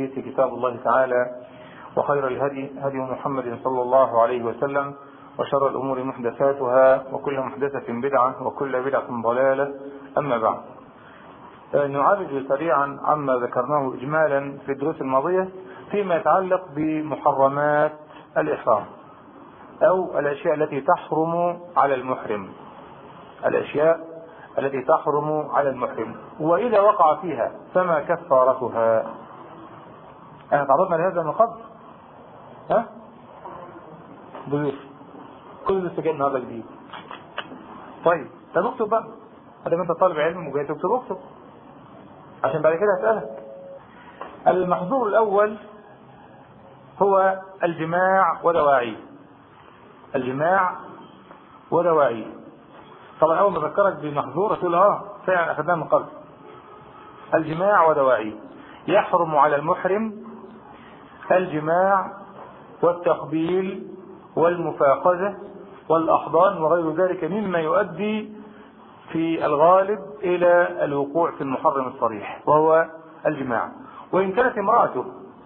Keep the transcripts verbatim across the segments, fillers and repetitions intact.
في كتاب الله تعالى، وخير الهدي هدي محمد صلى الله عليه وسلم، وشر الأمور محدثاتها، وكل محدثة بدعة، وكل بدعة ضلالة. أما بعد، نعرج سريعا عما ذكرناه إجمالا في الدروس الماضية فيما يتعلق بمحرمات الإحرام أو الأشياء التي تحرم على المحرم الأشياء التي تحرم على المحرم وإذا وقع فيها فما كفارتها. أنا تعرضنا لهذا من قبل، ها؟ ضيوف كل السجن هذا جديد. طيب طب اكتب بقى، هذا انت طالب علم وجاي تكتب اكتب عشان بعد كده اسالك. المحظور الاول هو الجماع ودواعيه. الجماع ودواعيه. طبعا اول ما ذكرك بمحظور تقول اه فعلا اخذناه من قبل. الجماع ودواعيه. يحرم على المحرم الجماع والتقبيل والمفاقدة والأحضان وغير ذلك مما يؤدي في الغالب إلى الوقوع في المحرم الصريح وهو الجماع، وإن كانت امرأته.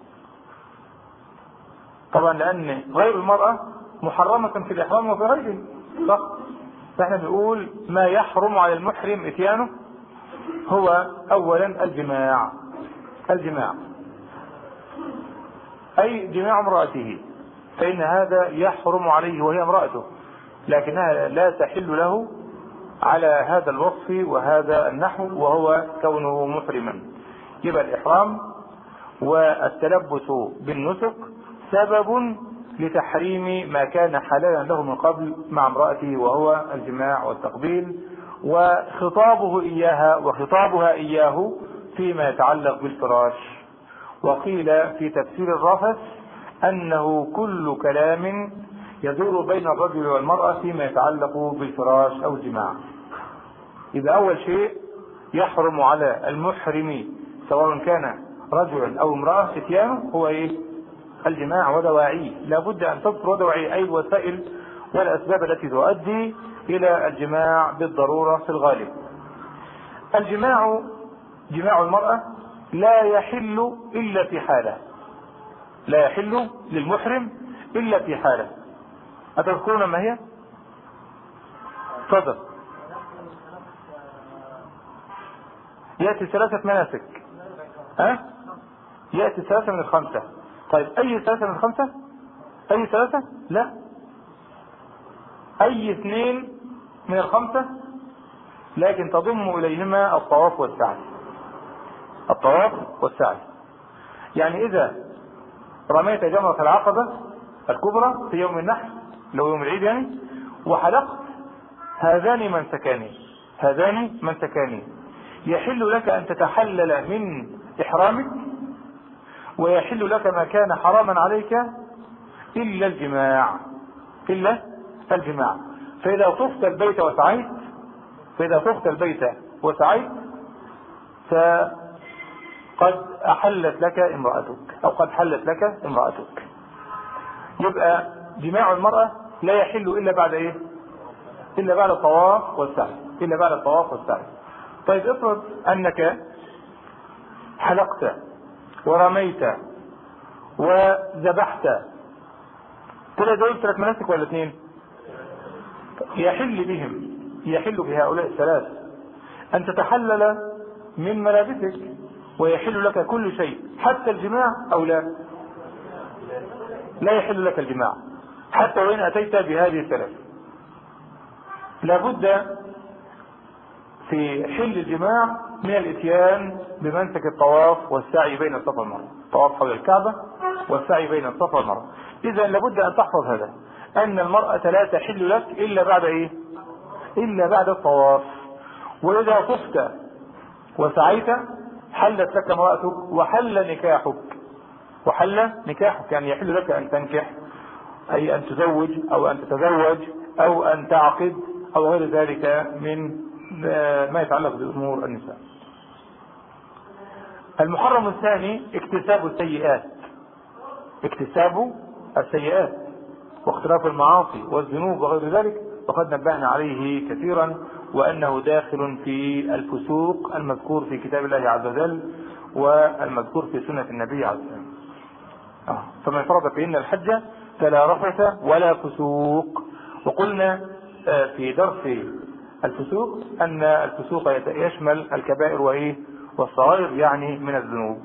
طبعا لأن غير المرأة محرمة في الإحرام وفي غيره، صح؟ فإحنا بنقول ما يحرم على المحرم إتيانه هو أولا الجماع. الجماع أي جماع امرأته، فإن هذا يحرم عليه وهي امرأته، لكنها لا تحل له على هذا الوصف وهذا النحو وهو كونه محرما. يبقى الإحرام والتلبس بالنسك سبب لتحريم ما كان حلالا له من قبل مع امرأته وهو الجماع والتقبيل، وخطابه إياها وخطابها إياه فيما يتعلق بالفراش. وقيل في تفسير الرفث أنه كل كلام يدور بين الرجل والمرأة فيما يتعلق بالفراش أو الجماع. إذا أول شيء يحرم على المحرم سواء كان رجل أو امرأة اتيانه هو إيه؟ الجماع ودواعيه. لابد أن تذكر ودواعيه أي الوسائل والأسباب التي تؤدي إلى الجماع بالضرورة في الغالب. الجماع جماع المرأة لا يحل إلا في حالة، لا يحل للمحرم إلا في حالة. أتذكرون ما هي؟ تفضل. يأتي ثلاثة مناسك، ها؟ يأتي ثلاثة من الخمسة. طيب أي ثلاثة من الخمسة؟ أي ثلاثة؟ لا، أي اثنين من الخمسة، لكن تضم إليهما الطواف والسعي. الطواف والسعي يعني إذا رميت جمرة العقبة الكبرى في يوم النحر اللي هو يوم العيد يعني، وحلقت، هذان منسكان هذان منسكان يحل لك أن تتحلل من إحرامك، ويحل لك ما كان حراما عليك إلا الجماع إلا الجماع. فإذا طفت البيت وسعيت فإذا طفت البيت وسعيت فقد أحلت لك امرأتك أو قد حلت لك امرأتك. يبقى جماع المرأة لا يحل إلا بعد إيه؟ إلا بعد الطواف والسعي إلا بعد الطواف والسعي. طيب افرض أنك حلقت ورميت وذبحت، كل دول ثلاث مناسك ولا اثنين؟ يحل بهم يحل بهؤلاء الثلاث أن تتحلل من ملابسك، ويحل لك كل شيء حتى الجماع أو لا؟ لا يحل لك الجماع حتى وإن أتيت بهذه الثلاث. لابد في حل الجماع من الاتيان بمنسك الطواف والسعي بين الصفا والمروة، الطواف حول الكعبة والسعي بين الصفا والمروة. إذا لابد أن تحفظ هذا، أن المرأة لا تحل لك إلا بعد إيه؟ إلا بعد الطواف. وإذا طفت وسعيت حلت لك امرأتك وحل نكاحك وحل نكاحك يعني يحل لك أن تنكح، أي أن تزوج أو أن تتزوج أو أن تعقد أو غير ذلك من ما يتعلق بأمور النساء. المحرم الثاني اكتساب السيئات اكتساب السيئات واختلاف المعاصي والذنوب وغير ذلك، وقد نبهنا عليه كثيرا، وأنه داخل في الفسوق المذكور في كتاب الله عز وجل، والمذكور في سنة النبي عليه الصلاة والسلام. آه. فمن فرض فيهن الحج فلا رفث ولا فسوق. وقلنا في درس الفسوق أن الفسوق يشمل الكبائر وإيه والصغائر، يعني من الذنوب.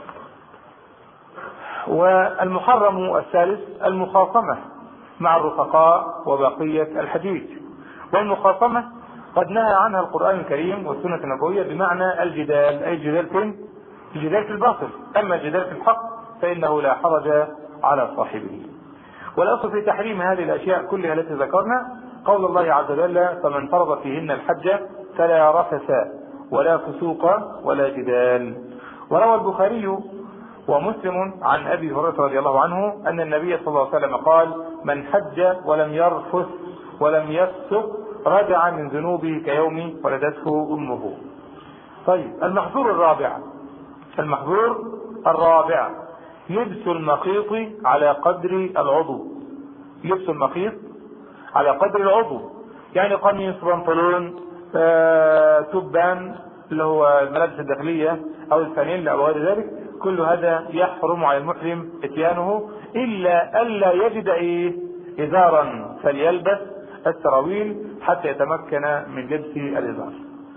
والمحرم الثالث المخاصمة مع الرفقاء وبقية الحديث. والمخاصمة قد نهى عنها القرآن الكريم والسنة النبوية بمعنى الجدال، أي الجدال فين؟ الجدال في الباطل. أما الجدال في الحق فإنه لا حرج على صاحبه. والأصل في تحريم هذه الأشياء كلها التي ذكرنا قول الله عز وجل: فمن فرض فيهن الحج فلا رفث ولا فسوق ولا جدال. وروى البخاري ومسلم عن أبي هريرة رضي الله عنه أن النبي صلى الله عليه وسلم قال: من حج ولم يرفث ولم يفسق رجع من ذنوبه كيوم ولدته أمه. طيب، المحظور الرابع المحظور الرابع لبس المخيط على قدر العضو. لبس المخيط على قدر العضو، يعني قميص، بنطلون، آه، تبان اللي هو الملابس الداخلية أو الفانيلا أو غير ذلك، كل هذا يحرم على المحرم اتيانه إلا ألا يجد إيه إزارا فليلبس السراويل حتى يتمكن من لبس الإزار.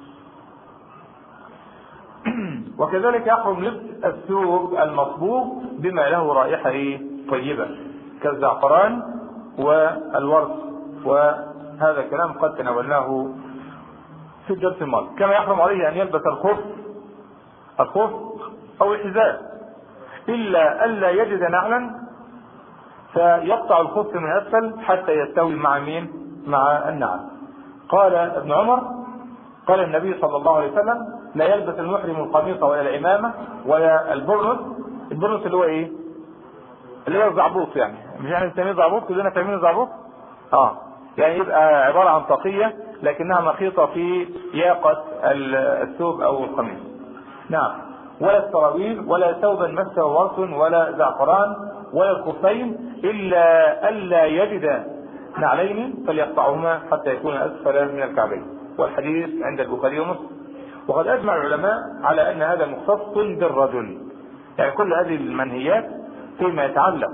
وكذلك يحرم لبس الثوب المصبوغ بما له رائحة طيبة كالزعفران والورد، وهذا الكلام قد تناولناه في الدرس الماضي. كما يحرم عليه أن يلبس الخف الخف أو الحذاء إلا ألا يجد نعلا فيقطع الخف من أسفل حتى يستوي مع مين؟ مع النعل. قال ابن عمر قال النبي صلى الله عليه وسلم: لا يلبس المحرم القميص ولا العمامة ولا البرنس. البرنس اللي هو ايه؟ اللي هو الزعبوط، يعني مش يعني نسميه زعبوط كلنا فاهمين زعبوط؟ اه يعني يبقى عبارة عن طاقية لكنها مخيطة في ياقة الثوب او القميص. نعم. ولا السراويل ولا ثوبا مسه ورس ولا زعفران ولا الخفين إلا ألا يجد نعلين فليقطعهما حتى يكون أسفل من الكعبين. والحديث عند البخاري ومسلم. وقد أجمع العلماء على أن هذا مختص بالرجل، يعني كل هذه المنهيات فيما يتعلق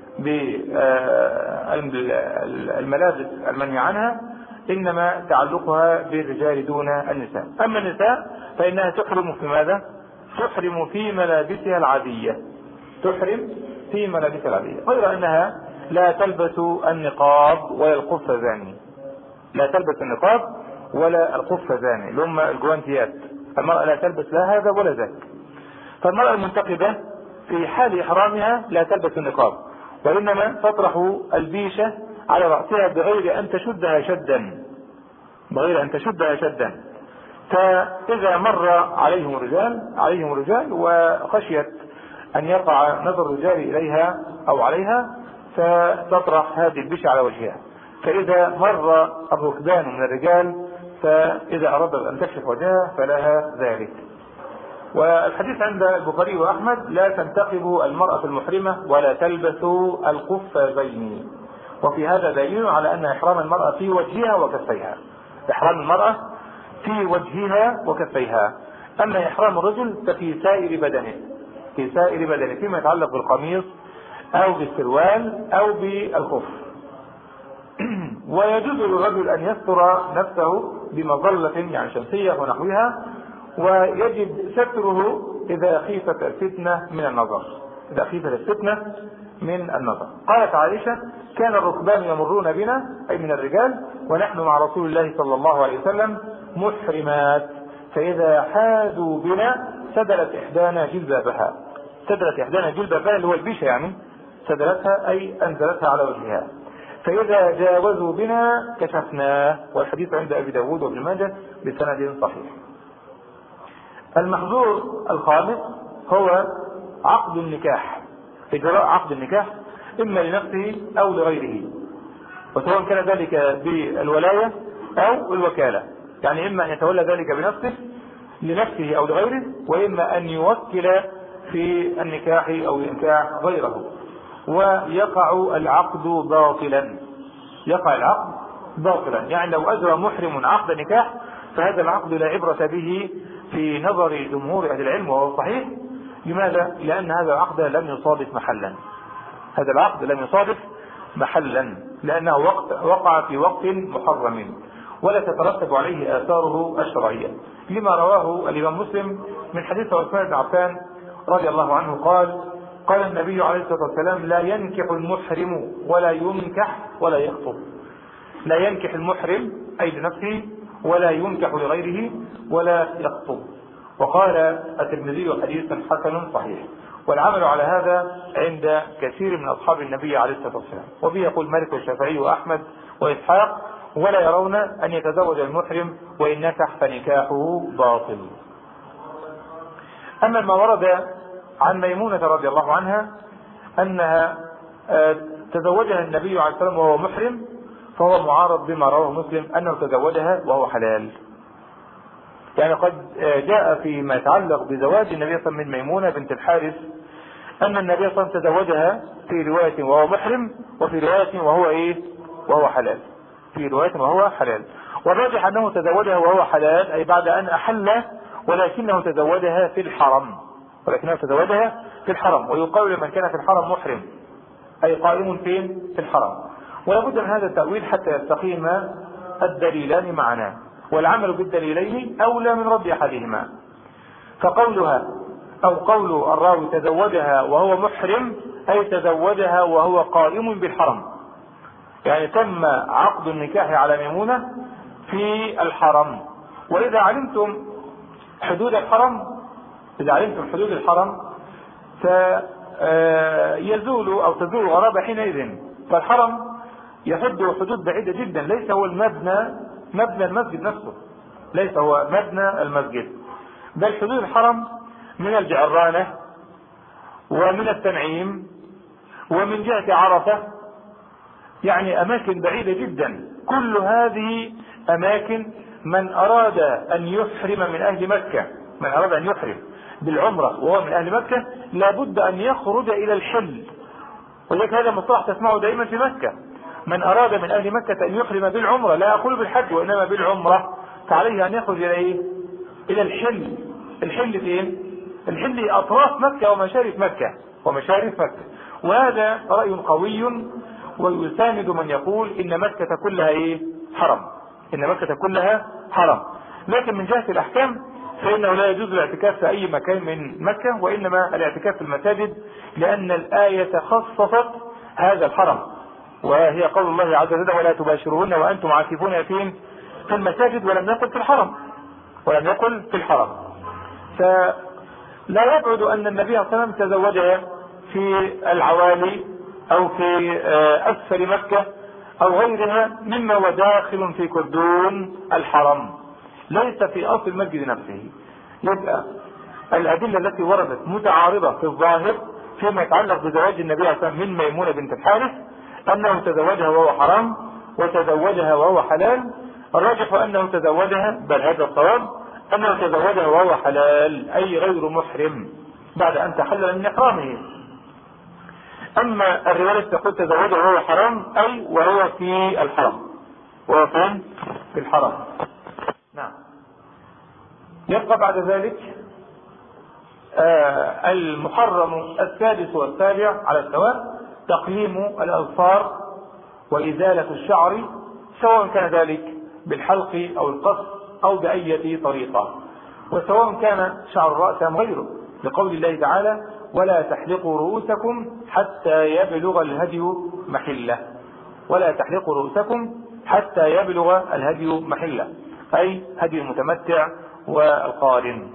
بالملابس المنهي عنها إنما تعلقها بالرجال دون النساء. أما النساء فإنها تحرم في ماذا؟ تحرم في ملابسها العادية تحرم في ملابسها العادية غير أنها لا تلبس النقاب ولا القفازان. لا تلبس النقاب ولا القفازان اللي هم الجوانتيات. المرأة لا تلبس لا هذا ولا ذاك. فالمرأة المنتقبة في حال إحرامها لا تلبس النقاب، وإنما تطرح البيشة على رأسها بغير أن تشدها شدا بغير أن تشدها شدا فإذا مر عليهم الرجال عليهم الرجال وخشيت أن يقع نظر الرجال إليها أو عليها فتطرح هذه البيشة على وجهها. فإذا مر الركبان من الرجال فإذا أردت أن تكشف وجهها فلها ذلك. والحديث عند البخاري وأحمد: لا تنتقب المرأة المحرمة ولا تلبس القفازين. وفي هذا دليل على أن إحرام المرأة في وجهها وكفيها. إحرام المرأة في وجهها وكفيها. أما إحرام الرجل ففي سائر بدنه في سائر بدنه فيما يتعلق بالقميص أو بالسروال أو بالخف. ويجوز للرجل أن يستر نفسه بمظلة يعني شمسية ونحوها، ويجب ستره إذا خيفت الفتنة من النظر إذا خيفت الفتنة من النظر. قالت عائشة: كان الركبان يمرون بنا أي من الرجال ونحن مع رسول الله صلى الله عليه وسلم محرمات، فإذا حادوا بنا سدلت إحدانا جلبابها سدلت إحدانا جلبابها اللي هو البيشة، يعني سدلتها أي أنزلتها على وجهها، فإذا جاوزوا بنا كشفناه. والحديث عند أبي داود وابن ماجه بسند صحيح. المحظور الخامس هو عقد النكاح، إجراء عقد النكاح إما لنفسه أو لغيره، وسواء كان ذلك بالولاية أو الوكالة، يعني إما أن يتولى ذلك بنفسه لنفسه أو لغيره، وإما أن يوكل في النكاح أو الإنكاح غيره، ويقع العقد باطلا يقع العقد باطلا يعني لو أجرى محرم عقد نكاح فهذا العقد لا عبرة به في نظر جمهور أهل العلم وهو صحيح، لماذا؟ لأن هذا العقد لم يصادف محلا، هذا العقد لم يصادف محلا، لأنه وقت وقع في وقت محرم ولا تترتب عليه آثاره الشرعية، لما رواه الإمام مسلم من حديث عثمان بن عفان رضي الله عنه قال: قال النبي عليه الصلاة والسلام: لا ينكح المحرم ولا ينكح ولا يخطب. لا ينكح المحرم أي لنفسه، ولا ينكح لغيره، ولا يخطب. وقال الترمذي: حديث حسن صحيح. والعمل على هذا عند كثير من أصحاب النبي عليه الصلاة والسلام، وبه يقول مالك والشافعي وأحمد وإسحاق، ولا يرون أن يتزوج المحرم وإن نكح فنكاحه باطل. أما ما ورد عن ميمونة رضي الله عنها أنها تزوجها النبي عليه الصلاة والسلام وهو محرم، فهو معارض بما رواه مسلم أنه تزوجها وهو حلال. يعني قد جاء فيما يتعلق بزواج النبي صلى الله عليه وسلم من ميمونة بنت الحارث أن النبي صلى الله عليه وسلم تزوجها في رواية وهو محرم، وفي رواية وهو إيه وهو حلال، في رواية وهو حلال. والراجح أنه تزوجها وهو حلال، أي بعد أن أحل، ولكنه تزوجها في الحرم، ولكنه تزوجها في الحرم. ويقال لمن كان في الحرم محرم أي قائم فين في الحرم. ولا بد من هذا التأويل حتى يستقيم الدليلان معنا، والعمل بالدليلين أولى من رد أحدهما. فقولها أو قول الراوي تزوجها وهو محرم أي تزوجها وهو قائم بالحرم، يعني تم عقد النكاح على ميمونة في الحرم. وإذا علمتم حدود الحرم إذا علمتم حدود الحرم فيزول أو تزول الغرابة حينئذ. فالحرم يحد حدود بعيدة جدا، ليس هو المبنى مبنى المسجد نفسه، ليس هو مبنى المسجد، بل حدود الحرم من الجعرانة ومن التنعيم ومن جهة عرفة، يعني أماكن بعيدة جدا. كل هذه أماكن من أراد أن يحرم من أهل مكة، من أراد أن يحرم بالعمرة وهو من أهل مكة لابد أن يخرج إلى الحل. ولذلك هذا مصطلح تسمعه دائما في مكة: من أراد من أهل مكة أن يحرم بالعمرة، لا أقول بالحج وإنما بالعمرة، فعليه أن يخرج إلى إيه؟ إلى الحل. الحل فين؟ الحل أطراف مكة ومشارف مكة ومشارف مكة. وهذا رأي قوي ويساند من يقول إن مكة كلها إيه؟ حرم، إن مكة كلها حرم. لكن من جهة الأحكام فإنه لا يجوز الاعتكاف في أي مكان من مكة، وإنما الاعتكاف في المساجد، لأن الآية خصصت هذا الحرم، وهي قول الله عز وجل: ولا تباشرون وأنتم عاكفون فين؟ في المساجد، ولم يقل في الحرم، ولم يقل في الحرم. فلا يبعد أن النبي صلى الله عليه وسلم تزوجها في العوالي أو في أسفل مكة أو غيرها مما هو داخل في كردون الحرم، ليس في أصل المسجد نفسه. يبقى الأدلة التي وردت متعارضة في الظاهر فيما يتعلق بزواج النبي صلى الله عليه وسلم من ميمونة بنت الحارث، أنه تزوجها وهو حرام وتزوجها وهو حلال. الراجح أنه تزوجها، بل هذا الصواب، أنه تزوجها وهو حلال أي غير محرم بعد أن تحلل من إحرامه. أما الرواية تقول تزوجها وهو حرام أي وهو في الحرم، وهو فين؟ في الحرم. نعم. يبقى بعد ذلك آه المحرم السادس والسابع على السواء: تقليم الأظفار وإزالة الشعر، سواء كان ذلك بالحلق أو القص أو بأي طريقة، وسواء كان شعر الرأس أم غيره، لقول الله تعالى: ولا تحلقوا رؤوسكم حتى يبلغ الهدي محله. ولا تحلقوا رؤوسكم حتى يبلغ الهدي محله، أي هدي المتمتع والقارن.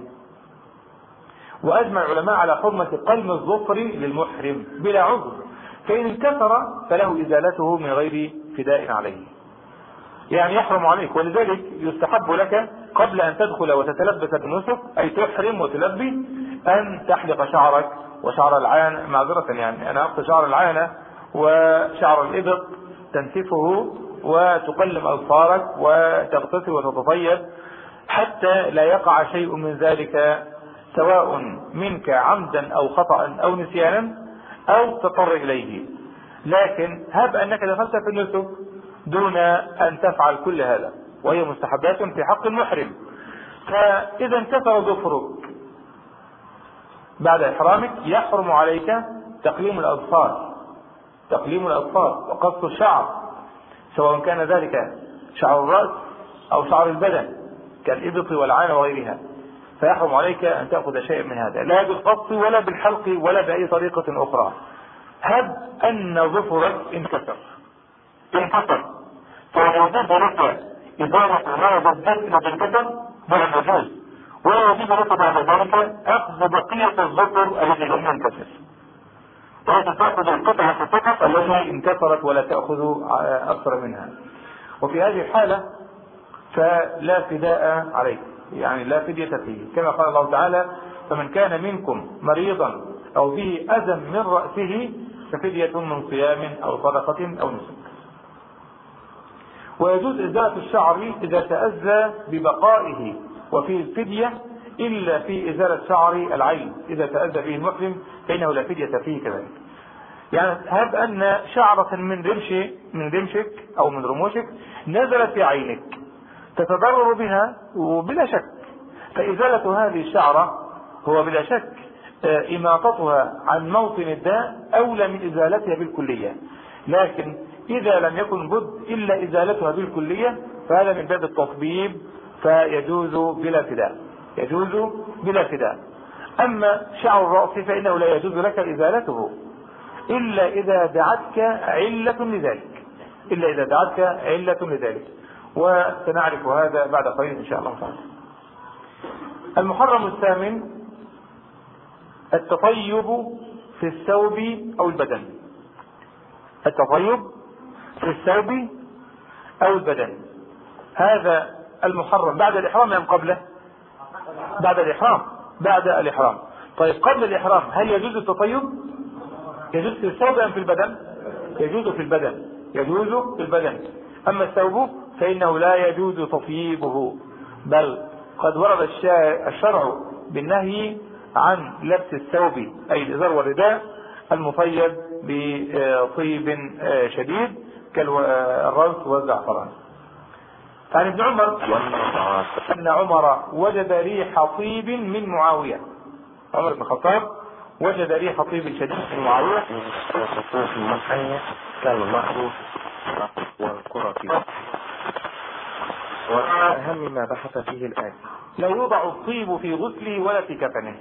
وأجمع العلماء على حرمة قلم الظفر للمحرم بلا عذر، فإن انكسر فله إزالته من غير فداء عليه، يعني يحرم عليك. ولذلك يستحب لك قبل أن تدخل وتتلبس بالنسك أي تحرم وتلبي أن تحلق شعرك وشعر العانة، معذرة يعني أنا أقصد شعر العانة وشعر الإبط، تنسفه وتقلم أظفارك وتغتسل وتتطيب حتى لا يقع شيء من ذلك، سواء منك عمدا أو خطأ أو نسيانا أو تضطر إليه. لكن هب أنك دخلت في النسك دون أن تفعل كل هذا، وهي مستحبات في حق المحرم. فإذا انكسر ظفرك بعد إحرامك يحرم عليك تقليم الأظفار تقليم الأظفار وقص الشعر، سواء كان ذلك شعر الرأس أو شعر البدن كالإبط والعانة وغيرها، فيحرم عليك أن تأخذ شيء من هذا، لا بالقص ولا بالحلق ولا بأي طريقة أخرى. هب أن ظفرك انكسر انكسر فيجوز لك إدارة هذا الدم الذي انكسر بعد يجوز، ولا يجوز لك بعد ذلك أخذ بقية الظفر الذي لم ينكسر، ولا تأخذ القطعة فقط التي انكسرت ولا تأخذ أكثر منها. وفي هذه الحالة فلا فداء عليك، يعني لا فدية فيه، كما قال الله تعالى: فمن كان منكم مريضا أو به أذى من رأسه ففدية من صيام أو صدقة أو نسك. ويجوز إزالة الشعر إذا تأذى ببقائه وفي الفدية، إلا في إزالة شعر العين إذا تأذى به المحرم فإنه لا فدية فيه كذلك. يعني هب أن شعرة من رمش من رمشك أو من رموشك نزلت في عينك تتضرر بها وبلا شك، فإزالة هذه الشعرة هو بلا شك إماطتها عن موطن الداء أولى من إزالتها بالكلية، لكن إذا لم يكن بد إلا إزالتها بالكلية فهذا من باب التطبيب فيجوز بلا فداء يجوز بلا فداء. أما شعر الرأس فإنه لا يجوز لك إزالته إلا إذا دعتك علة لذلك إلا إذا دعتك علة لذلك وسنعرف هذا بعد قليل إن شاء الله تعالى. المحرم الثامن التطيب في الثوب أو البدن التطيب في الثوب أو البدن هذا المحرم بعد الإحرام أم قبله؟ بعد الإحرام بعد الإحرام. طيب قبل الإحرام هل يجوز التطيب؟ يجوز في الثوب أم في البدن؟ يجوز في البدن يجوز في البدن. أما الثوب فإنه لا يجوز تطييبه، بل قد ورد الشرع بالنهي عن لبس الثوب أي الإزار والرداء المطيب بطيب شديد كالروث والزعفران. عن ابن عمر أن عمر وجد ريح طيب من معاوية عمر بن الخطاب وجد ريح طيب شديد من معاوية وصفوف المنحية كالمحروف والقرى فيه. وأهم ما بحث فيه الآن لو يوضع الطيب في غسله ولا في كفنه،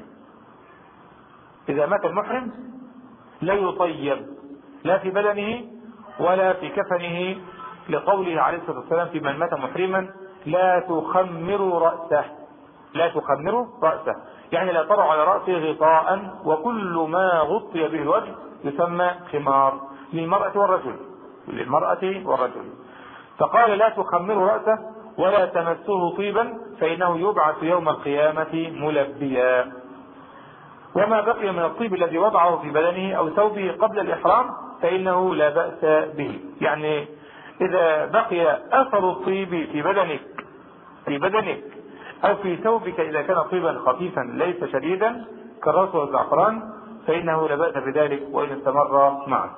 إذا مات المحرم لا يطيب لا في بدنه ولا في كفنه، لقوله عليه الصلاة والسلام في من مات محرما: لا تخمروا رأسه لا تخمروا رأسه يعني لا تضع على رأسه غطاء، وكل ما غطي به الوجه يسمى خمار للمرأة والرجل للمرأة والرجل. فقال: لا تخمروا رأسه ولا تمسوه طيبا فإنه يبعث يوم القيامة ملبيا. وما بقي من الطيب الذي وضعه في بدنه أو ثوبه قبل الإحرام فإنه لا بأس به، يعني إذا بقي أثر الطيب في بدنك في بدنك أو في ثوبك إذا كان طيبا خفيفا ليس شديدا كالروث والزعفران فإنه لا بأس بذلك وإن استمر معك.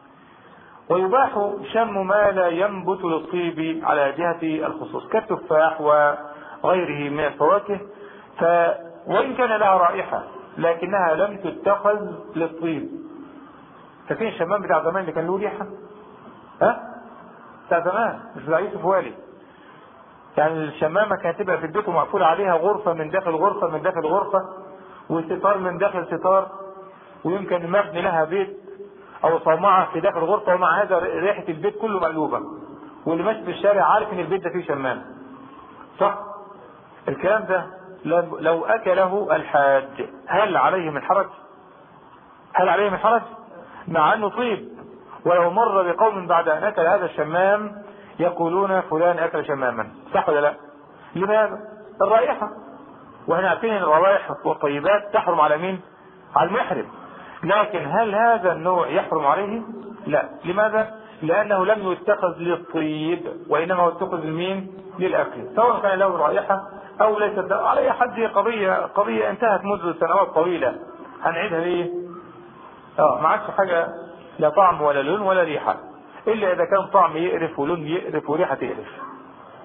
ويباح شم ما لا ينبت للطيب على جهة الخصوص كالتفاح وغيره من الفواكه، ف وإن كان لها رائحة لكنها لم تتخذ للطيب. ففين الشمام بتاع زمان اللي كان له ريحة؟ ها؟ بتاع زمان مش بتاع يوسف والي، يعني الشمامة كانت تبقى في البيت ومقفول عليها غرفة من داخل غرفة من داخل غرفة وستار من داخل ستار، ويمكن مبني لها بيت او صومعة في داخل غرفة، ومع هذا ريحة البيت كله مقلوبة، واللي ماشي في الشارع عارف ان البيت ده فيه شمام. صح؟ الكلام ده لو اكله الحاج هل عليه من حرج؟ هل عليه من حرج؟ مع انه طيب، ولو مر بقوم بعد ان اكل هذا الشمام يقولون فلان اكل شماما، صح ولا لا؟ لماذا؟ الرائحة، واحنا عارفين ان الروائح والطيبات تحرم على مين؟ على المحرم. لكن هل هذا النوع يحرم عليه؟ لا. لماذا؟ لانه لم يتخذ للطيب وانما هو اتخذ لمين؟ للاكل، سواء كان له رائحة او ليست. على اي حد هي قضية قضية انتهت منذ سنوات طويلة، هنعيدها ليه؟ اه ما عادش حاجة لا طعم ولا لون ولا ريحة، الا اذا كان طعم يقرف ولون يقرف وريحة تقرف.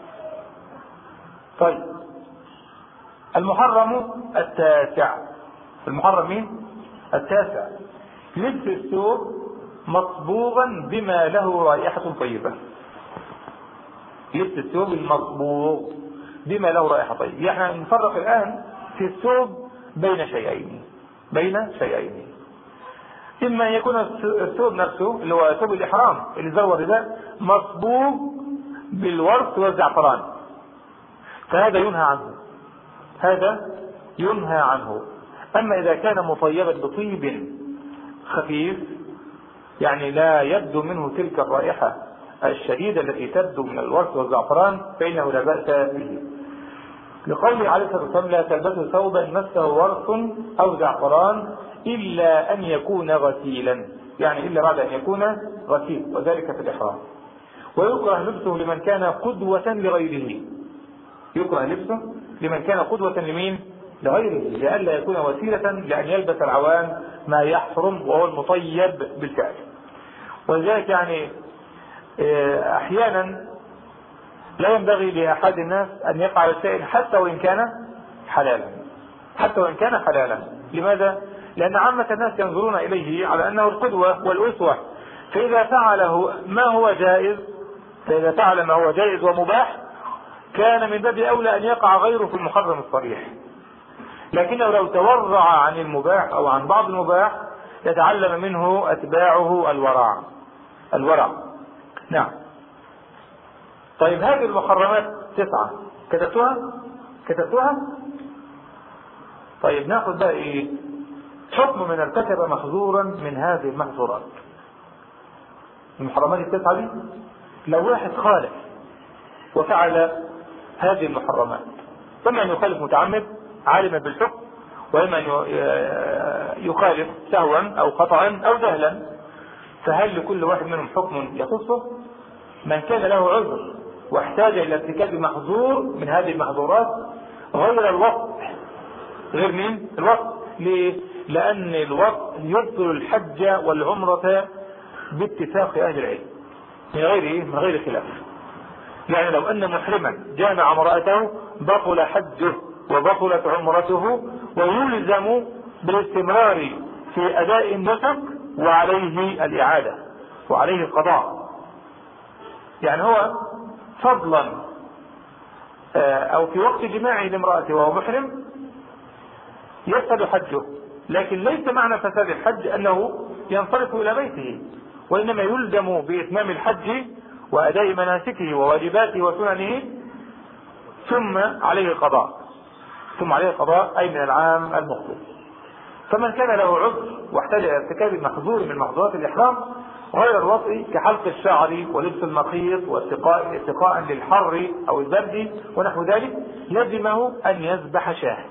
طيب المحرم التاسع المحرم مين؟ التاسع. لبس الثوب مصبوغا بما له رائحة طيبة. لبس الثوب المصبوغ بما له رائحة طيبة. يعني نفرق الآن في الثوب بين شيئين بين شيئين إما أن يكون الثوب نفسه اللي هو ثوب الإحرام اللي زور الرداء مصبوغ بالورق والزعفران، فهذا ينهى عنه هذا ينهى عنه. أما إذا كان مطيبا بطيب خفيف يعني لا يبدو منه تلك الرائحة الشديدة التي تبدو من الورق والزعفران فإنه لا بأس به، لقوله عليه الصلاة والسلام لا تلبسوا ثوبا مسه ورق أو زعفران إلا أن يكون غسيلا، يعني إلا بعد أن يكون غسيل، وذلك في الإحرام. ويكره لبسه لمن كان قدوة لغيره يكره لبسه لمن كان قدوة لمين؟ لغيره، لئلا يكون وسيلة لأن يلبس العوام ما يحرم وهو المطيب بالفعل. ولذلك يعني أحيانا لا ينبغي لأحد الناس أن يفعل شيء حتى وإن كان حلالا حتى وإن كان حلالا. لماذا؟ لأن عامة الناس ينظرون إليه على أنه القدوة والأسوة، فإذا فعله ما هو جائز فإذا فعل ما هو جائز ومباح كان من باب أولى أن يقع غيره في المحرم الصريح. لكنه لو تورع عن المباح أو عن بعض المباح يتعلم منه أتباعه الورع الورع نعم. طيب هذه المحرمات تسعة كتبتوها كتبتوها طيب ناخذ بقى ايه حكم من ارتكب محظورا من هذه المحظورات. المحرمات التسعة دي لو واحد خالف وفعل هذه المحرمات، اما ان يخالف متعمد عالما بالحكم، واما ان يخالف سهوا او خطأ او جهلا، فهل لكل واحد منهم حكم يخصه؟ من كان له عذر واحتاج الى ارتكاب محظور من هذه المحظورات غير الوقت غير مين؟ الوقت. ليه؟ لأن الوقت يبطل الحج والعمرة باتفاق أهل العلم من غير من غير خلاف. يعني لو أن محرما جامع امرأته بطل حجه وبطلت عمرته ويلزم بالاستمرار في أداء النسك وعليه الإعادة وعليه القضاء. يعني هو فضلا أو في وقت جماعه لامرأته وهو محرم يفسد حجه، لكن ليس معنى فساد الحج أنه ينصرف إلى بيته، وإنما يلزم بإتمام الحج وأداء مناسكه وواجباته وسننه ثم عليه القضاء ثم عليه القضاء أي من العام المقبل. فمن كان له عذر واحتاج إلى ارتكاب محظور من محظورات الإحرام غير الوطء كحلق الشعر ولبس المخيط واتقاء اتقاء للحر أو البرد ونحو ذلك لزمه أن يذبح شاه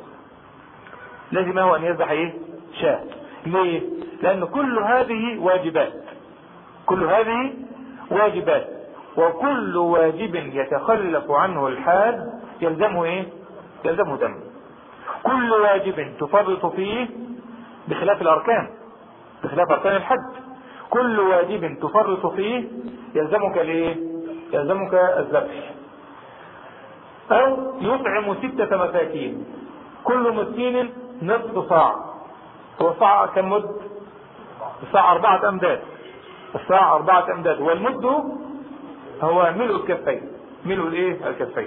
لزمه أن يذبح إيه؟ شاه. ليه؟ لأن كل هذه واجبات كل هذه واجبات وكل واجب يتخلف عنه الحاج يلزمه إيه؟ يلزمه دم. كل واجب تفرط فيه بخلاف الأركان بخلاف أركان الحج كل واجب تفرط فيه يلزمك ليه؟ يلزمك الذبح. أو يطعم ستة مساكين كل مسكين نصف صاع. هو صاع كم مد؟ الصاع أربعة أمداد الصاع أربعة أمداد والمد هو ملء الكفين ملء الايه؟ الكفين.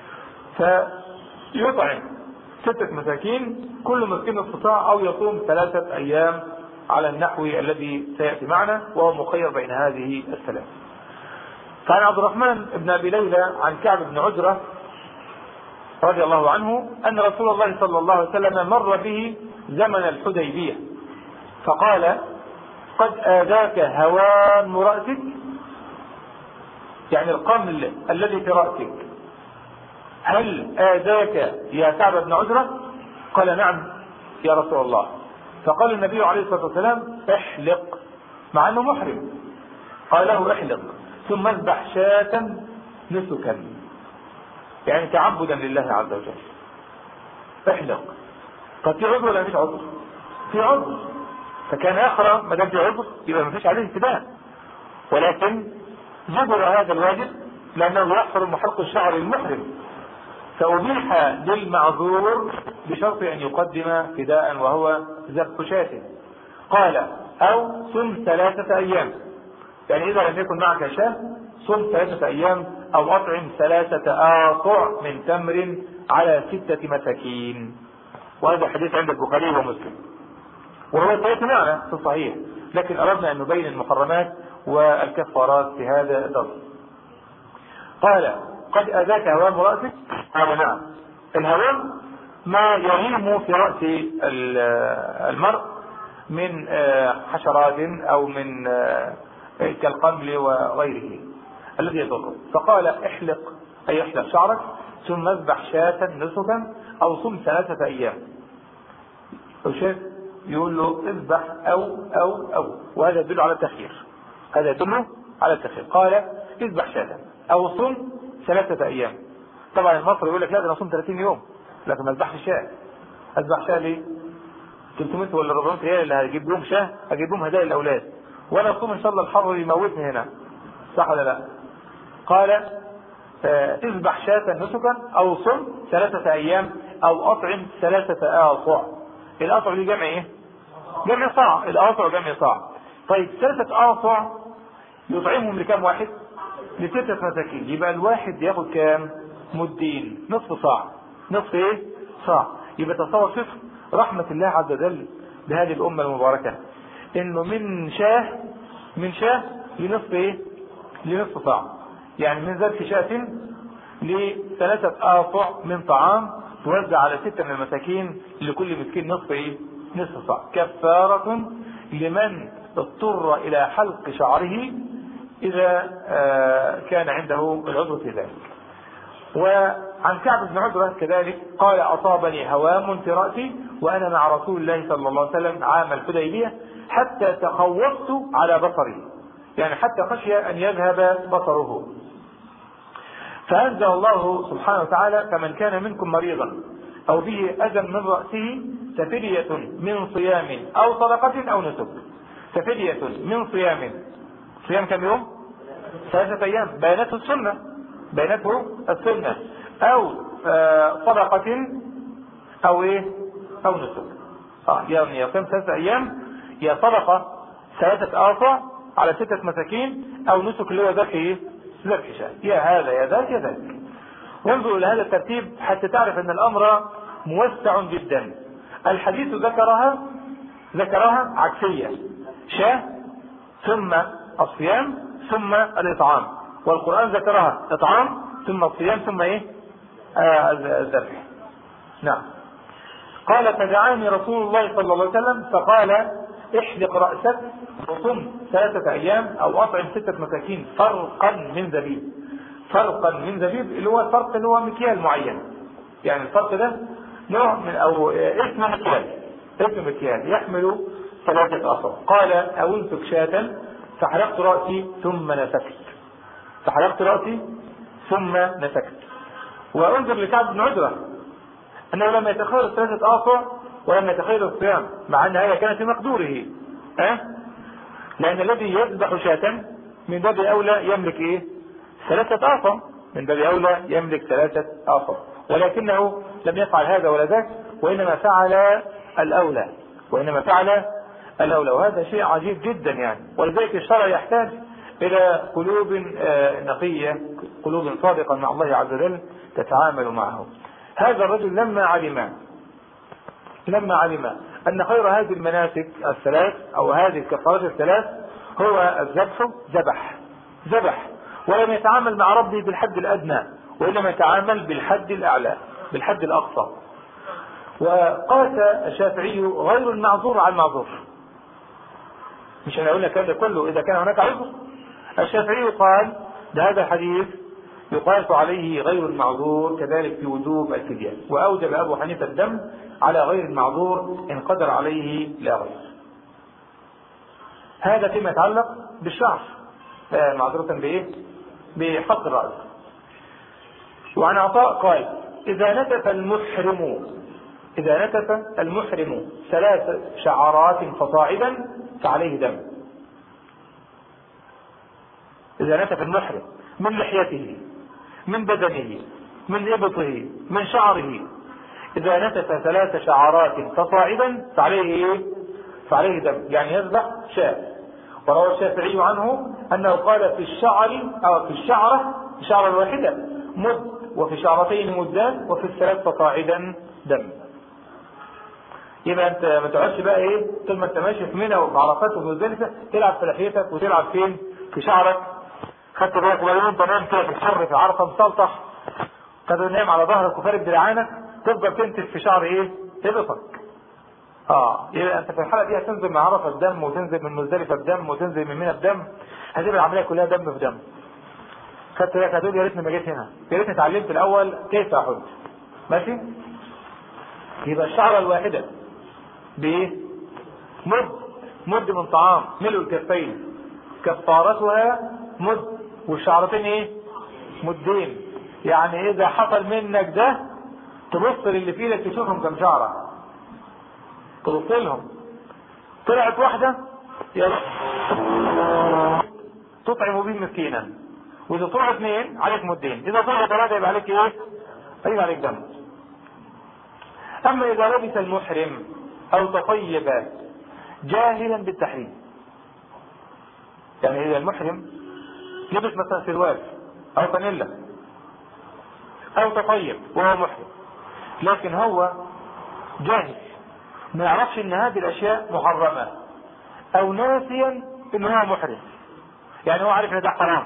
فيطعم ستة مساكين كل مسكين نصف صاع أو يصوم ثلاثة أيام على النحو الذي سيأتي معنا وهو مخير بين هذه الثلاث. فعن عبد الرحمن بن أبي ليلى عن كعب بن عجرة رضي الله عنه أن رسول الله صلى الله عليه وسلم مر به زمن الحديبية فقال قد آذاك هوان رأسك، يعني القمل الذي في رأسك، هل آذاك يا كعب بن عجرة؟ قال نعم يا رسول الله. فقال النبي عليه الصلاة والسلام احلق، مع أنه محرم، قال له احلق ثم اذبح شاة نسكا، يعني تعبدا لله عز وجل. احلق. طب في عذر ولا مفيش عذر؟ في عذر، فكان يقرأ ما دام في عذر يبقى مفيش عليه ابتداء، ولكن جبر هذا الواجب لأنه يحرم حلق الشعر المحرم، فأبيح للمعذور بشرط أن يقدم فداء وهو ذبح شاة. قال أو صم ثلاثة أيام، يعني إذا لم يكن معك شاة صم ثلاثة أيام أو أطعم ثلاثة آصع من تمر على ستة مساكين. وهذا الحديث عند البخاري ومسلم، وهو ثلاثة معنى في الصحيح، لكن أردنا أن نبين المحرمات والكفارات في هذا الدرس. قال قد أذاك هوام رأسك؟ قال نعم. الهوام ما يهيم في رأس المرء من حشرات أو من كالقمل وغيره الذي يضره. فقال احلق أي احلق شعرك ثم اذبح شاة نسكا أو صم ثلاثة أيام. وشاف يقول له اذبح أو أو أو وهذا يدل على التخيير، هذا يدل على التخيير. قال اذبح شاة أو صم ثلاثة أيام. طبعا المصري يقول لك لا ده انا صوم ثلاثين يوم، لكن ما اذبحش شاة. اذبح شاة ليه؟ ثلاثمائة ولا أربعمائة ريال اللي هجيب لهم شاة هجيب لهم هدايا الاولاد، وانا اصوم ان شاء الله الحر يموتني هنا، صح ولا لا؟ قال اذبح شاة نسكا او صم ثلاثة ايام او اطعم ثلاثة آصع. الاصع دي جمع ايه؟ جمع صاع. الاصع جمع صاع. طيب ثلاثة آصع يطعمهم لكام واحد؟ لستة مساكين. يبقى الواحد ياخد كام؟ مدين، نصف صاع. نصف ايه؟ صاع. يبقى تصور شوف رحمة الله عز وجل بهذه الأمة المباركة، انه من شاه من شاه لنصف ايه؟ لنصف صاع. يعني من ذلك شاة لثلاثة آصع من طعام توزع على ستة من المساكين، لكل مسكين نصف ايه؟ نصف صاع. كفارة لمن اضطر الى حلق شعره اذا كان عنده العذر في ذلك. وعن كعب بن عجرة كذلك قال اصابني هوام في رأسي وانا مع رسول الله صلى الله عليه وسلم عام الحديبية حتى تخوفت على بصري، يعني حتى خشي ان يذهب بصره. فأنزل الله سبحانه وتعالى فمن كان منكم مريضا او به اذى من رأسه ففدية من صيام او صدقة او نسك. ففدية من صيام، صيام كم يوم؟ ثلاثة ايام، بينته السنة بينته السنة او صدقة او ايه؟ او نسك. اه يعني يصيم ثلاثة ايام، يا صدقة ثلاثة آصع على ستة مساكين، او نسك اللي هو ذبح ايه؟ ذبح شاة. يا هذا يا ذاك يا ذاك. وانظروا الى هذا الترتيب حتى تعرف ان الامر موسع جدا. الحديث ذكرها ذكرها عكسية، شاة ثم الصيام ثم الإطعام، والقرآن ذكرها إطعام ثم الصيام ثم إيه؟ آه الذبح. نعم. قال فدعاني رسول الله صلى الله عليه وسلم فقال احلق رأسك وصم ثلاثة أيام أو أطعم ستة مساكين فرقا من زبيب. فرقا من زبيب اللي هو الفرق اللي هو مكيال معين، يعني الفرق ده نوع من أو اسم مكيال، اسم مكيال يحمل ثلاثة أصع. قال أو انسك شاة فحلقت رأسي ثم نسكت، فحلقت رأسي ثم نسكت. وانظر لكعب بن عجرة أنه لم يتخير ثلاثة أصع ولم يتخير الصيام، مع أن هذا كان في مقدوره، أه؟ لأن الذي يذبح شاة من باب أولى يملك إيه؟ ثلاثة أصع، من باب أولى يملك ثلاثة أصع، ولكنه لم يفعل هذا ولا ذاك، وإنما فعل الأولى وإنما فعل الأولى وهذا شيء عجيب جدا يعني. ولذلك الشرع يحتاج إلى قلوب نقية، قلوب صادقة مع الله عز وجل تتعامل معه. هذا الرجل لما علم لما علم أن خير هذه المناسك الثلاث أو هذه الكفارات الثلاث هو الذبح، ذبح ذبح ولم يتعامل مع ربه بالحد الأدنى، وإنما يتعامل بالحد الأعلى بالحد الأقصى. وقاس الشافعي غير المعذور على المعذور، مش أنا أقول لك هذا كله إذا كان هناك عذر. الشافعي قال بهذا الحديث يقاس عليه غير المعذور كذلك في وجوب الفدية، وأوجب أبو حنيفة الدم على غير المعذور إن قدر عليه لا غير. هذا فيما يتعلق بالشعر، معذرة بإيه؟ بحق الرأس. وعن عطاء قال إذا نتف المحرم إذا نتف المحرم ثلاث شعرات فصاعدا فعليه دم. إذا نتف المحرم من لحيته من بدنه من إبطه من شعره إذا نتف ثلاث شعرات فصاعدا فعليه إيه؟ فعليه دم، يعني يذبح شاة. وروى الشافعي عنه أنه قال في الشعر أو في الشعرة الشعرة الواحدة مد، وفي شعرتين مدان، وفي الثلاث فصاعدا دم. يبقى انت ما تقعدش بقى ايه طول ما انت ماشي في منى وعرفات ومزدلفه تلعب في لحيتك وتلعب فين في شعرك. خدت بالك وبعدين انت نايم كده في الحر في عرفه مسلطح، كده نايم على ظهرك وفارد دراعانك، تفضل تنتف في شعر ايه تبطك. اه يبقى انت في الحاله دي هتنزل من عرفه بدم، وتنزل من مزدلفه بدم، وتنزل من منى بدم، هتبقى العمليه كلها دم في دم. خدت بالك هتقول يا ريتني ما جيت هنا، يا ريتني اتعلمت الاول كيف احج. ماشي. يبقى الشعره الواحده بايه؟ مد، مد من طعام ملء الكفين، كفارتها مد، والشعرتين ايه؟ مدين. يعني اذا حصل منك ده تبص للي في ايدك تشوفهم كم شعره، تبص لهم طلعت واحده تطعم به مسكينا، واذا طلعوا اثنين عليك مدين، اذا طلعوا ثلاثه يبقى عليك ايه؟ يبقى عليك دم. اما اذا لبس المحرم او تطيب جاهلا بالتحريم، يعني اذا المحرم لبس مثلا سروال او فانيلا او تطيب وهو محرم، لكن هو جاهل ما يعرفش ان هذه الاشياء محرمه، او ناسيا ان هو محرم، يعني هو عارف ان ده حرام،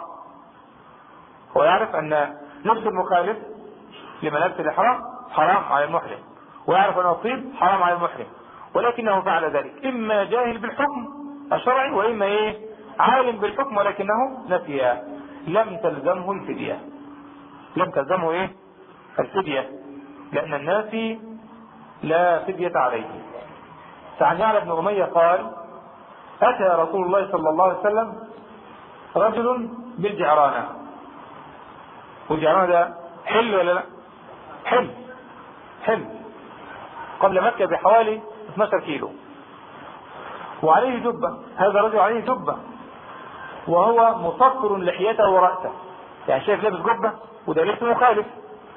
هو يعرف ان لبس المخالف لملابس الاحرام حرام على المحرم، ويعرف ان الطيب حرام على المحرم، ولكنه فعل ذلك اما جاهل بالحكم الشرعي واما ايه عالم بالحكم ولكنه نسي، لم تلزمه الفدية، لم تلزمه ايه الفدية، لان الناسي لا فدية عليه. فعن يعلى بن أمية قال اتى رسول الله صلى الله عليه وسلم رجل بالجعرانة، والجعرانة ده حل ولا لا؟ حل حل قبل مكة بحوالي اثناشر كيلو، وعليه جبة، هذا الرجل عليه جبة وهو مصفر لحيته ورأسه، يعني شايف لابس جبة وده لبس مخالف،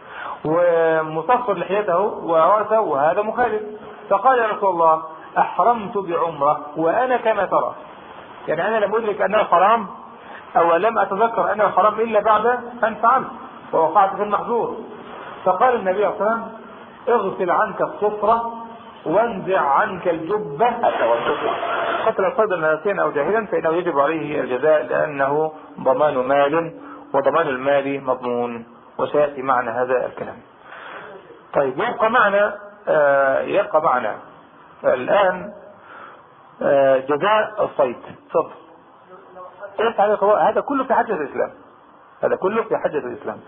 ومصفر لحيته ورأسه وهذا مخالف. فقال يا رسول الله احرمت بعمرة وانا كما ترى، يعني انا لم ادرك انه حرام او لم اتذكر انه حرام الا بعد ان فعلت ووقعت في المحظور. فقال النبي صلى الله عليه وسلم اغسل عنك الصفرة وانزع عنك الجبة قتل الصيد ناسيا او جاهلا فانه يجب عليه الجزاء لانه ضمان مال، وضمان المال مضمون، وسيأتي معنا هذا الكلام. طيب يبقى معنا آه يبقى معنا الان آه جزاء الصيد. تفضل. هذا كله في حجة الاسلام، هذا كله في حجة الاسلام.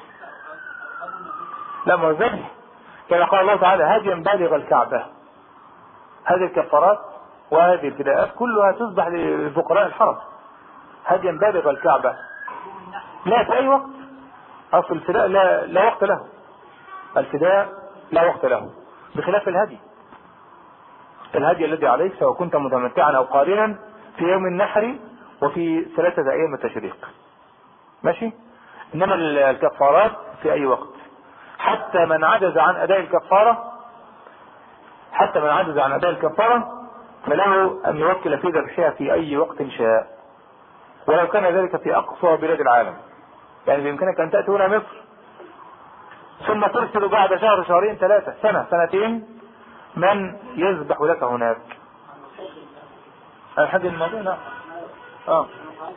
لا ما زال كما قال الله تعالى هديا بالغ الكعبة. هذه الكفارات وهذه الفداءات كلها تصبح لفقراء الحرم، هديا بالغ الكعبة. لا في اي وقت، اصل الفداء لا, لا وقت له، الفداء لا وقت له، بخلاف الهدي. الهدي الذي عليك سواء كنت متمتعا او قارنا في يوم النحر وفي ثلاثة ايام التشريق، ماشي. انما الكفارات في اي وقت، حتى من عجز عن اداء الكفارة حتى من عجز عن اداء الكفارة فله ان يوكل في ذبحها في اي وقت شاء، ولو كان ذلك في اقصى بلاد العالم. يعني بامكانك ان تأتي هنا مصر ثم ترسل بعد شهر شهرين ثلاثة سنة سنتين من يذبح لك هناك. الحد المدينة اه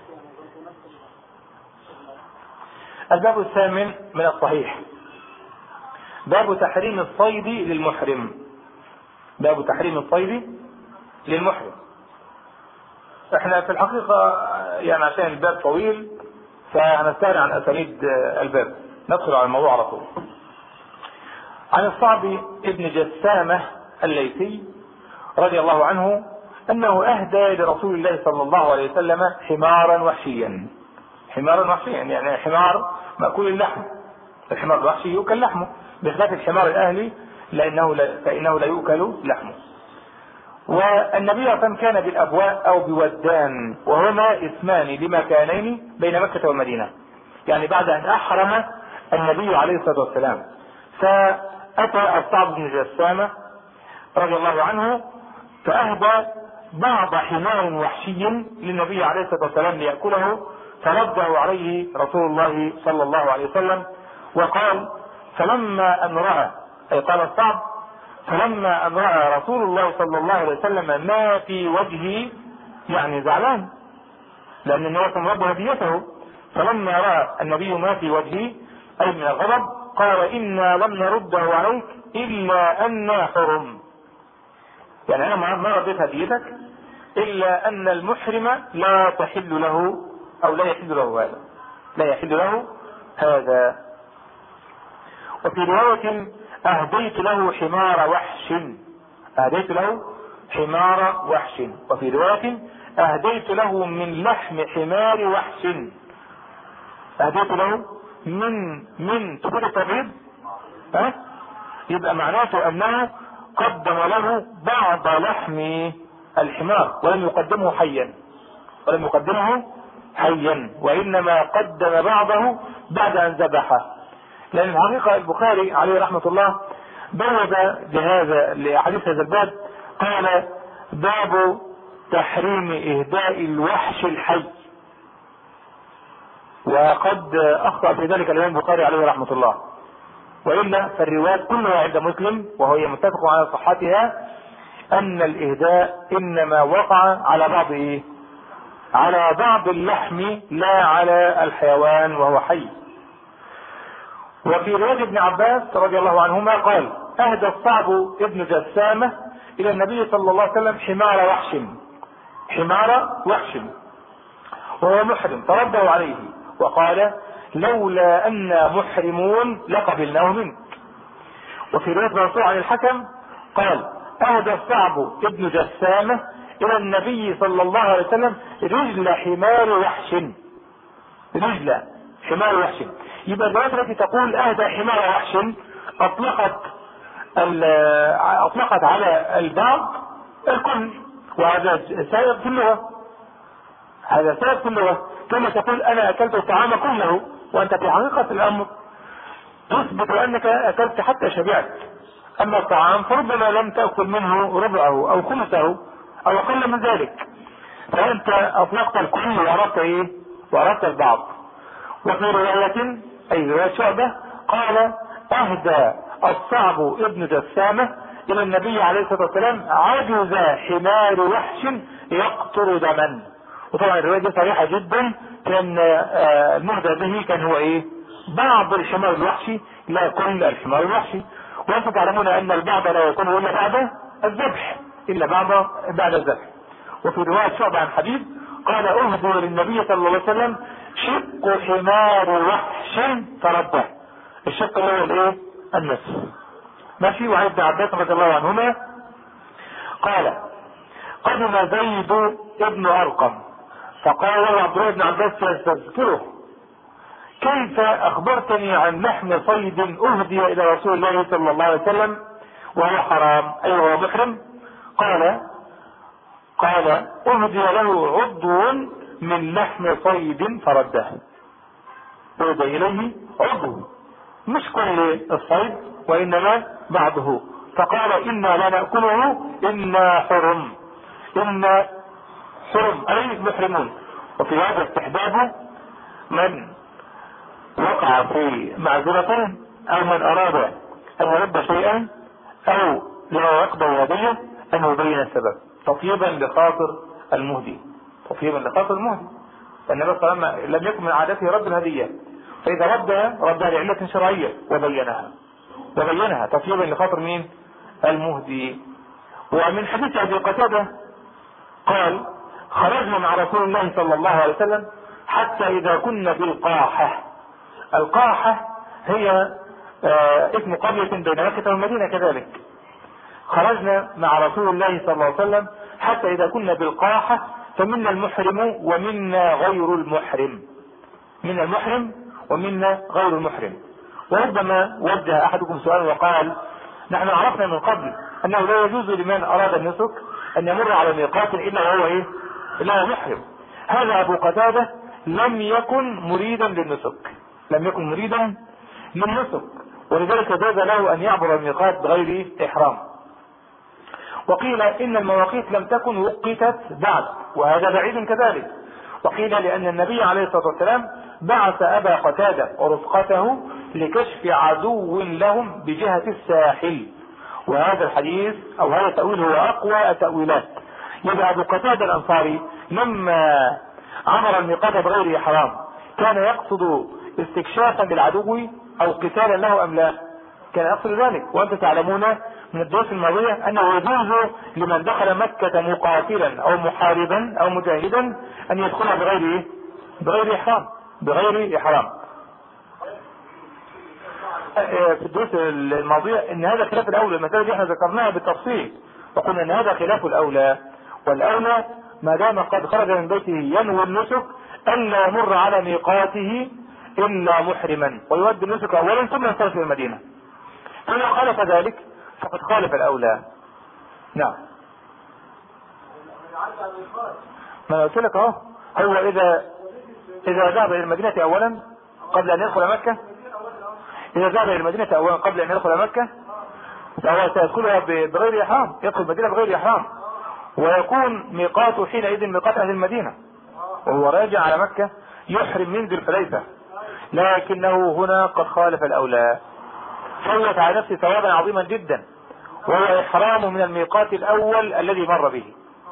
الباب الثامن من الصحيح باب تحريم الصيد للمحرم. باب تحريم الصيد للمحرم. احنا في الحقيقة يعني عشان الباب طويل فهنستغني عن اسانيد الباب، ندخل على الموضوع على طول. عن الصعب ابن جسامة الليثي رضي الله عنه انه اهدى لرسول الله صلى الله عليه وسلم حمارا وحشيا. حمارا وحشيا يعني حمار مأكول اللحم، الحمار الوحشي يؤكل لحمه بخلاف الحمار الاهلي لانه لا فانه لا يؤكل لحمه. والنبي صلى الله عليه وسلم كان بالابواء او بودان، وهما اسمان لمكانين بين مكة والمدينة، يعني بعد ان احرم النبي عليه الصلاة والسلام. فأتى الصعب بن جسامة رضي الله عنه فأهدى بعض حمار وحشي للنبي عليه الصلاة والسلام ليأكله، فرده عليه رسول الله صلى الله عليه وسلم وقال: فلما أن رأى، أي قال الصعب: فلما أن رأى رسول الله صلى الله عليه وسلم ما في وجهه، يعني زعلان لأن النبي كان رب هديته، فلما رأى النبي ما في وجهه أي من الغضب قال: إنا لم نرده عليك إلا أن حرم، يعني أنا ما رديت هديتك إلا أن المحرم لا تحل له أو لا يحل له هذا، لا يحل له هذا. وفي رواية: أهديت له حمار وحش، أهديت له حمار وحش. وفي رواية: أهديت له من لحم حمار وحش، أهديت له من من تقول التبعيد، ها؟ يبقى معناته أنه قدم له بعض لحم الحمار ولم يقدمه حيا، ولم يقدمه حيا وإنما قدم بعضه بعد أن ذبحه. لأن الحقيقة البخاري عليه رحمة الله بوب لهذا لحديث هذا الباب، قال: باب تحريم إهداء الوحش الحي. وقد أخطأ في ذلك الإمام البخاري عليه رحمة الله، وإلا فالروايات كلها عند مسلم وهي متفق على صحتها أن الإهداء إنما وقع على بعض إيه؟ على بعض اللحم لا على الحيوان وهو حي. وفي رواية ابن عباس رضي الله عنهما قال: أهدى الصعب ابن جسامة إلى النبي صلى الله عليه وسلم حمار وحش، حمار وحش وهو محرم، فرده عليه وقال: لولا أن محرمون لقبلناه منك. وفي رواية منصور عن الحكم قال: أهدى الصعب ابن جسامة إلى النبي صلى الله عليه وسلم رجل حمار وحش، رجل حمار وحش. يبقى الرواية التي تقول أهدى حمار وحش أطلقت أطلقت على البعض الكل، وهذا سبب في اللغة، هذا سبب في اللغة، كما تقول أنا أكلت الطعام كله وأنت في حقيقة الأمر تثبت أنك أكلت حتى شبعت، أما الطعام فربما لم تأكل منه ربعه أو خمسه أو أقل من ذلك، فأنت أطلقت الكل وأردت إيه؟ وأردت البعض. وفي رواية أي رواية شعبة قال: أهدى الصعب ابن جسامة إلى النبي عليه الصلاة والسلام عجز حمار وحش يقطر دما. وطبعا الرواية دي صريحة جدا، كان المهدى به كان هو إيه؟ بعض الحمار الوحشي لا كل الحمار الوحشي. وأنتم تعلمون أن البعض لا يكون إلا بعد الذبح، إلا بعد بعد الذبح. وفي رواية شعبة عن حبيب قال: أهدي للنبي صلى الله عليه وسلم شق حمار وحش فرده. الشق اللي هو الايه؟ النصف. ماشي. وعن ابن عباس رضي الله عنهما قال: قدم زيد ابن أرقم فقال له عبد الله بن عباس يستذكره: كيف أخبرتني عن لحم صيد أهدي إلى رسول الله صلى الله عليه وسلم وهو حرام، أي أيوة وهو محرم؟ قال قال أهدي له عضو من لحم صيد فرده، أهدي إليه عضو مش كل الصيد وإنما بعضه، فقال: إنا لا نأكله إنا حرم، إنا حرم أي محرمون. وفي هذا استحباب من وقع في معذرة أو من أراد أن يرد شيئا أو لما يقضي هدية أن يبين السبب تطيبا لخاطر المهدي، تطيبا لخاطر المهدي. النبي صلى الله عليه وسلم لم يكن من عادته رد الهدية، فإذا ردها ردها لعلة شرعية وبينها وبينها تطيبا لخاطر مين؟ المهدي. ومن حديث أبي قتادة قال: خرجنا مع رسول الله صلى الله عليه وسلم حتى إذا كنا بالقاحة. القاحة هي آه اسم قرية بين مكة والمدينة كذلك. خرجنا مع رسول الله صلى الله عليه وسلم حتى إذا كنا بالقاحة فمنا المحرم ومنا غير المحرم، من المحرم ومنا غير المحرم. وربما وجه أحدكم سؤال وقال: نحن عرفنا من قبل أنه لا يجوز لمن أراد النسك أن يمر على ميقات إلا وهو إيه؟ إلا هو محرم. هذا أبو قتادة لم يكن مريدا للنسك، لم يكن مريدا للنسك، ولذلك جاز له ان يعبر الميقات بغير احرام. وقيل ان المواقيت لم تكن وقتت بعد، وهذا بعيد كذلك. وقيل لان النبي عليه الصلاة والسلام بعث ابا قتادة ورفقته لكشف عدو لهم بجهة الساحل، وهذا الحديث او هذا التأويل هو اقوى التأويلات. يبقى ابو قتادة الانصاري لما عبر الميقات بغير احرام كان يقصد استكشافا للعدو او قتالا له ام لا؟ كان يقصد ذلك. وانت تعلمون من الدروس الماضية انه يجوز لمن دخل مكة مقاتلا او محاربا او مجاهدا ان يدخلها بغير ايه؟ بغير احرام، بغير احرام. في الدروس الماضية ان هذا خلاف الاولى، المسألة دي احنا ذكرناها بالتفصيل وقلنا ان هذا خلاف الاولى، والاولى ما دام قد خرج من بيته ينوي النسك الا يمر على ميقاته الا محرما، ويؤدي النسك اولا ثم ينصرف الى المدينة. فإذا خالف ذلك فقد خالف الاولى. نعم. ما قلت لك اهو، هو اذا اذا ذهب الى المدينة اولا قبل ان يدخل مكة، اذا ذهب الى المدينة اولا قبل ان يدخل مكة فهو سيدخلها بغير احرام، يدخل المدينة بغير احرام، ويكون ميقاته حينئذ ميقات اهل المدينة، وهو راجع على مكة يحرم من ذي الحليفة، لكنه هنا قد خالف الاولى، فوت على نفسه ثوابا عظيما جدا، وهو احرام من الميقات الاول الذي مر به.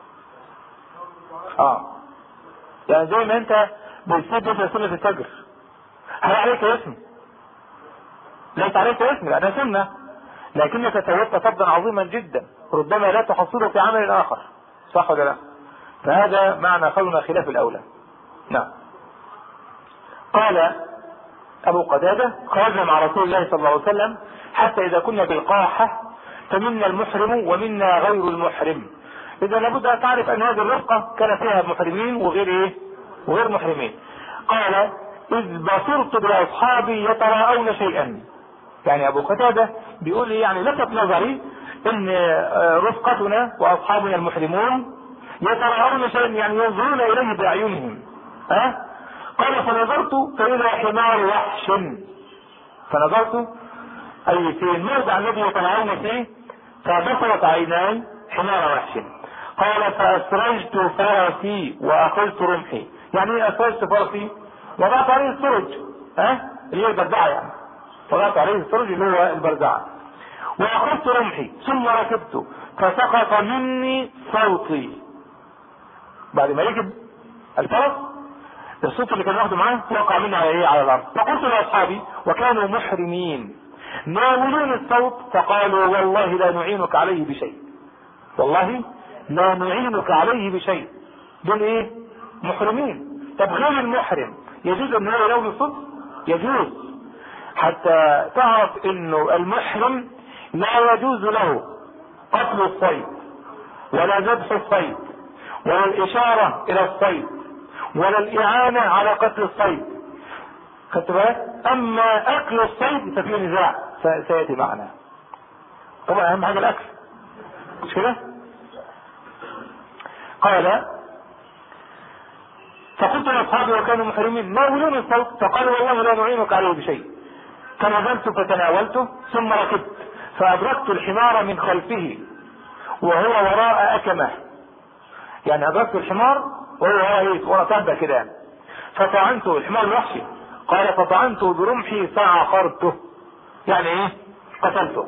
اه يعني زي ما انت بتسجد في سنة الفجر، هل عليك اسم؟ ليس عليك اسم لأنها سنة، لكنك تفوت فضلا عظيما جدا ربما لا تحصله في عمل اخر، صح ولا لا؟ فهذا معنى قولنا خلاف الاولى. نعم. قال ابو قتادة خرجنا مع رسول الله صلى الله عليه وسلم حتى اذا كنا بالقاحة فمنا المحرم ومنا غير المحرم. اذا لابد ان تعرف ان هذه الرفقة كان فيها محرمين وغير ايه؟ وغير محرمين. قال اذ بصرت باصحابي يتراءون شيئا، يعني ابو قتادة بيقول لي يعني لفت نظري ان رفقتنا واصحابنا المحرمون يتراءون شيئا، يعني ينظرون اليه باعينهم. ها أه؟ قال فنظرت فإذا حمار وحش، فنظرت اي في الموضع الذي يتراءون فيه فبصرت عيناي حمار وحش. قال فاسرجت فرسي واخذت رمحي. يعني ايه اسرجت فرسي؟ وضعت عليه السرج، ها أه؟ اللي هي البردعة، يعني وضعت عليه السرج اللي هو البردعة، واخذت رمحي ثم ركبت فسقط مني صوتي. بعد ما ركب الفرس الصوت اللي كان واخده معاه وقع مني على ايه؟ على الارض. فقلت لاصحابي وكانوا محرمين ناولون الصوت فقالوا والله لا نعينك عليه بشيء، والله لا نعينك عليه بشيء. دول ايه؟ محرمين. طب غير المحرم يجوز ان هو يلون الصوت؟ يجوز، حتى تعرف انه المحرم لا يجوز له قتل الصيد ولا ذبح الصيد ولا الاشارة الى الصيد ولا الاعانة على قتل الصيد. خدت بالك؟ اما اكل الصيد ففيه نزاع سياتي معنا. طبعا اهم حاجة الاكل، مش كده؟ قال فقلت لاصحابي وكانوا محرمين ناولون الصوت فقالوا والله لا نعينك عليه بشيء. فنزلت فتناولته ثم ركبت فادركت الحمار من خلفه وهو وراء اكمه، يعني ادركت الحمار وهو وراء وراء تهبه كده، فطعنته الحمار الوحشي. قال فطعنته برمحي فعقرته، يعني ايه؟ قتلته.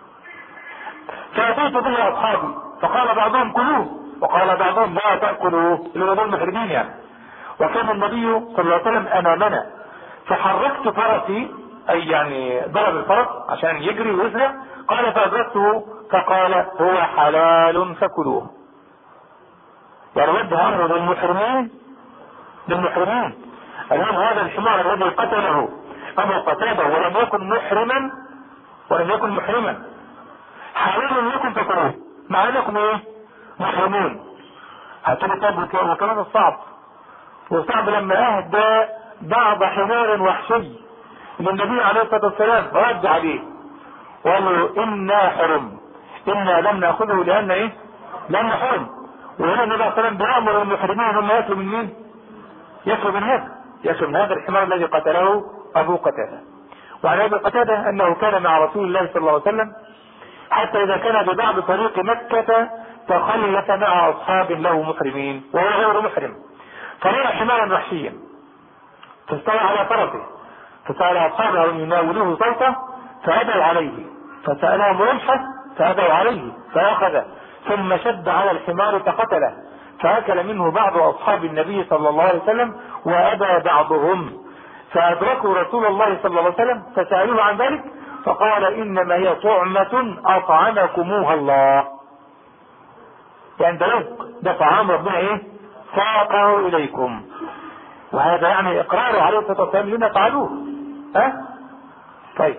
فاتيت به اصحابي فقال بعضهم كلوه وقال بعضهم لا تاكلوه، اللي هو المحرمين يعني. وكان النبي صلى الله عليه وسلم امامنا فحركت فرسي، اي يعني ضرب الفرس عشان يجري ويسرع. قال فادركته فقال هو حلال فكلوه. يعني وجه امره للمحرمين للمحرمين الان هذا الحمار الذي قتله ابو قتادة ولم يكن محرما ولم يكن محرما حلال لكم فكلوه، مع انكم ايه؟ محرمون. هتقول طب وكمان الصعب وصعب لما اهدى بعض حمار وحشي للنبي عليه الصلاة والسلام رد عليه وقال له انا حرم، انا لم ناخذه لان ايه؟ لان حرم. وهنا النبي عليه الصلاة والسلام بيأمر المحرمين هم ياكلوا من مين؟ ياكلوا من هذا، ياكلوا من هذا الحمار الذي قتله ابو قتادة. وعن ابي قتادة انه كان مع رسول الله صلى الله عليه وسلم حتى اذا كان ببعض طريق مكة تخلف مع اصحاب له محرمين وهو غير محرم، فرأى حمارا وحشيا فاستوى على فرسه فسأل اصحابه ان يناولوه صوته فابوا عليه، فسألهم رمحه فابوا عليه فاخذ، ثم شد على الحمار فقتله، فاكل منه بعض اصحاب النبي صلى الله عليه وسلم وابى بعضهم، فادركوا رسول الله صلى الله عليه وسلم فسألوه عن ذلك فقال انما هي طعمة اطعمكموها الله. يعني ده رزق، ده طعام ربنا ايه ساقه اليكم، وهذا يعني اقراره عليه الصلاة والسلام لما فعلوه. ها طيب.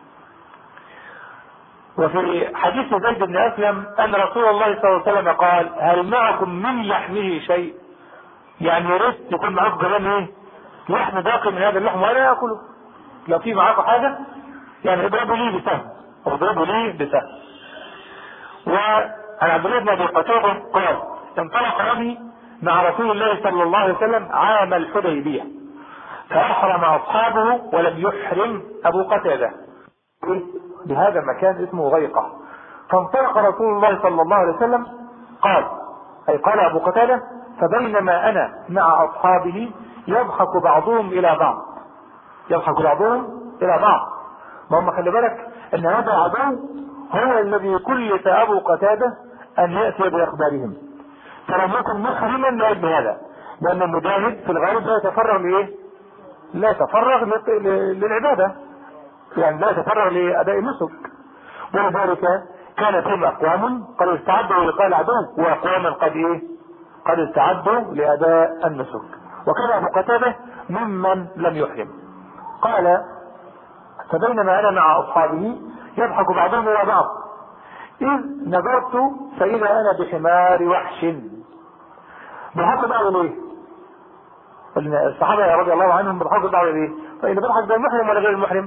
وفي حديث زيد بن اسلم ان رسول الله صلى الله عليه وسلم قال هل معكم من لحمه شيء؟ يعني يريد يكون معكم كمان ايه لحم باقي من هذا اللحم ولا ياكله، لو في معاكم حاجه يعني اضربوا لي بسهم، اضربوا لي بسهم. وعن عبد الله بن ابي قتاده قال انطلق ابي مع رسول الله صلى الله عليه وسلم عام الحديبيه فاحرم اصحابه ولم يحرم ابو قتاده بهذا المكان اسمه غيقه، فانطلق رسول الله صلى الله عليه وسلم قال اي قال ابو قتاده فبينما انا مع اصحابه يضحك بعضهم الى بعض، يضحك بعضهم الى بعض. ما هم خلي بالك ان هذا العدو هو الذي كلف ابو قتاده ان ياتي باخبارهم، فلم يكن محرما لاجل هذا، لان المجاهد في الغالب لا يتفرغ لايه؟ لا يتفرغ للعباده، يعني لا يتفرغ لاداء النسك. ولذلك كان فيهم اقوام قد استعدوا لقاء العدو واقواما قد ايه؟ قد استعدوا لاداء النسك، وكان ابو قتاده ممن لم يحرم. قال فبينما انا مع اصحابه يضحك بعضهم الى بعض اذ نظرت فاذا انا بحمار وحش. بيضحكوا بعض ليه؟ الصحابه رضي الله عنهم بيضحكوا بعض ليه؟ فاذا بيضحك ده المحرم ولا غير المحرم؟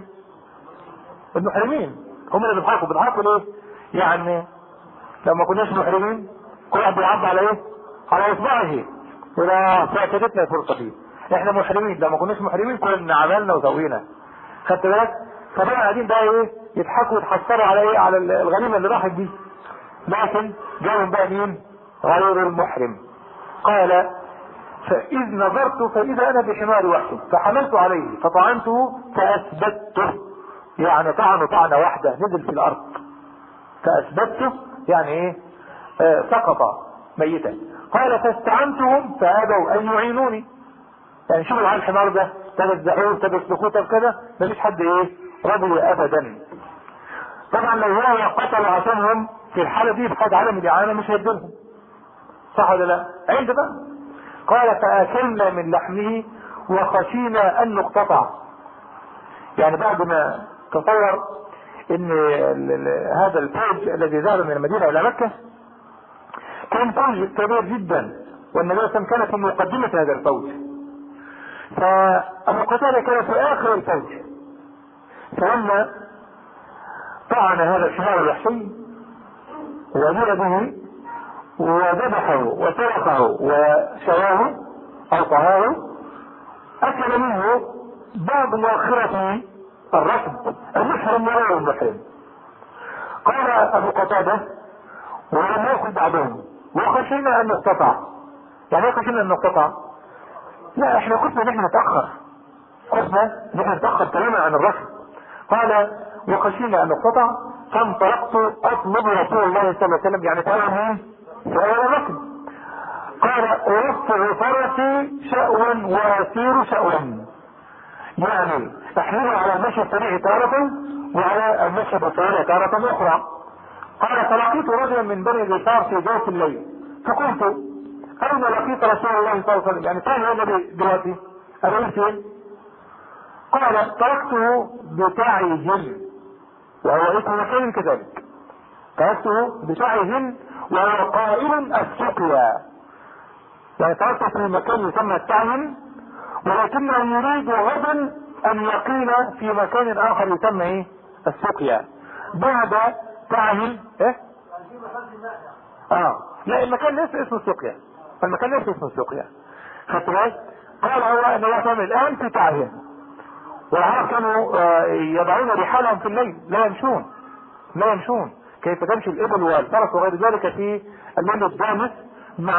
المحرمين هم اللي بيضحكوا. بيضحكوا ليه؟ يعني لو ما كناش محرمين كل واحد بيعض على ايه؟ على اصبعه، ولا فاتتنا الفرصه فيه. احنا محرمين، لو ما كناش محرمين كنا عملنا وسوينا. خدت بالك؟ فبقى قاعدين بقى ايه؟ يضحكوا ويتحسروا على ايه؟ على الغنيمه اللي راحت دي. لكن جاهم بقى مين؟ غير المحرم. قال فاذ نظرت فاذا انا بحمار وحش فحملت عليه فطعنته فاثبته، يعني طعنه طعنه واحده نزل في الارض. فاثبته يعني ايه؟ آه سقط ميتا. قال فاستعنتهم فابوا ان يعينوني. يعني شوفوا على الحمار ده تنزعوه تبسلخوه كده، مفيش حد ايه رضي ابدا. طبعا لو هو قتل عشانهم في الحاله دي بحد عالم الاعانه مش هيدولهم، صح ولا لا؟ عند بقى. قال فاكلنا من لحمه وخشينا ان نقتطع. يعني بعد ما تصور ان هذا الفوج الذي ذهب من المدينه الى مكه كان فوج كبير جدا، والنبي صلى الله عليه وسلم كان في مقدمه هذا الفوج، فأبو قتادة كان في آخر الفوج. فلما طعن هذا الحمار الوحشي ومر به وذبحه وسرقه وشواه أو طهاه أكل منه بعض مؤخرة الركب المحرم وغير المحرم. قال أبو قتادة ولم يأكل بعضهم وخشينا أن نقتطع. يعني خشينا أن نقتطع؟ لا احنا كنا نحن نتأخر، كنا نحن نتأخر تماما عن الركب. قال وخشينا ان نقتطع فانطلقت اطلب رسول الله صلى الله عليه وسلم، يعني تعالى مين؟ سؤال الركب. قال ارفع فرسي شأوا واسير شأوا، يعني احمله على المشي السريع تارة وعلى المشي البطيء تارة اخرى. قال فلقيت رجلا من بني الغفار في جوف الليل فقلت اين لقيت رسول الله صلى الله عليه وسلم؟ يعني كان هو النبي دلوقتي انا فين؟ قال تركته بتعيهن وهو اسم مكان كذلك، تركته بتعيهن وهو قائل السقيا، يعني تركته في مكان يسمى التعين ولكنه يريد غدا ان يقيل في مكان اخر يسمى ايه؟ السقيا بعد تعين ايه؟ اه لا المكان ليس اسمه السقيا، المكان ليس اسمه السقيا. خدت بالك؟ قال هو ان هو تعمل الان في تعين والعرب كانوا يضعون رحالهم في الليل، لا يمشون لا يمشون كيف تمشي الابل والفرس وغير ذلك في الليل الدامس مع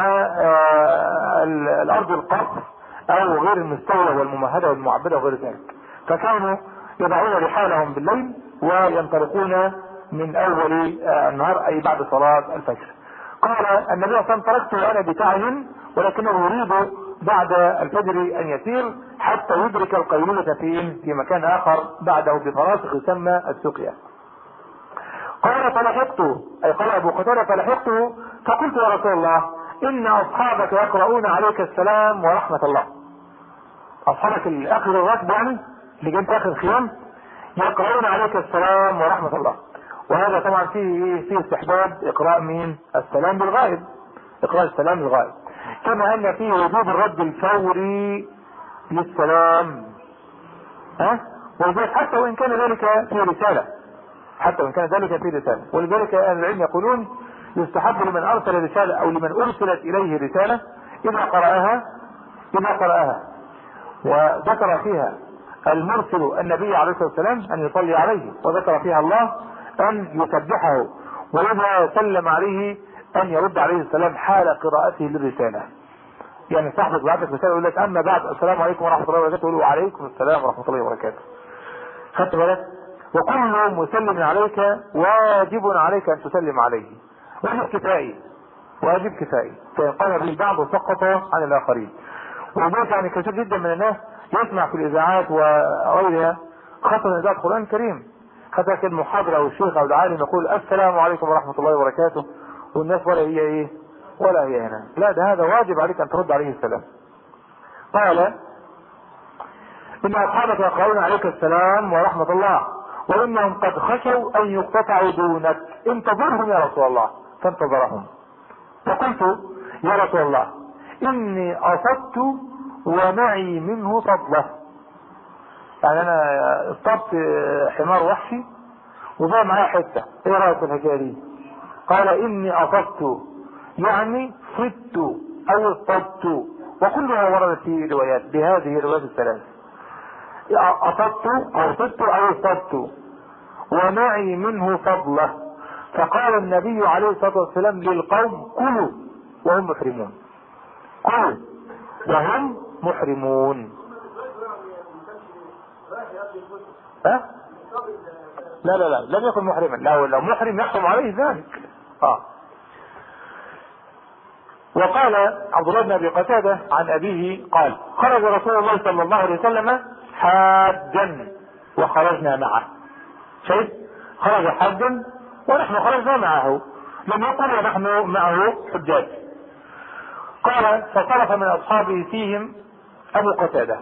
الارض القصف او غير المستوى والممهده والمعبده وغير ذلك. فكانوا يضعون رحالهم بالليل وينطلقون من اول النهار اي بعد صلاه الفجر. قال النبي صلى الله عليه وسلم تركت وانا بتعب ولكنه يريد بعد الفجر ان يسير حتى يدرك القيلولة في في مكان اخر بعده بفراسخ يسمى السقيا. قال فلحقته اي قال ابو قتادة فلحقته فقلت يا رسول الله ان اصحابك يقرؤون عليك السلام ورحمة الله. اصحابك الاخر الركب يعني اللي جنب اخر الخيام يقرؤون عليك السلام ورحمة الله. وهذا طبعا فيه فيه استحباب اقراء مين السلام بالغائب، اقراء السلام بالغائب، كما ان فيه وجوب الرد الفوري للسلام. ها ولذلك حتى وان كان ذلك في رسالة حتى وان كان ذلك في رسالة ولذلك اهل العلم يقولون يستحب لمن ارسل رسالة او لمن ارسلت اليه رسالة اذا قرأها اذا قرأها وذكر فيها المرسل النبي عليه الصلاة والسلام ان يصلي عليه، وذكر فيها الله ان يسبحه، واذا سلم عليه ان يرد عليه السلام حال قراءته للرسالة. يعني صاحبك بعتك رسالة يقول لك اما بعد السلام عليكم ورحمة الله وبركاته، يقول له وعليكم السلام ورحمة الله وبركاته. خدت بالك؟ وكل مسلم عليك واجب عليك ان تسلم عليه، واجب كفائي واجب كفائي فان قام به البعض سقط عن الاخرين. وذلك يعني كثير جدا من الناس يسمع في الاذاعات وغيرها خاصة اذاعة القرآن الكريم خدت المحاضرة او الشيخ او العالم يقول السلام عليكم ورحمة الله وبركاته، والناس ولا هي ايه ولا هي هنا. لا، ده هذا واجب عليك ان ترد عليه السلام. قال ان اصحابك يقرؤون عليك السلام ورحمة الله وانهم قد خشوا ان يقتطعوا دونك انتظرهم يا رسول الله. فانتظرهم فقلت يا رسول الله اني اصبت ومعي منه فضله. يعني انا اصبت حمار وحشي وبقى معايا حته، ايه رايك في الحكايه دي؟ قال اني اصبت يعني صدت او اصطدت، وكلها وردت في روايات بهذه الروايات الثلاث، اصبت او صدت او اصطدت ومعي منه فضله. فقال النبي عليه الصلاه والسلام للقوم كلوا وهم محرمون، كلوا وهم محرمون. ها؟ لا لا لا لم يكن محرما، لو لو محرم يحكم عليه ذلك. اه وقال عبد الله بن ابي قتاده عن ابيه قال خرج رسول الله صلى الله عليه وسلم حاجا وخرجنا معه. شايف؟ خرج حاجا ونحن خرجنا معه، لم يقل ونحن معه حجاج. قال فصرف من اصحابه فيهم ابو قتاده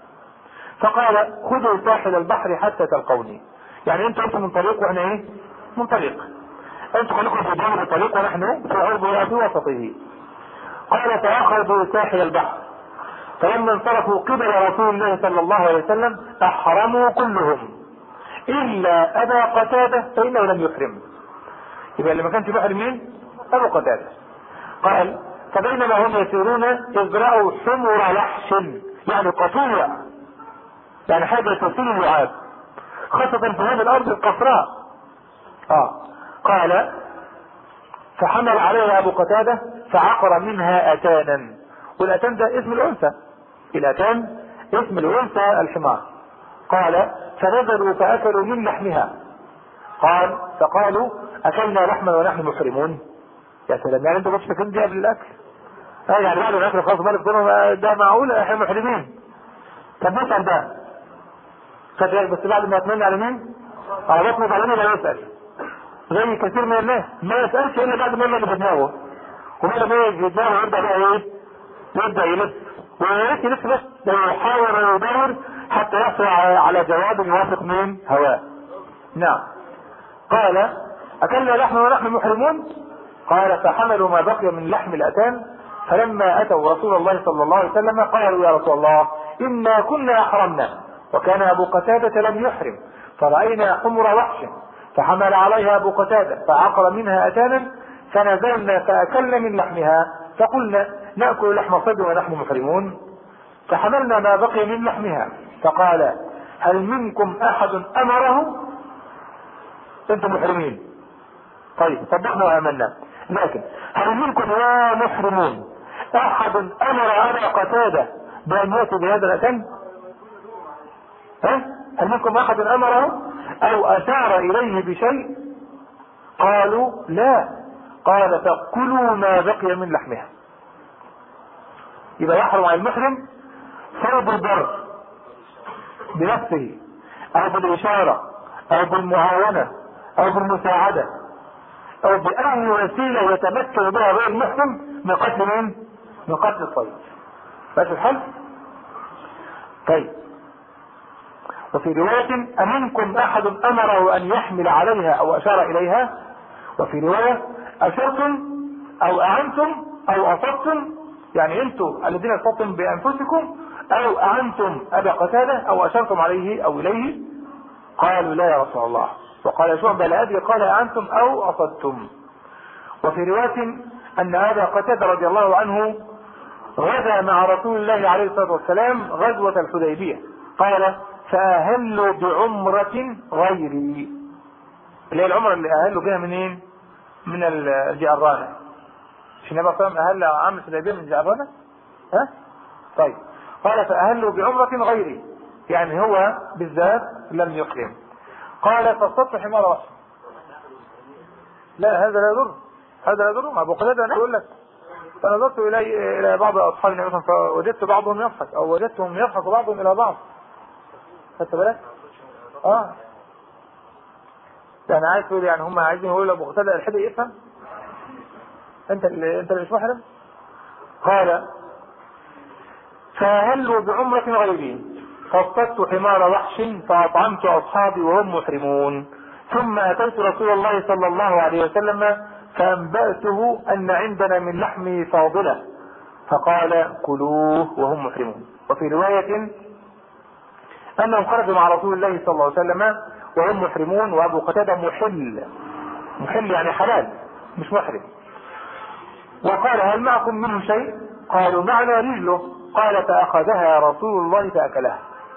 فقال خذوا ساحل البحر حتى تلقوني. يعني انتوا انتم من طريق واحنا ايه من طريق، انتوا خليكم في جانب الطريق ونحن في عرضه في وسطه. قال فاخذوا ساحل البحر فلما انصرفوا قبل رسول الله صلى الله عليه وسلم احرموا كلهم الا ابا قتاده فانه لم يحرم. يبقى اللي ما كانش محرم مين؟ ابو قتاده. قال فبينما هم يسيرون اذ راوا حمر وحش، يعني قطوع، يعني حاجه تثير اللعاب خاصه في هذه الارض القصراء. اه قال فحمل عليها ابو قتاده فعقر منها اتانا، والاتان ده اسم الانثى، الاتان اسم الانثى الحمار. قال فنزلوا فاكلوا من لحمها. قال فقالوا اكلنا لحما ونحن محرمون. يا سلام، يعني انت مش فاكرين دي قبل الاكل؟ اه يعني بعد الاكل خلاص بالك ده معقول احنا محرمين؟ طب نسال ده فاكر بس بعد ما يتمنى على مين؟ على بطنه على لا يسال، زي كثير من الناس ما يسالش الا بعد ما يملى بدماغه، وبعد ما يجي بدماغه يبدا بقى ايه؟ يبدا يلف، ويا ريت يلف بس ده يحاول ويدور حتى يحصل على جواب يوافق من هواه. نعم. قال اكلنا لحم ونحن محرمون. قال فحملوا ما بقي من لحم الاتان فلما اتوا رسول الله صلى الله عليه وسلم قالوا يا رسول الله انا كنا احرمنا وكان ابو قتاده لم يحرم فراينا حمر وحش فحمل عليها ابو قتاده فعقر منها اتانا فنزلنا فاكلنا من لحمها فقلنا ناكل لحم صيد ونحن محرمون فحملنا ما بقي من لحمها. فقال هل منكم احد امره؟ انتم محرمين. طيب صدقنا وامنا. لكن هل منكم يا محرمون احد امر ابا قتاده بان ياتي بهذا الاتم؟ ها؟ هل منكم احد امره او اشار اليه بشيء؟ قالوا لا. قال فكلوا ما بقي من لحمها. يبقى يحرم على المحرم صيد البر بنفسه او بالاشاره او بالمعاونه او بالمساعده او باي وسيله يتمكن بها غير المحرم من قتل مين؟ من قتل الصيد. بس الحل. طيب وفي رواية أمنكم أحد أمره أن يحمل عليها أو أشار إليها. وفي رواية أشرتم أو أعنتم أو أصبتم، يعني أنتم الذين أصبتم بأنفسكم أو أعنتم أبا قتادة أو أشرتم عليه أو إليه. قالوا لا يا رسول الله. وقال شعبة لا أدري قال أعنتم أو أصبتم. وفي رواية أن أبا قتادة رضي الله عنه غزا مع رسول الله عليه الصلاة والسلام غزوة الحديبية. قال فأهلوا بعمرة غيري، اللي هي العمرة اللي أهلوا بها منين؟ من الجعرانة. مش النبي صلى الله عليه وسلم أهل عام الحديبية من الجعرانة؟ ها؟ طيب قال فأهلوا بعمرة غيري، يعني هو بالذات لم يحرم. قال فاصطدت حمار وحش. لا هذا لا يضر، هذا لا يضر. أبو قتادة أنا أقول لك فنظرت إلي إلى بعض أصحاب النبي فوجدت بعضهم يضحك أو وجدتهم يضحك بعضهم إلى بعض. خدت بالك؟ اه يعني عايز تقول يعني هم عايزين يقولوا ابو قتادة الحد يفهم انت اللي انت اللي مش محرم. قال فهلوا بعمرة غيري فاصطدت حمار وحش فاطعمت اصحابي وهم محرمون، ثم اتيت رسول الله صلى الله عليه وسلم فانبأته ان عندنا من لحمه فاضلة فقال كلوه وهم محرمون. وفي رواية انهم خرجوا مع رسول الله صلى الله عليه وسلم وهم محرمون وابو قتادة محل، محل يعني حلال مش محرم. وقال هل معكم منه شيء؟ قالوا معنا رجله. قال فاخذها رسول الله فاكلها.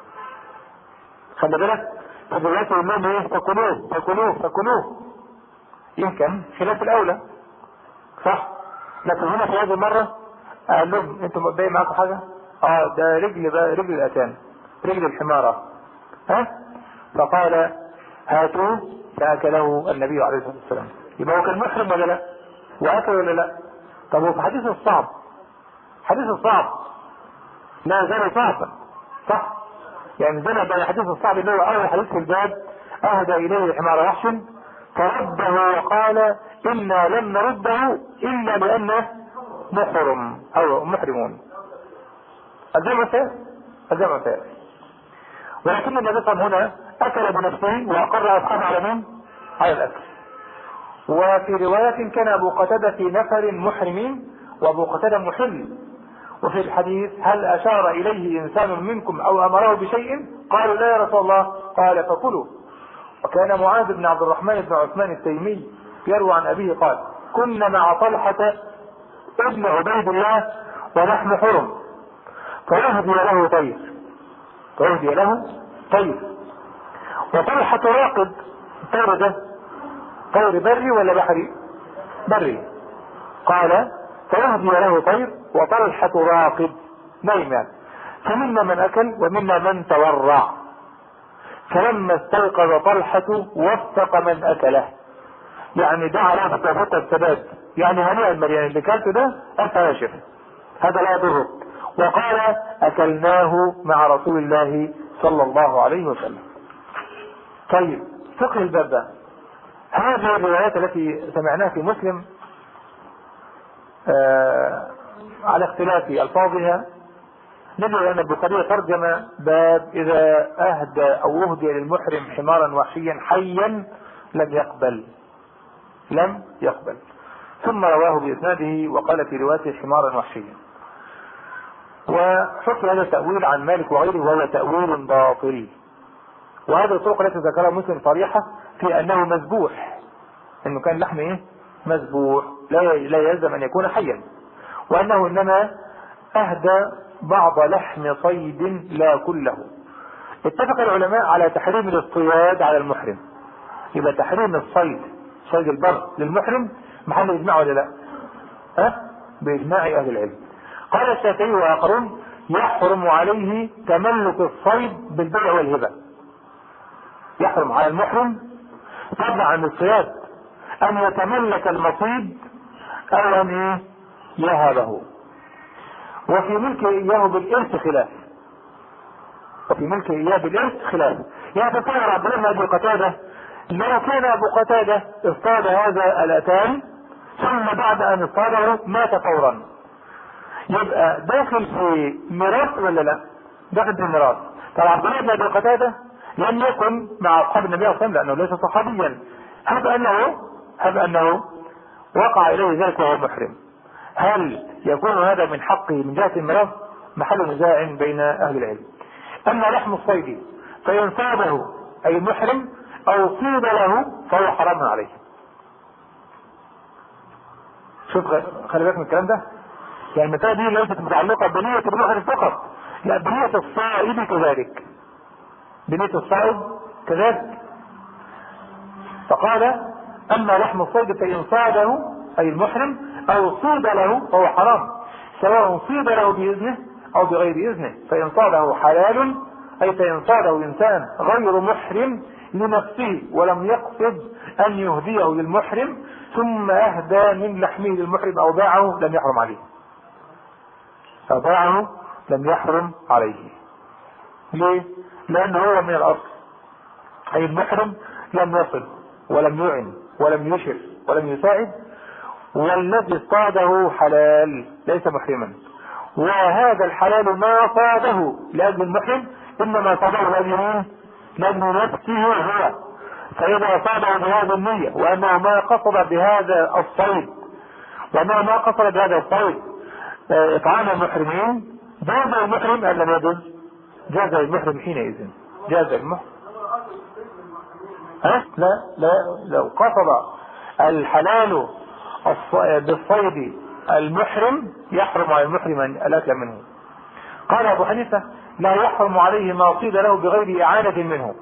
خلي بالك فبالرواية الامام ايه؟ فكلوه فكلوه فكلوه، يمكن خلاف الاولى صح. لكن هنا في هذه المرة قال لهم انتم باقي معكم حاجة؟ اه ده رجل رجل الاتان رجل الحمارة. ها؟ فقال هاتوه فاكله النبي عليه الصلاة والسلام. يبقى هو كان محرم ولا لا؟ واكل ولا لا؟ طب هو في حديث الصعب، حديث الصعب لا زال صعبا صح. يعني زال بين الحديث الصعب اللي هو اول حديث في الباب اهدى اليه حمار وحش فرده وقال انا لم نرده الا لانه محرم او محرمون. الجمع سير الجمع سير. ولكن النبي صلى الله عليه وسلم هنا اكل بنفسه واقر اصحابه على من؟ على الاكل. وفي رواية كان ابو قتادة في نفر محرمين وابو قتادة محل. وفي الحديث هل اشار اليه انسان منكم او امره بشيء؟ قالوا لا يا رسول الله. قال فكلوا. وكان معاذ بن عبد الرحمن بن عثمان التيمي يروى عن ابيه قال كنا مع طلحة ابن عبيد الله ونحن حرم فيهدي له طير فيهدي له طير وطلحة راقد. الطير ده طير بري ولا بحري؟ بري. قال فيهدي له طير وطلحة راقد نايما فمنا من اكل ومنا من تورع. فلما استيقظ طلحة وفق من اكله، يعني دعا له بتوفيق السداد، يعني هنيئا المريان اللي كلته ده انت يا شيخ هذا لا يضرك. وقال اكلناه مع رسول الله صلى الله عليه وسلم. طيب فقه الباب ده، هذه الروايات التي سمعناها في مسلم آه على اختلاف الفاظها نجد ان البخاري ترجم باب اذا اهدى او اهدي للمحرم حمارا وحشيا حيا لم يقبل لم يقبل ثم رواه باسناده وقال في روايته حمارا وحشيا. وحكي هذا التأويل عن مالك وغيره وهو تأويل باطل. وهذه الطرق التي ذكرها مسلم صريحة في انه مذبوح، انه كان لحم ايه؟ مذبوح لا لا يلزم ان يكون حيا، وانه انما اهدى بعض لحم صيد لا كله. اتفق العلماء على تحريم الاصطياد على المحرم. يبقى تحريم الصيد، صيد البر للمحرم محل اجماع ولا لا؟ ها؟ باجماع اهل العلم. قال الشافعي واخرون يحرم عليه تملك الصيد بالبيع والهبه. يحرم على المحرم فضلا عن الصياد ان يتملك المصيد او ان ايه؟ يهبه. وفي ملك اياه بالارث خلاف. وفي ملك اياه بالارث خلاف. يعني تصور عبد الله بن ابي قتاده لو كان ابو قتاده اصطاد هذا الاتان ثم بعد ان اصطاده مات فورا، يبقى داخل في ميراث ولا لا؟ داخل في ميراث. طبعا عبد الله بن ابي قتاده لم يكن مع اصحاب النبي صلى الله عليه وسلم لانه ليس صحابيا. هب انه هب انه وقع اليه ذلك وهو محرم، هل يكون هذا من حقه من جهه الميراث؟ محل نزاع بين اهل العلم. اما لحم الصيد فان صاده اي محرم او صيد له فهو حرام عليه. شوف خلي بالك من الكلام ده، يعني المسألة دي ليست متعلقة بنية المحرم فقط، لا بنية الصائد كذلك، بنية الصائد كذلك. فقال اما لحم الصيد فان صاده اي المحرم او صيد له فهو حرام، سواء صيد له باذنه او بغير اذنه. فان صاده حلال اي فان صاده انسان غير محرم لنفسه ولم يقصد ان يهديه للمحرم ثم اهدى من لحمه للمحرم او باعه لم يحرم عليه. فباعه لم يحرم عليه. ليه؟ لانه هو من الاصل اي المحرم لم يصل ولم يعن ولم يشر ولم يساعد، والذي اصطاده حلال ليس محرما. وهذا الحلال ما صاده لاجل المحرم انما صاده لاجل لاجل نفسه هو. فاذا صاده بهذه النية وانه ما قصد بهذا الصيد وانه ما قصد بهذا الصيد اطعام المحرمين جاز المحرم ان لم يجوز؟ جاز المحرم حينئذ، جاز المحرم. ها؟ لا لا لو قصد الحلال بالصيد المحرم يحرم على المحرم الاكل منه. قال ابو حنيفه لا يحرم عليه ما صيد له بغير اعانه منه.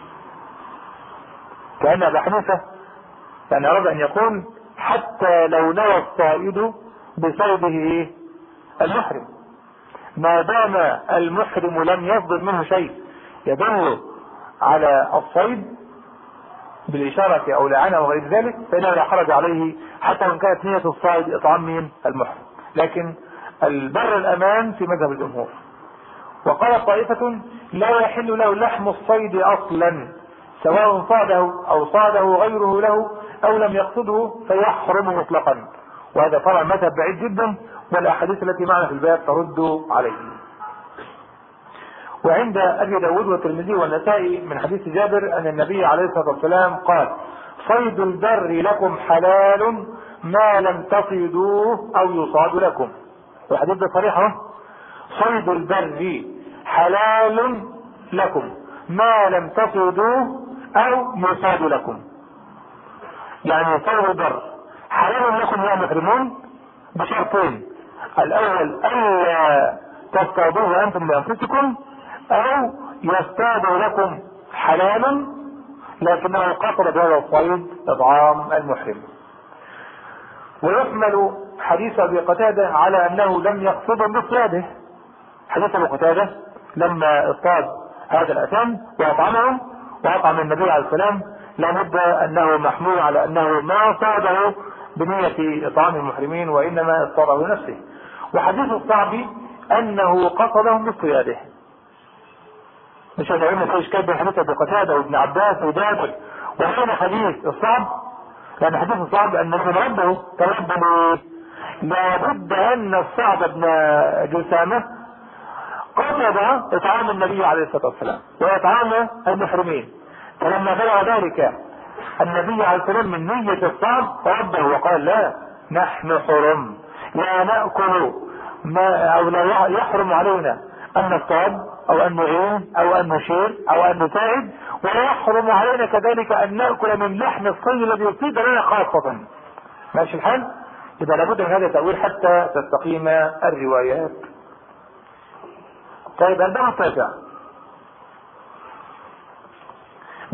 كان ابو حنيفه يعني اراد ان يقول حتى لو نوى الصائد بصيده ايه؟ المحرم، ما دام المحرم لم يصدر منه شيء يدل على الصيد بالإشارة أو الإعانة أو غير ذلك فإنه لا حرج عليه حتى وإن كانت نية الصيد إطعام من المحرم. لكن البر الأمان في مذهب الجمهور. وقال طائفة لا يحل له لحم الصيد أصلا سواء صاده أو صاده غيره له أو لم يقصده فيحرم مطلقا. وهذا طبعا مذهب بعيد جدا والأحاديث التي معنا في الباب ترد عليه. وعند أبي داود والترمذي والنسائي من حديث جابر أن النبي عليه الصلاة والسلام قال صيد البر لكم حلال ما لم تصيدوه أو يصاد لكم. والحديث ده صريح، صيد البر حلال لكم ما لم تصيدوه أو يصاد لكم. يعني صيد البر حلال لكم يا محرمون بشرطين: الأول ألا تصطادوه أنتم بأنفسكم او يصطاد لكم حلالا لكنه قصد بهذا الصيد اطعام المحرم. ويحمل حديث ابي قتاده على انه لم يقصد باصطياده. حديث ابي قتاده لما اصطاد هذا الاتان واطعمه واطعم النبي عليه السلام لابد انه محمول على انه ما صاده بنية اطعام المحرمين وانما اصطاده نفسه. وحديث الصعب انه قصدهم باصطياده. مش هنعلم في اشكال بين حديث ابي قتاده وابن عباس وجابر وحين حديث الصعب، لان حديث الصعب ان ابن ربه تربى لابد ان الصعب ابن جسامه قصد اطعام النبي عليه الصلاه والسلام واطعام المحرمين. فلما بلغ ذلك النبي عليه السلام من نية الصعب ربه وقال لا نحن حرم لا نأكل ما او لا يحرم علينا ان نصطاد او ان نعين او ان نشير او ان نساعد، ولا يحرم علينا كذلك ان نأكل من لحم الصيد الذي يصيد لنا خاصة. ماشي الحال؟ يبقى لابد من هذا التأويل حتى تستقيم الروايات. طيب الباب التاسع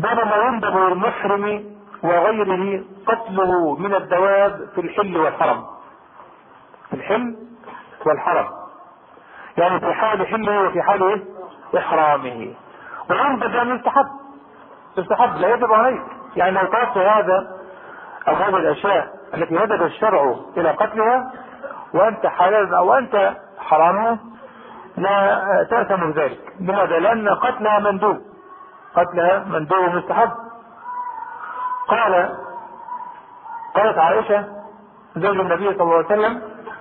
باب ما يندب للمحرم وغيره قتله من الدواب في الحل والحرم. في الحل والحرم يعني في حال حله وفي حال إيه؟ إحرامه. ويندب يعني يستحب، يستحب لا يجب عليك. يعني لو طلبت هذا أو هذه الأشياء التي هدف الشرع إلى قتلها وأنت حلال أو أنت حرامها لا تأثم ذلك. لماذا؟ لأن قتلها مندوب، قتلها مندوب مستحب. قال قالت عائشة زوج النبي صلى الله عليه وسلم: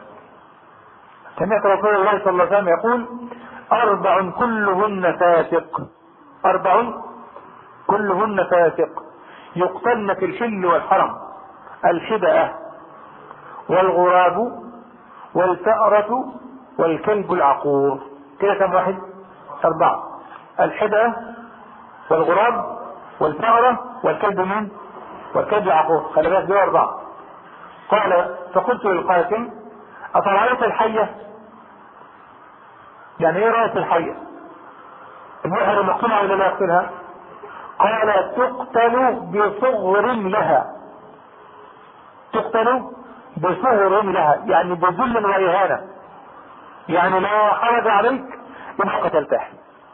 سمعت رسول الله صلى الله عليه وسلم يقول: أربع كلهن فاسق، أربع كلهن فاسق يقتلن في الحل والحرم: الحدأة والغراب والفأرة والكلب العقور. كده كم واحد؟ أربعة: الحدأة والغراب والفأرة والكلب من؟ والكلب العقور. خلي بالك دول أربعة. قال: فقلت للقاسم: أفرأيت الحية؟ يعني ايه رأيت الحية؟ المحرم مقتلها ولا لا يقتلها؟ قال: تقتل بصغر لها، تقتل بصغر لها يعني بذل وإهانة، يعني لا حرج عليك إذا قتلتها.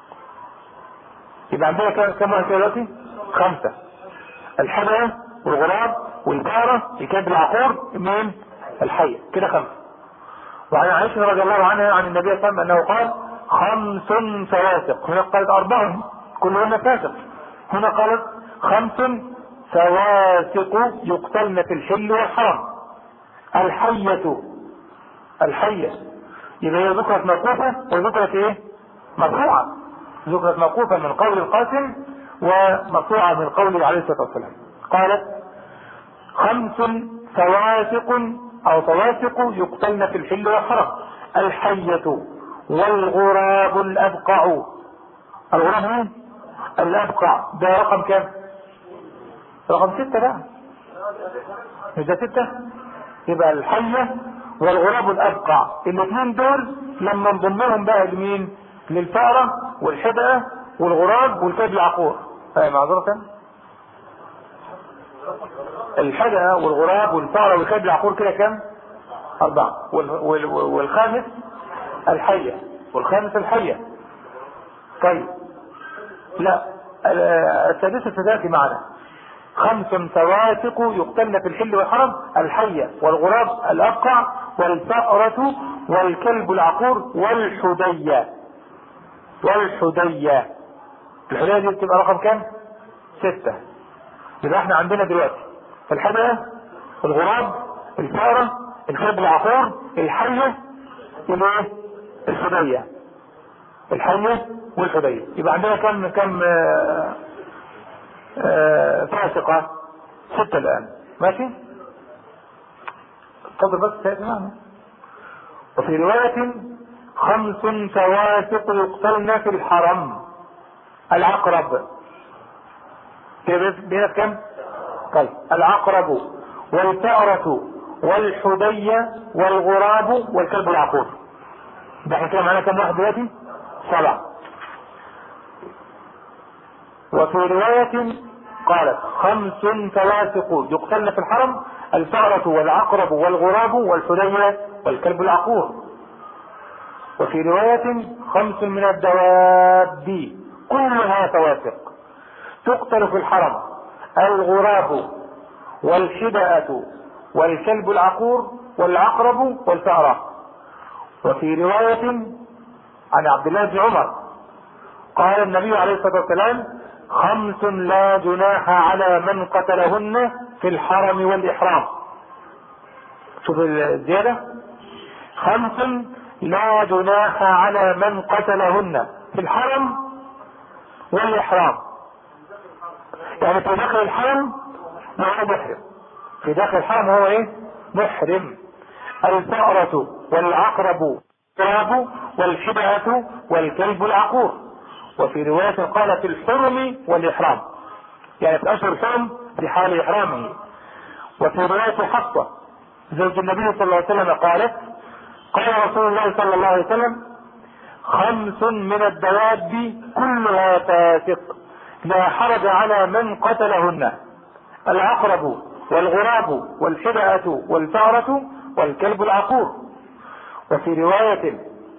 يبقى عندنا كم واحد دلوقتي؟ خمسة: الحدأة والغراب والفأرة الكلب العقور من الحية. كده خمسة. وعن عائشة رضي الله عنها عن النبي صلى الله عليه وسلم أنه قال: خمس فواسق. هنا قالت أربع كلهن فاسق، هنا قالت خمس فواسق يقتلن في الحل والحرم: الحية، الحية يبقى هي ذكرت موقوفة وذكرت ايه؟ مرفوعة. ذكرت موقوفة من قول القاسم ومرفوعة من قوله عليه الصلاة والسلام. قالت: خمس فواسق او فواسق يقتلن في الحل والحرم: الحية والغراب الأبقع. الغراب مين؟ الأبقع. ده رقم كام؟ رقم ستة. بقى مش ده ستة؟ يبقى الحية والغراب الأبقع. الاثنين دول لما نضمهم بقى لمين؟ للفأرة والحدأة والغراب والكلب العقور. اي معذرة، الحدأة والغراب والفأرة والكلب العقور كده كام؟ أربعة. والخامس الحية، والخامس الحية. طيب لا، السادسة ستأتي معنا: خمس فواسق يقتلن في الحل والحرم: الحية والغراب الأبقع والفأرة والكلب العقور والحدية. والحدية الحدية دي بتبقى رقم كام؟ ستة. يبقى احنا عندنا دلوقتي الحدية، الغراب، الفأرة، الكلب العقور، الحية، الايه؟ الحدية. الحية والحدية. يبقى عندنا كم كم آه آه فاسقة؟ ستة الآن. ماشي؟ اتفضل بس تأتي معنا. وفي رواية: خمس فواسق يقتلن في الحرم: العقرب. بينا كم؟ طيب: العقرب والفأرة والحدية والغراب والكلب العقور. ده احنا كده معانا كم واحد دلوقتي؟ سبعة. وفي رواية قالت: خمس فواسق يقتلن في الحرم: الفأرة والعقرب والغراب والحدية والكلب العقور. وفي رواية: خمس من الدواب كلها فواسق تقتل في الحرم: الغراب والحدأة والكلب العقور والعقرب والفأرة. وفي رواية عن عبد الله بن عمر قال النبي عليه الصلاة والسلام: خمس لا جناح على من قتلهن في الحرم والإحرام. شوف الزيادة: خمس لا جناح على من قتلهن في الحرم والإحرام. يعني في داخل الحرم هو محرم، في داخل الحرم هو ايه؟ محرم. الفأرة والعقرب والغراب والحدأة والكلب العقور. وفي رواية قال: في الحرم والإحرام، يعني في أشهر الحرم في حال إحرامه. وفي رواية حفصة زوج النبي صلى الله عليه وسلم قالت: قال رسول الله صلى الله عليه وسلم: خمس من الدواب كلها فاسق لا حرج على من قتلهن: العقرب والغراب والحدأة والفأرة والكلب العقور. وفي رواية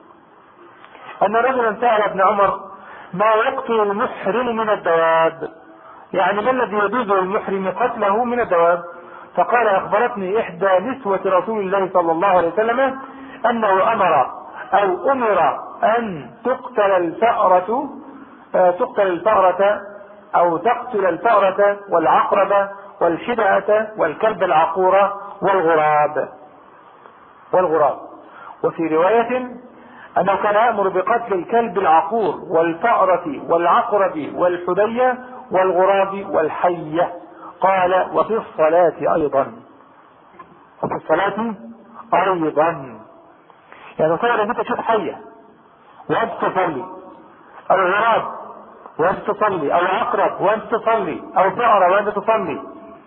أن رجلا سأل ابن عمر: ما يقتل المحرم من الدواب؟ يعني ما الذي يجوز للمحرم قتله من الدواب؟ فقال: أخبرتني إحدى نسوة رسول الله صلى الله عليه وسلم أنه أمر أو أمر أن تقتل الفأرة تقتل الفأرة أو تقتل الفأرة والعقرب والحدأة والكلب العقور والغراب والغراب وفي رواية أنه كان يأمر بقتل الكلب العقور والفأرة والعقرب والحدية والغراب والحية. قال: وفي الصلاة أيضا وفي الصلاة أيضا يعني صار أنك تشوف حية وأنت تصلي، أو غراب وأنت تصلي، أو عقرب وأنت تصلي، أو فأرة وأنت تصلي،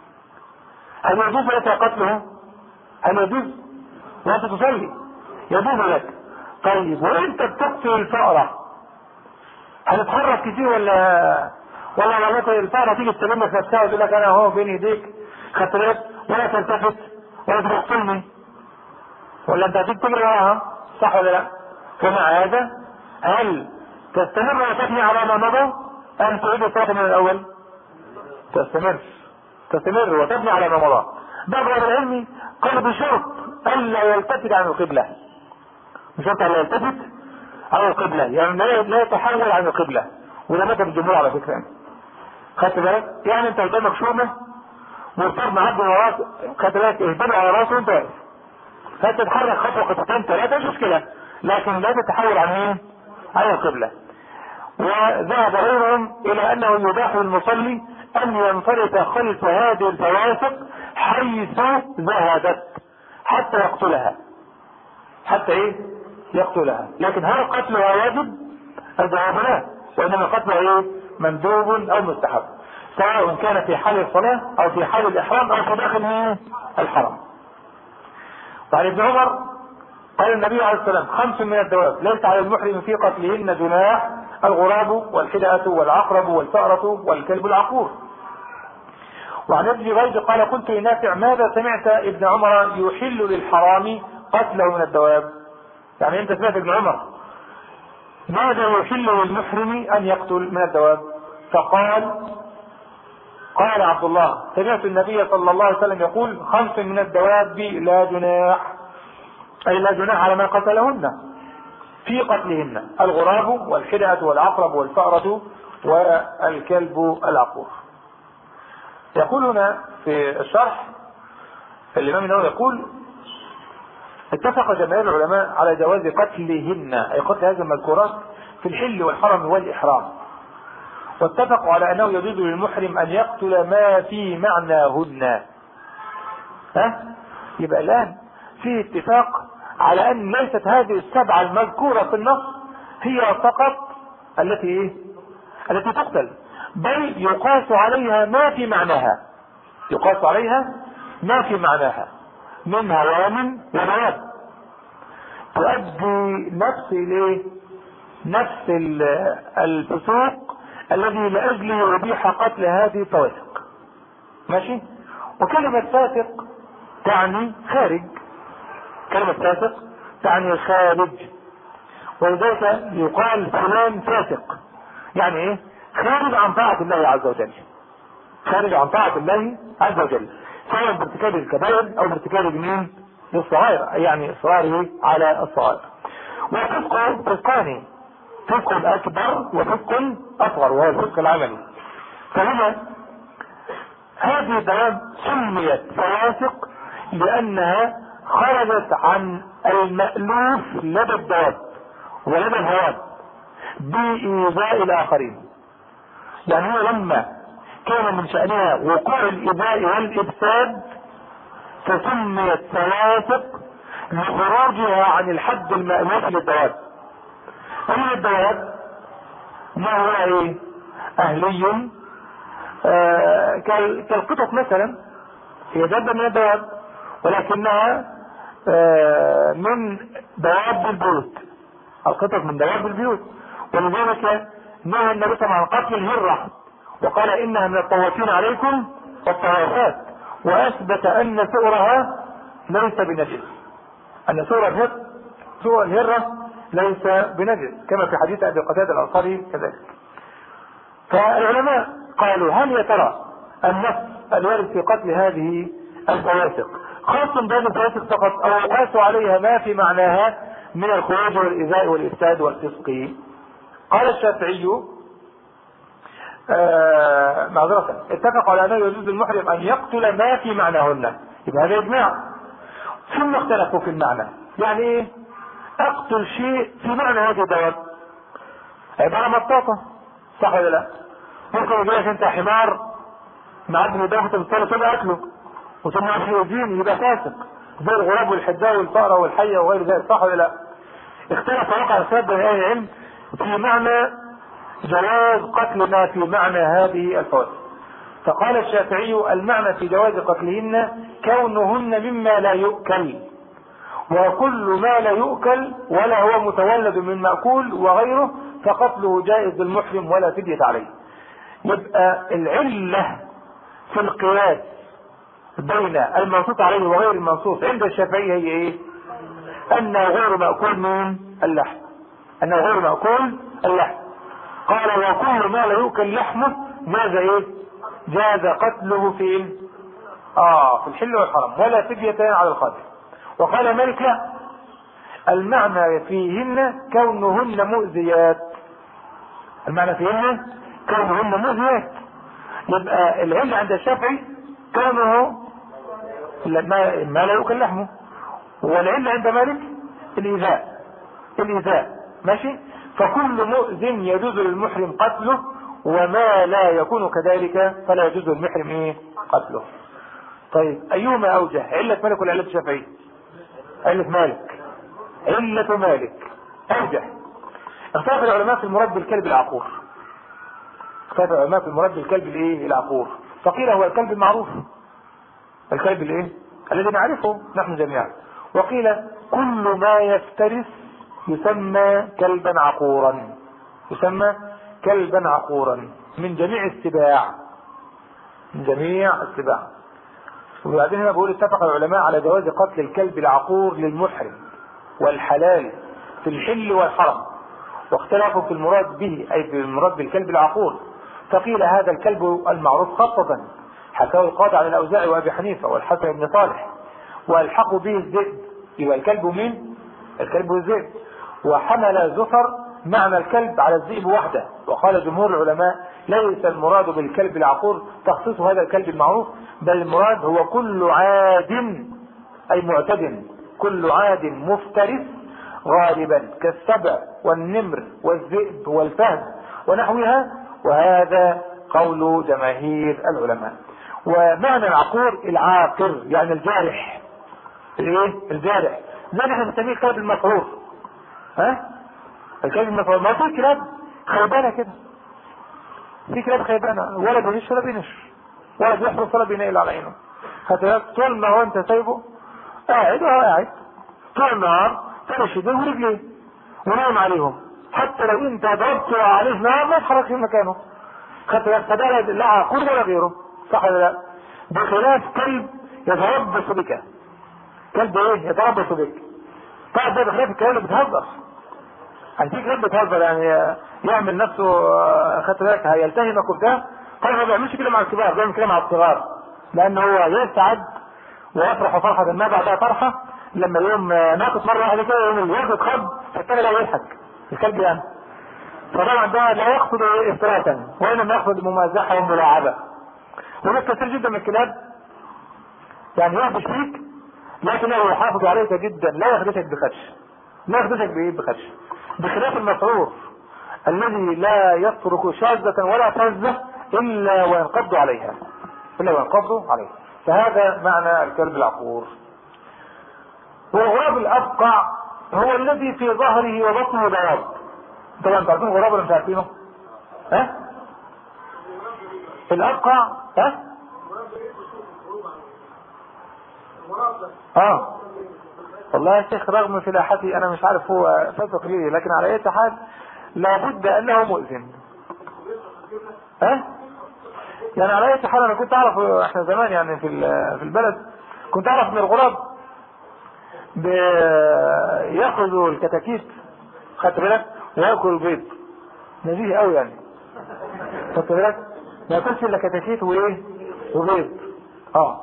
هل يجوز لك قتله؟ هل يجوز وأنت تصلي؟ يجوز لك. طيب وأنت بتقتل الفأرة هتتحرك كتير ولا ولا ولا الفأرة تيجي تلمس نفسها وتقول لك أنا أهو بين يديك خدت بالك ولا تلتفت ولا تقتلني، ولا أنت هتيجي تجري وراها، صح ولا لا؟ فمع هذا هل تستمر وتبني على ما مضى أم تعيد الصلاة من الأول؟ تستمر تستمر وتبني على ما مضى. بعض العلم قال بشرط ألا يلتفت عن القبلة، بشرط ألا يلتفت عن القبلة، يعني لا يتحول عن القبلة، وده مذهب الجمهور على فكرة. خدت بالك؟ يعني أنت قدامك شومة مرتب معدي وراك، خدت بالك اهبل على راسه وأنت واقف، فتتحرك خطوة خطوتين ثلاثة مش مشكلة، لكن لا تتحول عن ايه؟ عن القبلة. وذهب غيرهم الى انه يباح للمصلي ان ينفرد خلف هذه الفواسق حيث ذهبت حتى يقتلها، حتى ايه؟ يقتلها. لكن هل قتلها واجب؟ الجواب لا، وانما قتلها ايه؟ مندوب او مستحب، سواء كان في حال الصلاة او في حال الاحرام او في داخل الحرم. وعن ابن عمر قال النبي عليه الصلاة والسلام: خمس من الدواب ليس على المحرم في قتلهن جناح: الغراب والحدأة والعقرب والفأرة والكلب العقور. وعن ابن جريج قال: قلت لنافع: ماذا سمعت ابن عمر يحل للحرام قتله من الدواب؟ يعني انت سمعت ابن عمر ماذا يحل للمحرم ان يقتل من الدواب؟ فقال: قال عبد الله: سمعت النبي صلى الله عليه وسلم يقول: خمس من الدواب لا جناح، أي لا جناح على من قتلهن في قتلهن: الغراب والحدأة والعقرب والفأرة والكلب العقور. يقول هنا في الشرح الإمام النووي يقول: اتفق جماهير العلماء على جواز قتلهن، أي قتل هذه المذكورات في الحل والحرم والإحرام، واتفقوا على أنه يجوز للمحرم أن يقتل ما في معناهن. ها؟ يبقى الآن في اتفاق على أن ليست هذه السبعة المذكورة في النص هي فقط التي إيه؟ التي تقتل، بل يقاس عليها ما في معناها، يقاس عليها ما في معناها من هوام ونواب، تؤدي نفس الايه؟ نفس الفسوق الذي لأجله يبيح قتل هذه الفواسق. ماشي؟ وكلمة فاسق تعني خارج، كلمة فاسق تعني خارج، ولذلك يقال فلان فاسق، يعني ايه؟ خارج عن طاعة الله عز وجل، خارج عن طاعة الله عز وجل، سواء بارتكاب الكبائر او بارتكاب مين؟ الصغائر، يعني اصراره على الصغائر. وفسق فسقان: فسق اكبر وفسق اصغر، وهو الفسق العملي. فهنا هذه الدواب سميت فواسق لانها خرجت عن المألوف لدى الدواب ولدى الهوام بإيذاء الآخرين. يعني هو لما كان من شأنها وقوع الإيذاء والإفساد فسميت فواسق لخروجها عن الحد المألوف للدواب. أما الدواب ما هو ايه؟ أهلي، آه كالقطط مثلا، هي دابة من الدواب ولكنها آه من دواب البيوت، القطط من دواب البيوت، ولذلك نهى النبي صلى الله عليه وسلم عن قتل الهرة وقال إنها من الطوافين عليكم والطوافات، وأثبت أن سؤرها ليس بنجس، أن سؤر الهر سؤر الهرة ليس بنجس كما في حديث أبي قتادة الأنصاري كذلك. فالعلماء قالوا هل يا ترى النفس الوارد في قتل هذه الفواسق خاص بهذه الفواسق فقط، أو يقاس عليها ما في معناها من الخروج والإيذاء والإفساد والفسق؟ قال الشافعي آه معذرة اتفق على أنه يجوز للمحرم أن يقتل ما في معناهن، يبقى هذا إجماع. ثم اختلفوا في المعنى، يعني إيه أقتل شيء في معنى هذه الدواب؟ عبارة مطاطة صح ولا لا؟ ممكن يقول لك أنت حمار معدي من دوخة الطالب تبقى أكله وثم أكله الدين يبقى فاسق، زي الغراب والحداء والفأرة والحية وغير ذلك صح ولا لا؟ اختلف وقع الخلاف بين أهل العلم في معنى جواز قتل ما في معنى هذه الفواسق. فقال الشافعي المعنى في جواز قتلهن كونهن مما لا يؤكل، وكل ما لا يؤكل ولا هو متولد من مأكول وغيره فقتله جائز للمحرم ولا فدية عليه. يبقى العلة في القياس بين المنصوص عليه وغير المنصوص عند الشافعي هي ايه؟ انه غير مأكول من اللحم، انه غير مأكول اللحم. قال وكل ما لا يؤكل لحمه جاز ايه؟ جاز قتله في اه في الحل والحرم ولا فدية على القاتل. وقال مالك لا، المعنى فيهن كونهن مؤذيات، المعنى فيهن كونهن مؤذيات. يبقى العلم عند الشافعي كونه ما لا يؤكل لحمه، والعلم عند مالك الإيذاء الإيذاء ماشي. فكل مؤذ يجوز للمحرم قتله، وما لا يكون كذلك فلا يجوز للمحرم ايه قتله. طيب ايهما اوجه، علة مالك ولا علة الشافعي؟ علة مالك، علة مالك اوجه. اختلف العلماء في المراد بالكلب العقور، اختلف العلماء في المراد بالكلب الايه العقور. فقيل هو الكلب المعروف، الكلب الايه الذي نعرفه نحن جميعا، وقيل كل ما يفترس يسمى كلبا عقورا، يسمى كلبا عقورا من جميع السباع، من جميع السباع. وبعدين هنا بقول اتفق العلماء على جواز قتل الكلب العقور للمحرم والحلال في الحل والحرم، واختلفوا في المراد به أي في المراد بالكلب العقور. فقيل هذا الكلب المعروف خاصة، حكاه القاضي عن الأوزاعي وأبي حنيفة والحسن بن صالح، والحقوا به الذئب، يبقى الكلب من الكلب والذئب. وحمل زفر معنى الكلب على الذئب وحده، وقال جمهور العلماء ليس المراد بالكلب العقور تخصيص هذا الكلب المعروف، بل المراد هو كل عاد أي معتد، كل عاد مفترس غالبا كالسبع والنمر والذئب والفهد ونحوها، وهذا قول جماهير العلماء. ومعنى العقور العاقر يعني الجارح، الايه الجارح، زي نحن بنسميه الكلب المسعور. ها الكلب المسعور ما في كلاب خيبانه كده، في كلاب خيبانه ولا بينش ولا بينش ولا بيحرص ولا بينيل على عينه، حتى طول ما هو انت سايبه قاعد وهو قاعد طول النهار تمشي ايديه ورجليه ونام عليهم، حتى لو انت ضربت عليه نار ما يتحرك في مكانه، حتى فده لا عقور ولا غيره صح ولا لا؟ بخلاف كلب يتربص بك، كلب ايه يتربص بك. طبعا ده بخلاف الكلاب اللي بتهزر، يعني في كلاب بتهزر يعني يعمل نفسه خدت بالك هيلتهمك وبتاع. طبعا ما بيعملش كده مع الكبار، بيعمل كده مع الصغار، لان هو يسعد ويفرح فرحه ما بعدها فرحه لما يوم ناقص مره واحده كده يوم الوقت خب فالتاني لا يضحك الكلب يعني. فطبعا ده لا يقصد افتراء وانما يقصد ممازحه وملاعبه. وناس كثير جدا من الكلاب يعني يهبش فيك لكنه يحافظ عليك جدا، لا يخدشك بخدش، لا يخدشك بايه بخدش، بخلاف المسعور الذي لا يترك شاذة ولا فزة الا وينقض عليها، الا وينقض عليها. فهذا معنى الكلب العقور. والغراب الافقع هو الذي في ظهره وبطنه بياض. طبعا انتوا عارفين الغراب ولا مش عارفينه؟ ها؟ الافقع ها؟ اه والله يا شيخ رغم فلاحتي انا مش عارف هو صدق ليه، لكن على اي حال لابد انه مؤذن. ها؟ يعني على اي حال انا كنت اعرف احنا زمان يعني في في البلد كنت اعرف ان الغراب بياخذوا الكتاكيت خدت بالك وياكل البيض نزيه قوي يعني خدت بالك ما ياكلش الا كتاكيت وايه وبيض. اه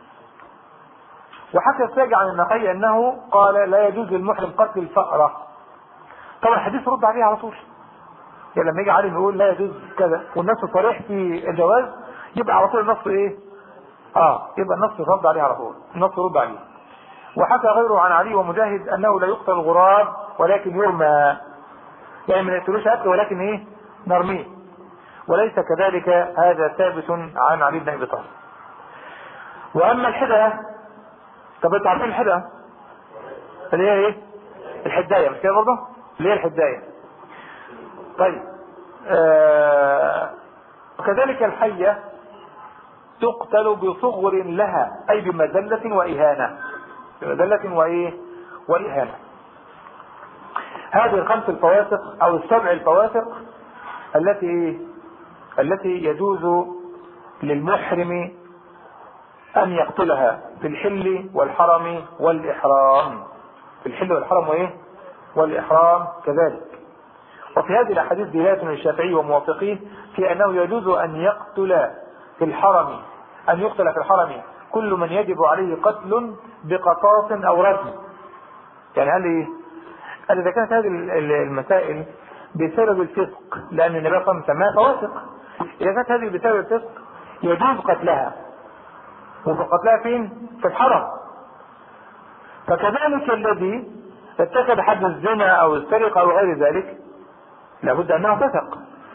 وحكى الساجي عن النقي انه قال لا يجوز للمحرم قتل الفأرة. طبعا الحديث رد عليه على طول يعني لما يجي عالم يقول لا يجوز كذا والنص صريح في الجواز يبقى على طول النص ايه اه يبقى النص رد عليه على طول النص رد عليه. وحكى غيره عن علي ومجاهد انه لا يقتل الغراب ولكن يرمى يعني ما يقتلوش اكل ولكن ايه نرميه وليس كذلك هذا ثابت عن علي بن ابي طالب. واما الحدة طب انتوا عارفين الحدة اللي هي ايه الحداية مش كده برضه اللي هي الحداية. طيب آه وكذلك الحية تقتل بصغر لها اي بمذلة واهانة بمذلة وايه واهانة. هذه الخمس الفواسق او السبع الفواسق التي التي يجوز للمحرم ان يقتلها في الحل والحرم والاحرام في الحل والحرم وايه والاحرام كذلك. وفي هذه الاحاديث دلالة للشافعي وموافقيه في انه يجوز ان يقتل في الحرم ان يقتل في الحرم كل من يجب عليه قتل بقصاص او رجم. يعني قال ايه قال اذا كانت هذه المسائل بسبب الفسق لان النبي صلى الله عليه وسلم سماها فواسق اذا كانت هذه بسبب الفسق يجوز قتلها وقتلها فين في الحرم. فكذلك الذي ارتكب حد الزنا او السرقة او غير ذلك لابد انه فسق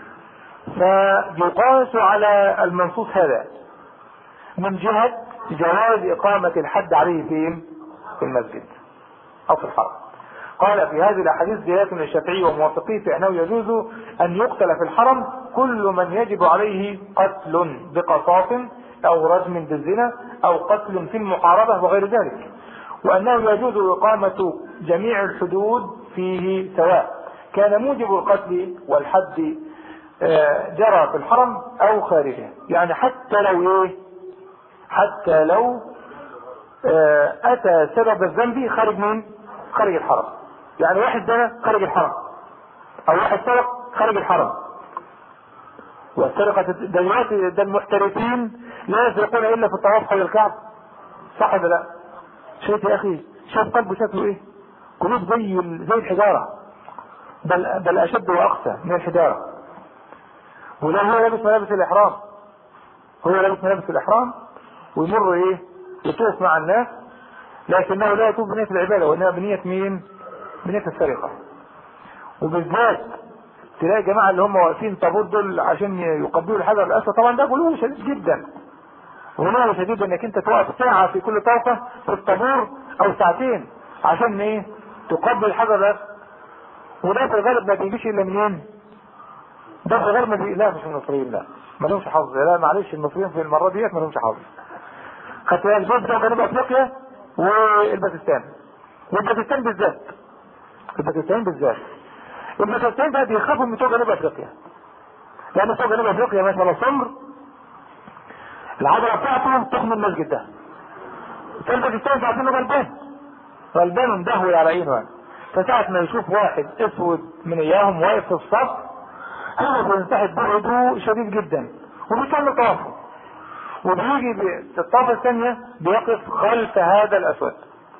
فيقاس على المنصوص هذا من جهة جواز اقامة الحد عليه فين في المسجد او في الحرم. قال في هذه الاحاديث دلالة للشافعي وموافقيه في انه يجوز ان يقتل في الحرم كل من يجب عليه قتل بقصاص او رجم بالزنا او قتل في المحاربة وغير ذلك وانه يجوز اقامة جميع الحدود فيه سواء كان موجب القتل والحد جرى في الحرم او خارجه. يعني حتى لو ايه حتى لو اتى سبب الذنب خارج من خارج الحرم. يعني واحد زنا خارج الحرم او واحد سرق خارج الحرم. والسرقة دلوقتي ده المحترفين لا يسرقون الا في الطواف حول الكعب صح ولا لا؟ شوف يا اخي شوف قلبه شكله ايه قلوب زي زي الحجارة بل بل اشد واقسى من الحجارة. ولا هو لابس ملابس الاحرام هو لابس ملابس الاحرام ويمر ايه يطوف مع الناس لكنه لا يطوف بنية العبادة وانها بنية مين بنية السرقة. وبالذات تلاقي جماعة اللي هم واقفين طابور دول عشان يقبلوا الحجر الاسود طبعا ده غلو شديد جدا غلو شديد انك انت توقف ساعة في كل طرفة في الطابور او ساعتين عشان ايه تقبل الحجر الاسود. وده في الغالب ما بيجيش الا منين ده في الغالب ما بي... لا مش المصريين لا ما لهمش حظ لا معلش المصريين في المرة ديت ما لهمش حظ. خدت بالك ده جنوب افريقيا والباكستان والباكستان بالذات الباكستان بالذات الباكستان ده بيخافوا من بتوع جنوب افريقيا لان بتوع جنوب افريقيا مثلا سمر العضله بتاعته تخن المسجد ده. فالباكستان عارفين انه غلبان غلبان ومدهول على عينه يعني. فساعة ما يشوف واحد اسود من اياهم واقف في الصف هو بينسحب بهدوء شديد جدا وبيكمل طوافه وبيجي في الطافة الثانية بيقف خلف هذا الاسود.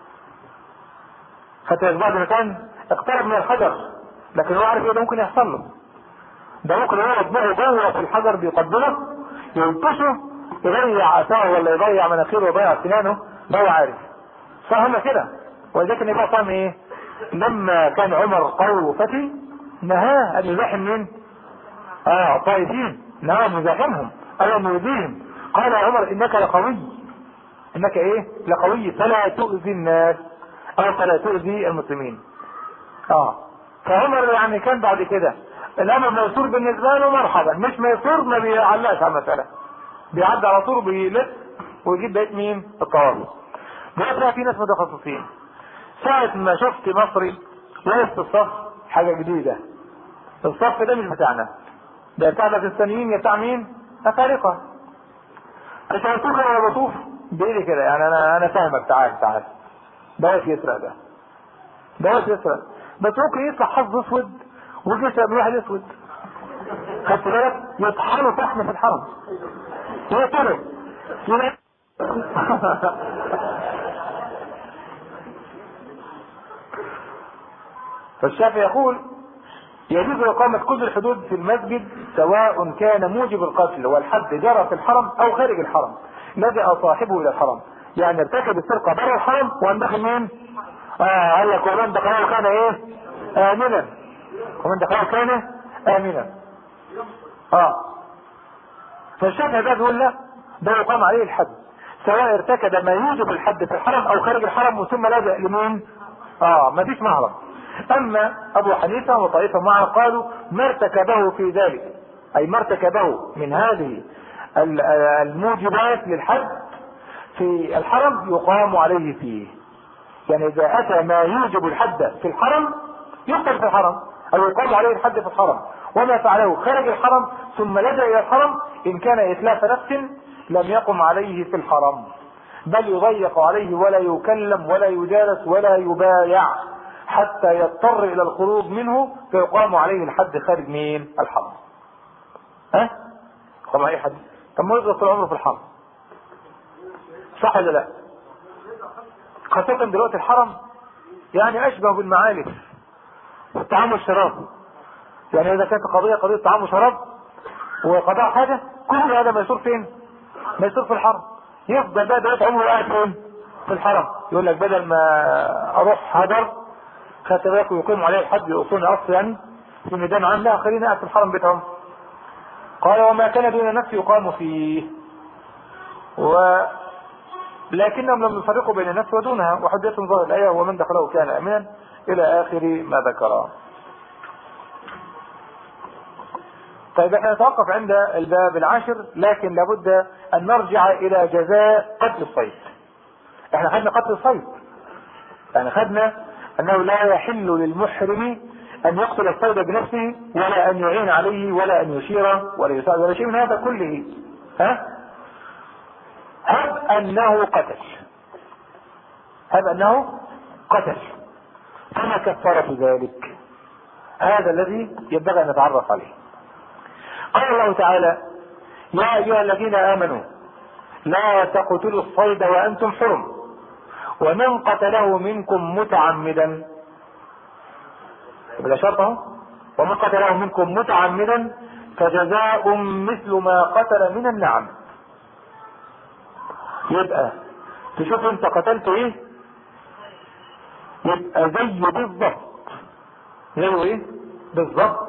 حتى بعد ما كان اقترب من الحجر لكن هو عارف ايه ده ممكن يحصل له ده ممكن هو دماغه جوه في الحجر بيقبله يلطشه يضيع عصاه ولا يضيع مناخيره ويضيع سنانه ده هو عارف فهم كده. ولذلك النبي صلى ايه لما كان عمر قوي وفتي نهاه ان يزاحم مين اه الطائفين نهاه ان يزاحمهم الا ان يؤذيهم. قال يا عمر انك لقوي انك ايه لقوي فلا تؤذي الناس او فلا تؤذي المسلمين. اه فعمر يعني كان بعد كده الامر ميسور بالنسبه له مرحبا مش ميسور ما بيعلقش على المساله بيعدي على طول بيلف ويجيب بقيت مين الطوارئ. بقى في ناس متخصصين ساعة ما شفت مصري واقف في الصف حاجة جديدة الصف ده مش بتاعنا ده بتاع باكستانيين يا بتاع مين افارقة مش هتوك انا بطوف بايدي كده يعني انا انا فاهمك تعال تعال بلاش يسرق ده بلاش يسرق بس ممكن يطلع حظ اسود ويجي يسرق من واحد اسود خدت بالك يطحنوا طحن في الحرم يقتلوا فالشافعي يقول يجوز إقامة كل الحدود في المسجد سواء كان موجب القتل والحد جرى في الحرم أو خارج الحرم لجأ صاحبه إلى الحرم يعني ارتكب السرقة بره الحرم وأن دخل مين؟ آه قال لك ومن دخله كان إيه؟ آمنا ومن دخله كان آمنا آه فالشافعي ده بيقول لا ده يقام عليه الحد سواء ارتكب ما يوجب الحد في الحرم أو خارج الحرم ثم لجأ لمين؟ آه ما فيش مهرب. اما ابو حنيفة وطائفة معه قالوا ما ارتكبه في ذلك اي ما ارتكبه من هذه الموجبات للحد في الحرم يقام عليه فيه يعني اذا اتى ما يوجب الحد في الحرم يقتل في الحرم او يقام عليه الحد في الحرم وما فعله خارج الحرم ثم لجأ الى الحرم ان كان اتلاف نفس لم يقم عليه في الحرم بل يضيق عليه ولا يكلم ولا يجالس ولا يبايع حتى يضطر الى الخروج منه فيقام عليه الحد خارج مين؟ الحرم. ها؟ يقام عليه حد. طب ما يفضل طول عمره في الحرم. صح ولا لا؟ خاصة دلوقتي الحرم يعني اشبه بالمعالف والطعام والشراب. يعني اذا كانت قضية قضية طعام وشراب وقضاء حاجة كل هذا ما يصير فين؟ ما يصير في الحرم. يفضل بقى دلوقتي عمره قاعد فين؟ في الحرم. يقول لك بدل ما اروح هدر خدت بالك ويقيم عليه الحد يقصون اصل يعني في ميدان عام لا خلينا قاعد في الحرم بتاعهم. قال وما كان دون نفس يقام فيه ولكنهم لم يفرقوا بين النفس ودونها وحجة ظاهر الآية ومن دخله كان آمنا إلى آخر ما ذكر. طيب احنا نتوقف عند الباب العاشر لكن لابد أن نرجع إلى جزاء قتل الصيد. احنا خدنا قتل الصيد يعني خدنا أنه لا يحل للمحرم أن يقتل الصيد بنفسه ولا أن يعين عليه ولا أن يشير ولا يساعد ولا شيء من هذا كله. ها؟ هب أنه قتل هب أنه قتل فما كفارة ذلك؟ هذا الذي ينبغي أن نتعرف عليه. قال الله تعالى يا أيها الذين آمنوا لا تقتلوا الصيد وأنتم حرم ومن قتله منكم متعمدا بلا شرطه ومن قتله منكم متعمدا فجزاء مثل ما قتل من النعم. يبقى تشوف انت قتلت ايه يبقى زي بالضبط زي ايه بالضبط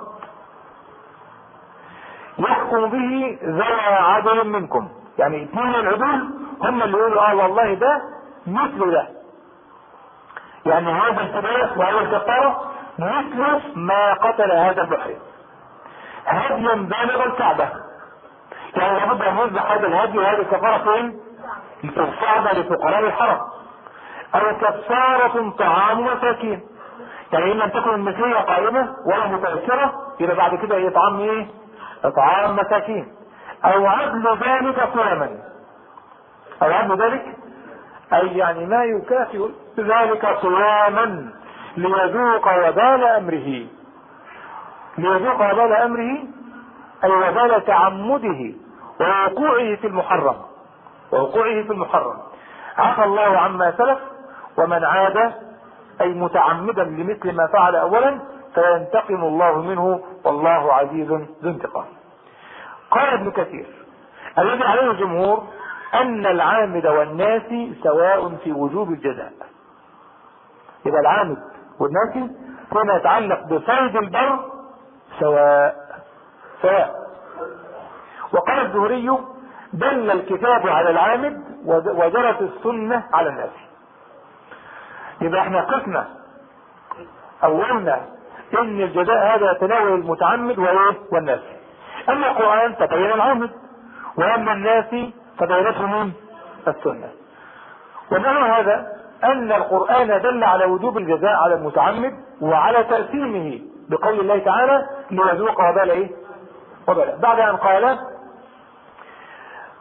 يحكم به ذوى عدل منكم يعني اثنين العدول هم اللي يقولوا اه والله ده مثل ده يعني هذا الفداء وهذا الكفارة مثل ما قتل هذا المحرم هديا بالغ الكعبة يعني لابد ان يذبح هذا الهدي وهذه الكفارة فين؟ في الكعبة لفقراء الحرم او كفارة طعام مساكين يعني ان لم تكن المثلية قائمة ولا متأثرة يبقى بعد كده هي طعام ايه؟ طعام مساكين او عدل ذلك صياما او عدل ذلك اي يعني ما يكافئ ذلك صياما ليذوق وبال امره ليذوق وبال امره اي وبال تعمده ووقوعه في المحرم ووقوعه في المحرم عفى الله عما سلف ومن عاد اي متعمدا لمثل ما فعل اولا فينتقم الله منه والله عزيز ذو انتقام. قال ابن كثير الذي عليه الجمهور ان العامد والناسي سواء في وجوب الجزاء. يبقى العامد والناسي فيما يتعلق بصيد البر سواء سواء. وقال الزهري دل الكتاب على العامد وجرت السنة على الناسي. يبقى احنا قسنا اولنا ان الجزاء هذا يتناول المتعمد والناسي. اما القرآن تبين العامد واما الناسي فبينته من السنة. ومعنى هذا ان القرآن دل على وجوب الجزاء على المتعمد وعلى تأثيمه بقول الله تعالى ليذوق وبال ايه وبال بعد ان قال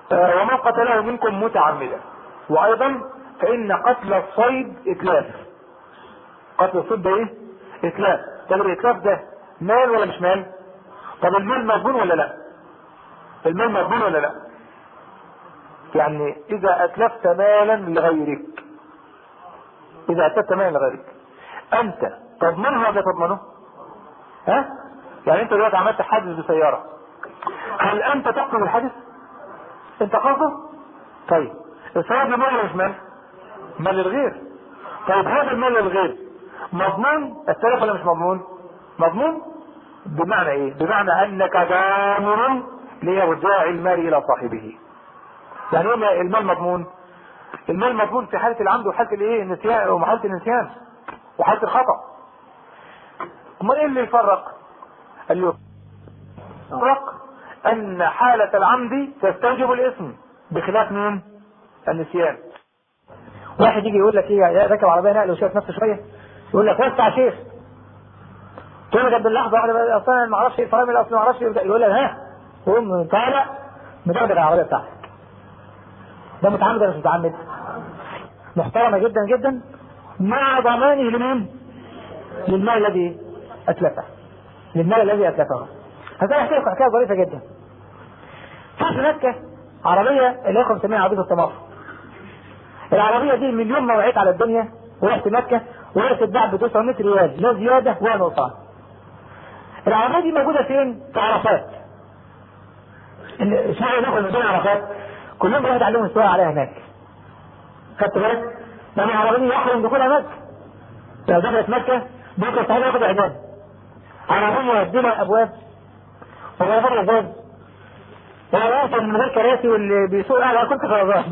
آه ومن قتله منكم متعمدا. وايضا فان قتل الصيد اتلاف. قتل الصيد ده ايه؟ اتلاف. طب الاتلاف ده مال ولا مش مال؟ طب المال مضمون ولا لا؟ المال مضمون ولا لا؟ يعني اذا اتلفت مالا لغيرك، اذا اتلفت مالا لغيرك انت تضمنه ولا تضمنه؟ ها؟ يعني انت دلوقتي عملت حادث بسيارة، هل انت تقصد الحادث؟ انت قصده؟ طيب السيارة دي مال ولا مش مال؟ مال للغير. طيب هذا المال للغير مضمون التلف ولا مش مضمون؟ مضمون. بمعنى ايه؟ بمعنى انك ضامن ليرجاع المال الى صاحبه. يعني ايه المال مضمون؟ المال مضمون في حالة العمد وحالة الايه؟ النسيان وحالة النسيان وحالة الخطأ. امال ايه اللي يفرق؟ اللي يفرق ان حالة العمد تستوجب الاسم بخلاف مين؟ النسيان. واحد يجي يقول لك ايه، راكب عربيه نقل وشايف نفسه شويه يقول لك وسع شيخ، تقول له قبل اللحظه واحده اصلا ما اعرفش ايه الفرامل اصلا ما اعرفش، يقول لك ها قوم طالع مدغدغ العربيه بتاعتك. ده متعمد ولا مش متعمد؟ محترمه جدا جدا مع ضمانه لمين؟ للمال الذي اتلفه، للمال الذي اتلفه. هذا يحكي لكم حكايه ظريفه جدا. في مكه عربيه اللي هي بنسميها عربيه الطماطم. العربية دي مليون ما وقعت على الدنيا ورحت مكة ورحت تتباع ب تسعمية ريال، لا زيادة ولا نقصان. العربية دي موجودة فين؟ في عرفات. اسمعوا ناخد من عرفات كلهم بيروحوا يتعلموا السواقة عليها هناك. خدت بالك؟ لأن العربية دي يحرم دخولها مكة. لو دخلت مكة بكرة تعالى ياخد إعدام. عربية بلا أبواب ولا غير أبواب ولا أصلا من غير كراسي واللي بيسوق أعلى كنت خرزان.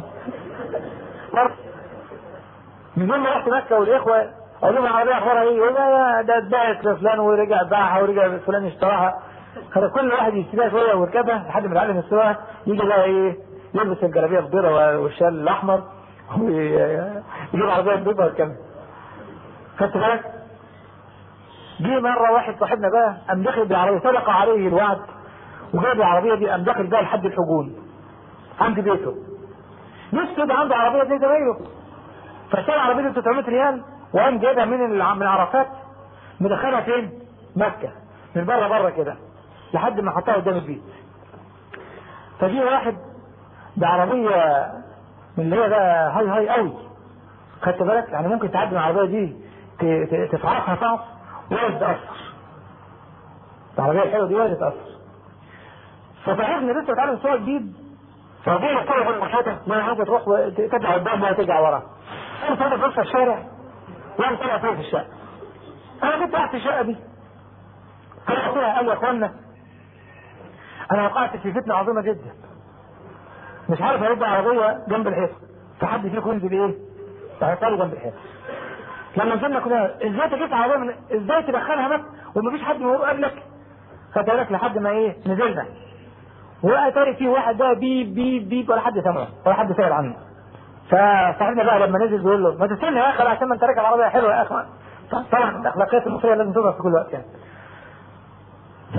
من يوم ما رحت مكة والاخوة اقول لهم العربية اخبارها ايه؟ يقول يا ده اتباعت لفلان ورجع باعها ورجع فلان اشتراها. كل واحد يشتريها شوية ويركبها لحد ما يتعلم السواقة يجي بقى ايه؟ يلبس الجلابية البيضاء والشال الاحمر ويجيب العربية البيضاء ويركبها. خدت بالك؟ جه مرة واحد صاحبنا بقى قام داخل بالعربية، سبق عليه الوعد وجاب العربية دي قام داخل بقى لحد الحجون عند بيته. نفسه يبقى عنده عربية زي زمايله، فاشترى عربية ب تسعمية ريال وقام جايبها من من عرفات مدخلها فين؟ مكة من بره بره كده لحد ما حطها قدام البيت. فجي واحد بعربية من اللي هي ده هاي هاي قوي، خدت بالك؟ يعني ممكن تعدي من العربية دي تفعصها فعص ولا تتأثر. العربية الحلوة دي ولا تتأثر. فصاحبنا لسه بيتعلم سواقة جديد، فجينا طلع في المحيطة ما عايزة تروح ترجع قدام ولا ترجع ورا. انا طلعت في نص الشارع وانا طلع فوق في الشقة. انا كنت قاعد في الشقة دي طلعت فيها قال يا اخوانا انا وقعت في فتنة عظيمة جدا، مش عارف ارد عربية جنب الحيط، فحد فيكم ينزل ايه؟ تعطلوا جنب الحيط. لما نزلنا كنا ازاي تجيب عربية من... ازاي تدخلها مك ومفيش حد موجود قبلك؟ خدت بالك لحد ما ايه نزلنا واتاري فيه واحد ده بيب بيب بيب ولا حد سمعه ولا حد سائل عنه. فصاحبنا بقى لما نزل بيقول له ما تستنى يا اخي عشان ما انت راكب عربيه حلوه يا اخي. طبعا الاخلاقيات المصريه لازم تظهر في كل وقت يعني. ف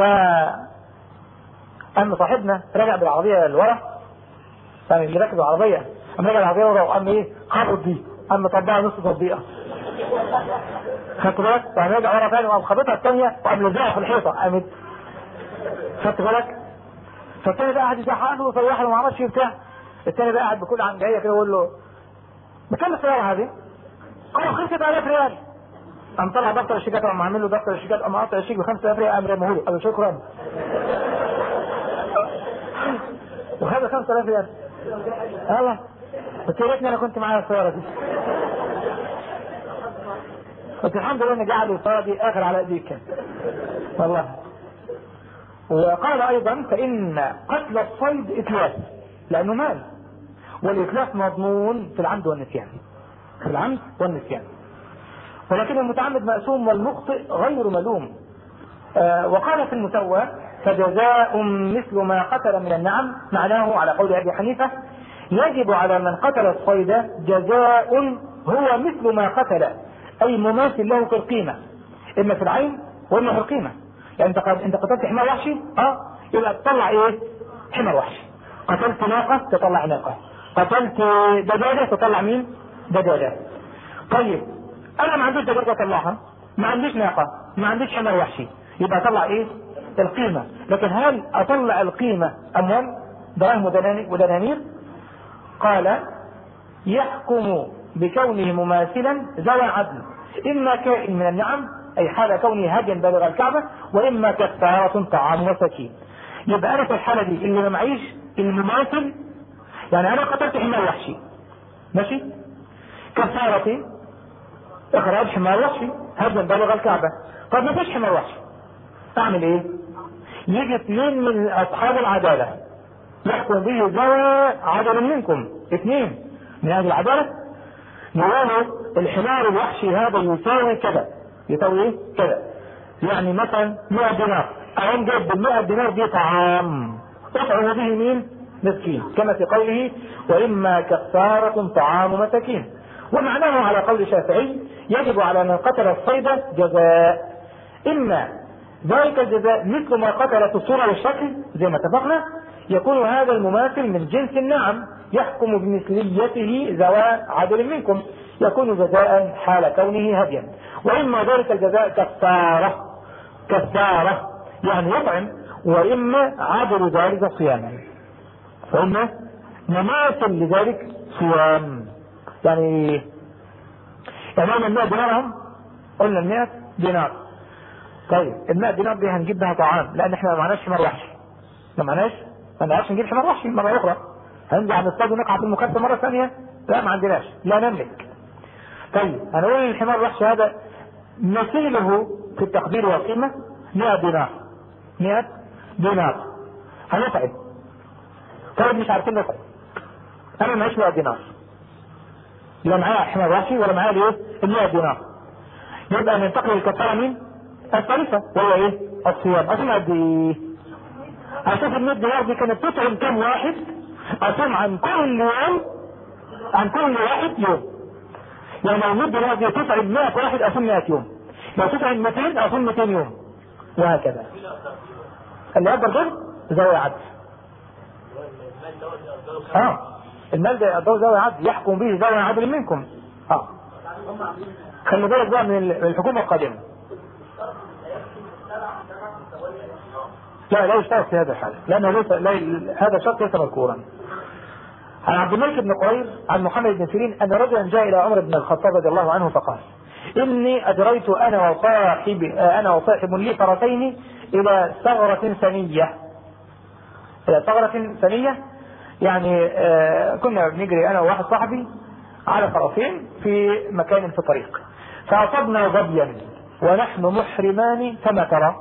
اما صاحبنا رجع بالعربيه لورا، يعني اللي راكب العربيه اما رجع العربيه ورا وقام ايه خبط دي قام طبقها نص تطبيقه. خدت بالك؟ يعني رجع ورا ثاني وقام خبطها الثانيه وقام لزقها في الحيطه قامت. خدت بالك؟ فالتاني بقى قاعد يزعق له ويصيح له ما اعرفش بتاع. التاني بقى قاعد بكل عن جايه كده ويقول له بكام السياره هذه؟ قال خمسة آلاف ريال. قام طلع دفتر الشيكات وقام عامل له دفتر الشيكات قام قاطع الشيك ب خمسة آلاف ريال قام رميه له قال له شكرا. وهذا خمسة آلاف ريال. الله قلت يا ريتني انا كنت معايا السياره دي. قلت الحمد لله اني قاعد السياره دي اخر على ايديك كان. والله. وقال ايضا فان قتل الصيد اتلاف لانه مال، والاتلاف مضمون في العمد والنسيان، في العمد والنسيان، ولكن المتعمد مأسوم والمخطئ غير ملوم. آه وقال في المسوى فجزاء مثل ما قتل من النعم، معناه على قول ابي حنيفه يجب على من قتل الصيد جزاء هو مثل ما قتل، اي مماثل له في القيمه، اما في العين واما في القيمه. يعني انت انت قتلت حمار وحشي اه يبقى تطلع ايه؟ حمار وحشي. قتلت ناقة تطلع ناقة، قتلت دجاجة تطلع مين؟ دجاجة. طيب انا ما عنديش دجاجة اطلعها، ما عنديش ناقة، ما عنديش حمار وحشي، يبقى اطلع ايه؟ القيمة. لكن هل اطلع القيمة اموال دراهم ودنانير؟ قال يحكم بكونه مماثلا ذوى عدل، اما كائن من النعم اي حال كونه هديا بالغ الكعبة، واما كفارة طعام مساكين. يبقى انا في الحالة دي اللي ما معيش المماثل، يعني انا قتلت حمار وحشي ماشي، كفارتي اخراج حمار وحشي هديا بالغ الكعبة. طب ما فيش حمار وحشي اعمل ايه؟ يجي اثنين من اصحاب العدالة يحكم به ذوى عدل منكم، اثنين من هذه العدالة يقولوا الحمار الوحشي هذا يساوي كذا، يساوي ايه؟ كذا. يعني مثلا مئة دينار، اقوم جايب بالمئة دينار دي طعام اطعم به مين؟ مسكين، كما في قوله واما كفارة طعام مساكين. ومعناه على قول الشافعي يجب على من قتل الصيد جزاء، اما ذلك الجزاء مثل ما قتل في الصورة والشكل زي ما اتفقنا، يكون هذا المماثل من جنس النعم يحكم بمثليته ذوى عدل منكم، يكون جزاء حال كونه هديا. واما ذلك الجزاء كفارة، كفارة يعني يطعم، واما عدل ذلك صياما، واما مماثل لذلك صيام. يعني يعني المئة دينارهم قلنا المئة دينار، طيب المئة دينار دي هنجيب بها طعام، لان احنا ما معناش حمار وحشي، ما معناش ما نعرفش نجيب حمار وحشي مرة اخرى، هنرجع نصطاد ونقع في المكتب مرة ثانية، لا ما عندناش، لا نملك. طيب هنقول الحمار الوحشي هذا مثيله في التقدير والقيمة مئة دينار، مئة دينار هنطعم. طيب مش عارفين نطعم، انا معيش مئة دينار، لا معايا حمار وحشي ولا معايا ايه؟ المئة دينار. يبقى ننتقل للكفارة مين؟ الثالثة وهو ايه؟ الصيام. اصوم قد ايه؟ اشوف المئة دينار دي كانت تطعم كم واحد، اصوم عن كل يوم، عن كل واحد يوم. يعني لو المئة دينار دي تطعم مئة واحد اصوم مئة يوم، لو تطعم مئتين اصوم مئتين يوم، وهكذا. اللي اكبر دول ذوي عدل. اه المال ده يقدروا ذوي عدل يحكم به ذوي عدل منكم. اه خلي بالك بقى من الحكومة القادمة. لا لا يشترط في هذا الحال، لأنه ليس هذا شرط ليس مذكورا. عن عبد الملك بن قرير عن محمد بن سيرين أن رجلا جاء إلى عمر بن الخطاب رضي الله عنه فقال إني أجريت أنا وصاحب أنا وصاحب لي فرسين إلى ثغرة ثنية. إلى ثغرة ثنية يعني آه كنا بنجري أنا وواحد صاحبي على فرسين في مكان في طريق، فأصبنا ظبيا ونحن محرمان، فما ترى؟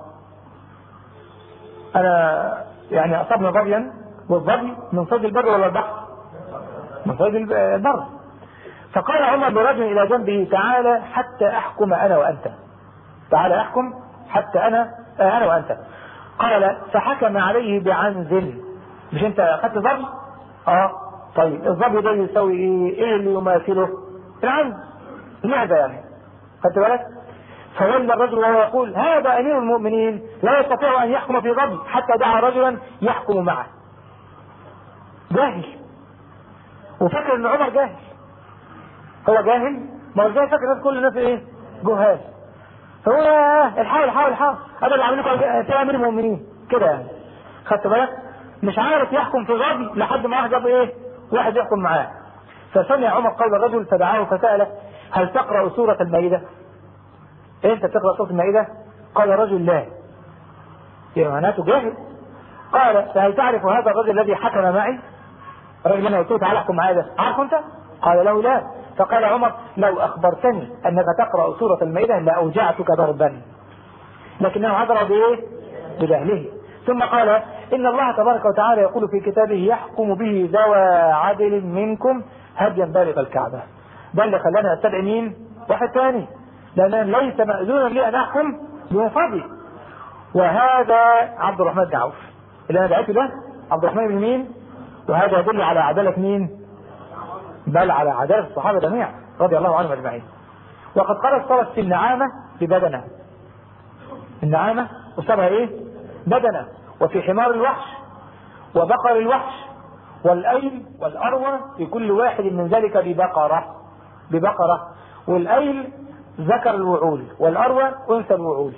أنا يعني أصبنا ظبيا، والظبي من صيد البر ولا البحر؟ من صيد البر. فقال عمر لرجل إلى جنبه تعالى حتى أحكم أنا وأنت، تعالى أحكم حتى أنا آه أنا وأنت. قال فحكم عليه بعنز. مش أنت أخذت ظبي؟ آه طيب الظبي ده يسوي إيه؟ إيه اللي يماثله؟ العنز، المعدة يعني، خدت بالك؟ فولى الرجل وهو يقول هذا أمير المؤمنين لا يستطيع أن يحكم في ظبي، حتى دعا رجلا يحكم معه. جاهل، وفكر ان عمر جاهل. هو جاهل، ما هو ازاي فاكر الناس كل الناس ايه؟ جهال. فهو الحاول الحاول الحاول هذا اللي عاملينكم في امير المؤمنين كده يعني، خدت بالك؟ مش عارف يحكم في ظبي لحد ما واحد جاب ايه؟ واحد يحكم معاه. فسمع عمر قول الرجل فدعاه فسأله هل تقرأ سورة المائدة؟ انت تقرأ سورة المائدة؟ قال الرجل لا. يعني معناته جاهل. قال فهل تعرف هذا الرجل الذي حكم معي؟ الرجل انا قلت له تعالى احكم معايا ده، عارف انت؟ قال له لا. فقال عمر لو اخبرتني انك تقرأ سورة المائدة لاوجعتك ضربا، لكنه عذر بايه؟ بجهله. ثم قال ان الله تبارك وتعالى يقول في كتابه يحكم به ذوى عدل منكم هديا بالغ الكعبة. ده اللي خلاني استدعي مين؟ واحد ثاني، لان ليس مأذونا لي ان احكم بمفردي. وهذا عبد الرحمن بن عوف اللي انا دعيته ده عبد الرحمن بن مين؟ وهذا يدل على عدالة مين؟ بل على عدالة الصحابة جميعا رضي الله عنهم اجمعين. وقد قال صارت في النعامة ببدنة، النعامة أصابها ايه؟ بدنة. وفي حمار الوحش وبقر الوحش والأيل والأروى في كل واحد من ذلك ببقرة ببقرة والأيل ذكر الوعول والأروى أنثى الوعول.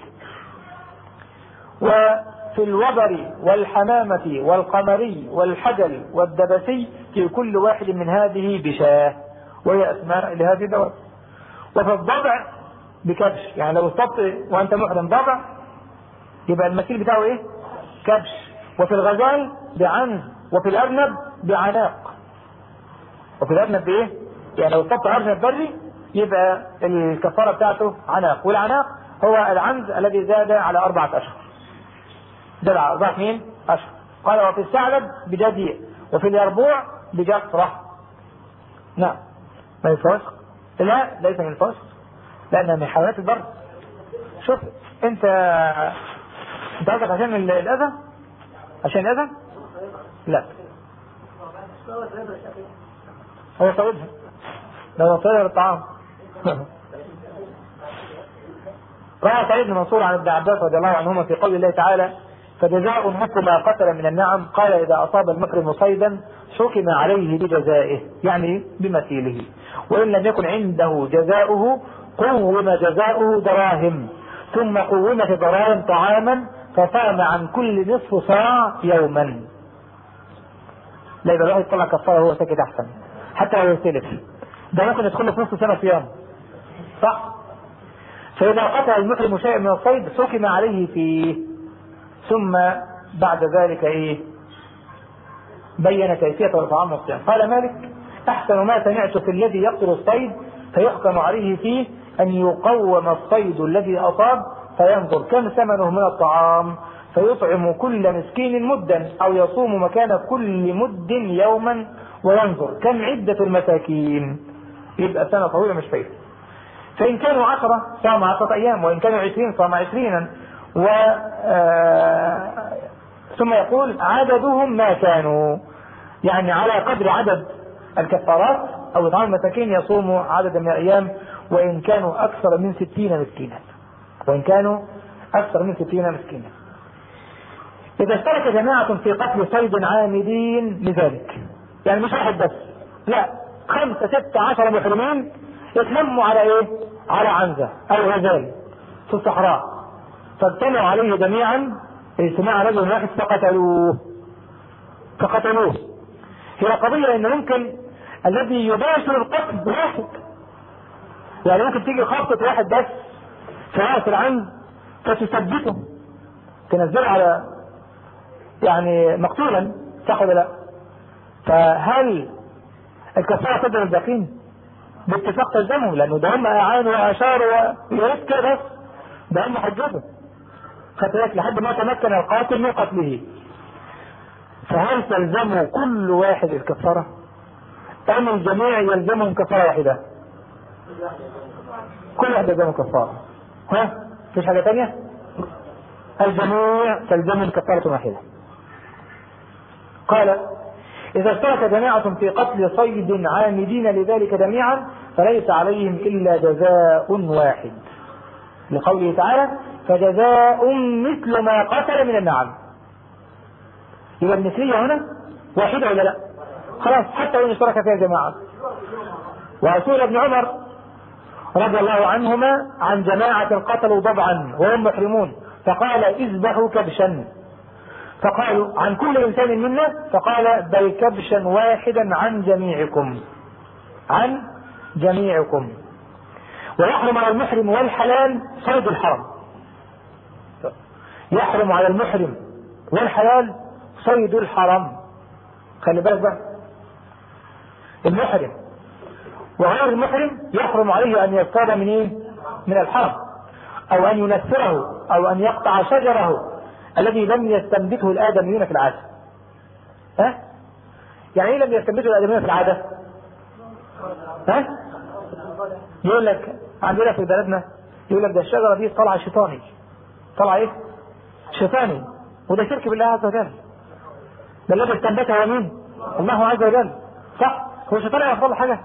وفي الوبر والحمامة والقمري والحجل والدبسي في كل واحد من هذه بشاه، وهي أسماء لهذه الدواب. وفي الضبع بكبش، يعني لو اصطبت وأنت محرم ضبع يبقى المثيل بتاعه إيه؟ كبش. وفي الغزال بعنز، وفي الأرنب بعناق. وفي الأرنب بإيه؟ يعني لو اصطبت أرنب بري يبقى الكفارة بتاعته عناق، والعناق هو العنز الذي زاد على أربعة أشهر. ده أربعة اثنين أشهر. قال وفي الثعلب بجديع، وفي اليربوع بجفرة. نعم. من الفوسق؟ لا، ليس من الفوسق، لأنها من حيوانات البر. شوف أنت أنت قصدك عشان الأذى؟ عشان الأذى؟ لا. هو صيدها. لو صيدها بالطعام. روى سعيد بن منصور عن ابن عباس رضي الله عنهما في قول الله تعالى: فجزاء مثل ما قتل من النعم، قال إذا أصاب المكرم صيدا حكم عليه بجزائه، يعني بمثيله، وإن لم يكن عنده جزاؤه قوم جزاؤه دراهم، ثم قومت دراهم طعاما فصام عن كل نصف صاع يوما. لا، يبقى الواحد يطلع كفاره وهو ساكت أحسن، حتى لو يختلف. ده ممكن يدخل في نصف سنة صيام، صح؟ فإذا قتل المحرم شيء من الصيد حكم عليه فيه، ثم بعد ذلك ايه؟ بين كيفية الطعام والصيام. قال مالك: احسن ما سمعت في الذي يقتل الصيد فيحكم عليه فيه ان يقوم الصيد الذي اصاب فينظر كم ثمنه من الطعام فيطعم كل مسكين مدا او يصوم مكان كل مد يوما وينظر كم عدة المساكين. يبقى سنة طويلة مش فايدة. فإن كانوا عشرة صام عشرة أيام، وإن كانوا عشرين صام عشرينا. و آه... ثم يقول: عددهم ما كانوا، يعني على قدر عدد الكفارات أو إطعام المساكين يصوم عدد من الأيام، وإن كانوا أكثر من ستين مسكينا وإن كانوا أكثر من ستين مسكينا. إذا اشترك جماعة في قتل صيد عامدين لذلك، يعني مش واحد بس، لا، خمسة ستة عشر محرمين يتلموا على إيه؟ على عنزة أو غزال في الصحراء، فاجتمعوا عليه جميعا اجتماع رجل واحد فقتلوه فقتلوه هي قضية ان ممكن الذي يباشر القتل واحد، يعني ممكن تيجي خبطة واحد بس في رأس العنز فتثبته تنزله على يعني مقتولا، صح ولا لا؟ فهل الكفارة تقدر الباقين؟ باتفاق تلزمهم، لانه ده هم اعانوا واشاروا ويريد كده، بس ده هم حجبوا خطيئات لحد ما تمكن القاتل من قتله. فهل تلزموا كل واحد الكفارة ام الجميع يلزمهم كفارة واحدة؟ كل واحد يلزمهم كفارة. ها فيش حاجة تانية؟ الجميع تلزمهم كفارة واحدة. قال: إذا اشترك جماعة في قتل صيد عامدين لذلك جميعا فليس عليهم إلا جزاء واحد، لقوله تعالى: فجزاء مثل ما قتل من النعم. يبقى المثلية هنا واحدة ولا لا؟ خلاص، حتى وإن اشترك فيها جماعة. وسئل ابن عمر رضي الله عنهما عن جماعة قتلوا ضبعا وهم محرمون فقال: اذبحوا كبشا، فقالوا: عن كل إنسان منا؟ فقال: بل كبشا واحدا عن جميعكم عن جميعكم. ويحرم على المحرم والحلال صيد الحرم، يحرم على المحرم والحلال صيد الحرم. خلي بالك بقى، المحرم وغير المحرم يحرم عليه ان يصطاد من ايه؟ من الحرم، او ان ينثره، او ان يقطع شجره الذي لم يستنبته الادميون في العاده. ها؟ يعني ايه لم يستنبته الادميون في العاده؟ ها؟ يقول لك عندنا في بلدنا يقول لك ده الشجره دي طالعه شيطاني، طالعه ايه؟ شيطاني، وده شرك بالله عز وجل. ده الذي استنبته هو مين؟ الله عز وجل، صح؟ هو الشيطان يفضل حاجه؟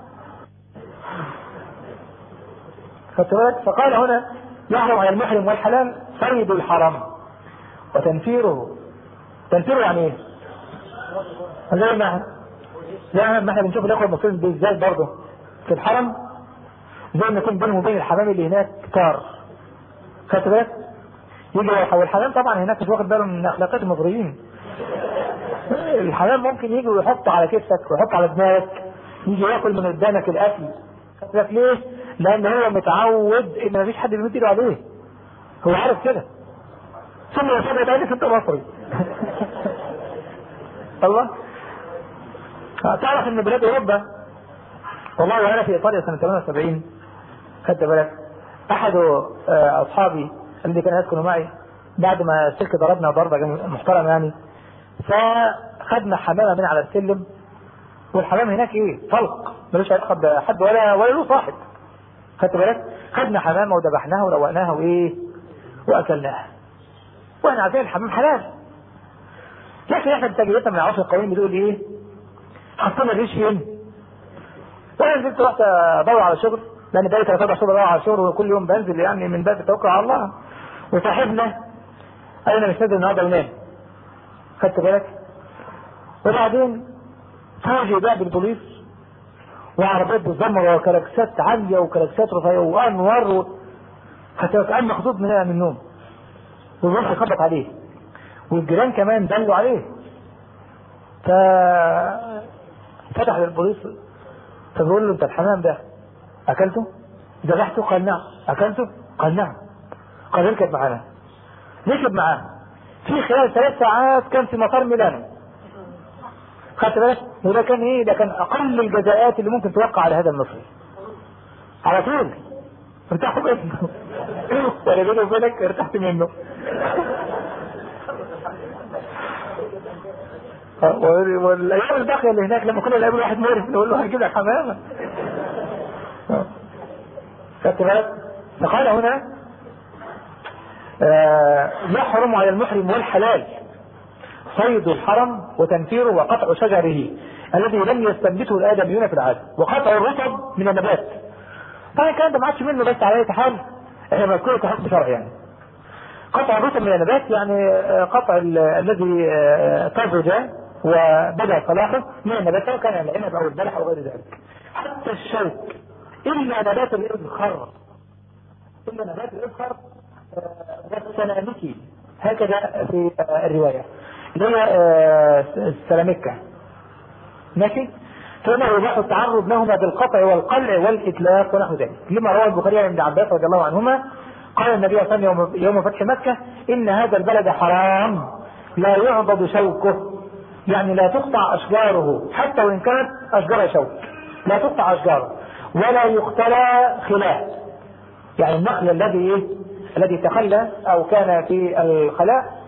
فقال هنا: يحرم على المحرم والحلال صيد الحرم وتنفيره. تنفيره يعني ايه؟ زي ما لا ما احنا بنشوف الاخوه المسلمين بالذات برضه في الحرم زي ما يكون بينهم وبين الحمام اللي هناك طار. خدت بالك؟ يجي والحمام طبعا هناك مش واخد باله من اخلاقيات المصريين. الحمام ممكن يجي ويحط على كتفك ويحط على دماغك، يجي ياكل من قدامك الاكل. خدت بالك ليه؟ لان هو متعود ان مفيش حد بيمد ايده عليه. هو عارف كده. ثم يصير يتعرف انت مصري. الله. تعرف ان بلاد اوروبا، والله وانا في ايطاليا سنه ثمانية وسبعين، خدت بالك، احد اصحابي الذي كان يسكن معي بعد ما السلك ضربنا ضربه محترمه يعني، فخدنا حمامه من على السلم، والحمام هناك ايه؟ طلق، ملوش علاقه بحد ولا ولا له صاحب. خدت بالك؟ خدنا حمامه وذبحناها وروقناها وايه؟ واكلناها. واحنا عارفين الحمام حلال. لكن احنا بتجربتنا من عشر القوانين بتقول ايه؟ حطينا الريش فين؟ وانا نزلت رحت ادور على شغل، لان بقالي ثلاث اربع شهور ادور على شغل وكل يوم بنزل يعني من باب التوكل على الله. وصاحبنا قال انا مش نازل النهارده ونام. خدت بالك؟ وبعدين فوجئ بقى بالبوليس وعربيات بتزمر وكلاكسات عاليه وكلاكسات رفيعه وانوار و... حتى كان مخطوط من من النوم. والروح يخبط عليه والجيران كمان دلوا عليه. ف فتح للبوليس فبيقول له انت الحمام ده اكلته؟ ذبحته؟ قال نعم. اكلته؟ قال نعم. قال اركب معانا. ركب معاه. في خلال ثلاث ساعات كان في مطار ميلانو. خدت بالك؟ وده كان ايه؟ ده كان اقل الجزاءات اللي ممكن توقع على هذا المصري. على طول ارتاحوا منه. ولا بيني وبينك ارتحت منه. والايام الباقيه اللي هناك لما كنا نقابل واحد مقرف نقول له هجيب لك حمامه. خدت بالك؟ فقال هنا آه يحرم على المحرم والحلال صيد الحرم وتنفيره وقطع شجره الذي لم يستنبته الادميون في العاده وقطع الرطب من النبات. طبعا الكلام ده ما عادش منه، بس على اي حال احنا بنذكره كحكم شرعي. يعني قطع الرطب من النبات يعني قطع الذي طرج وبدا صلاحه من النبات سواء كان العنب او البلح او غير ذلك. حتى الشوك الا نبات الابخر، الا نبات الابخر والسلامكي، هكذا في الروايه اللي هي السلامكه. ماشي؟ فإنه يباح التعرض لهما بالقطع والقلع والإتلاف ونحو ذلك، لما روى البخاري عن ابن عباس رضي الله عنهما قال النبي صلى الله عليه وسلم يوم فتح مكة إن هذا البلد حرام لا يعضد شوكه، يعني لا تقطع أشجاره حتى وإن كانت أشجار شوك، لا تقطع أشجاره ولا يقتلى خلاه، يعني النخل الذي إيه؟ الذي تخلى أو كان في الخلاء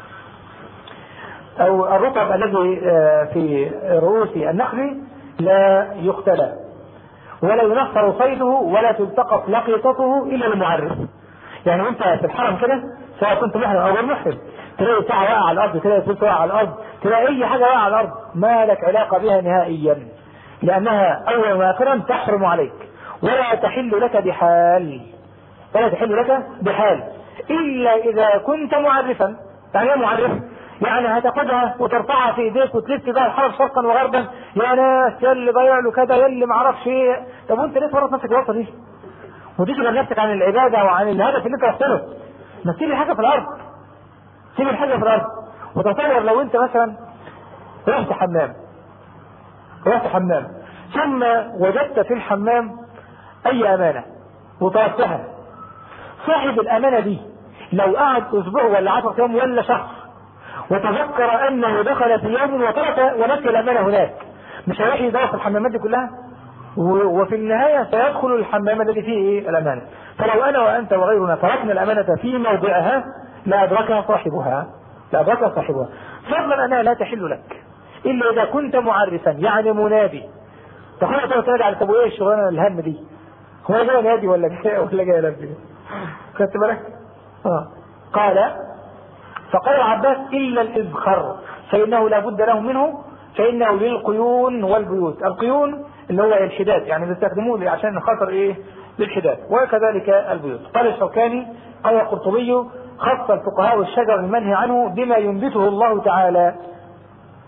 أو الرطب الذي في رؤوس النخل لا يقتلى ولا ينفر صيده ولا تلتقط لقطته إلا المعرف. يعني وانت في الحرم كده سواء كنت محرم أو غير محرم تلاقي ساعة واقعة على الأرض، تلاقي فلوس واقعة على الأرض، تلاقي أي حاجة واقعة على الأرض ما لك علاقة بها نهائيا، لأنها أولا وآخرا تحرم عليك ولا تحل لك بحال، ولا تحل لك بحال إلا إذا كنت معرفا. يعني ايه معرف؟ يعني هتاخدها وترفعها في ايديك وتلف بقى الحرم شرقا وغربا، يا ناس يا اللي ضيع له كذا يا اللي ما اعرفش ايه. طب وانت ليه تورط نفسك الورطه دي؟ وتشغل نفسك عن العباده وعن الهدف اللي انت رحت له. ما تسيب الحاجه في الارض، سيب الحاجه في الارض. وتصور لو انت مثلا رحت حمام رحت حمام ثم وجدت في الحمام اي امانه وطلبتها، صاحب الامانه دي لو قعد اسبوع ولا عشرة ايام ولا شهر وتذكر انه دخل في يوم وترك ونسي الامانه هناك، مش هيروح يدور في الحمامات دي كلها؟ وفي النهايه سيدخل الحمام الذي فيه ايه؟ الامانه. فلو انا وانت وغيرنا تركنا الامانه في موضعها لادركها صاحبها، لادركها صاحبها. فضلا انها لا تحل لك الا اذا كنت معرفا، يعني منادي. تقول انت تنادي على طب ايه الشغلانه الهم دي؟ هو جاي نادي ولا جاي ولا جاي لبي؟ خدت بالك؟ اه قال فقال العباس إلا الإذخر فإنه لا بد له منه، فإنه للقيون والبيوت. القيون اللي هو الحداد، يعني بيستخدموه عشان خاطر إيه؟ للحداد، وكذلك البيوت. قال الشوكاني قال القرطبي خص الفقهاء الشجر المنهي عنه بما ينبته الله تعالى.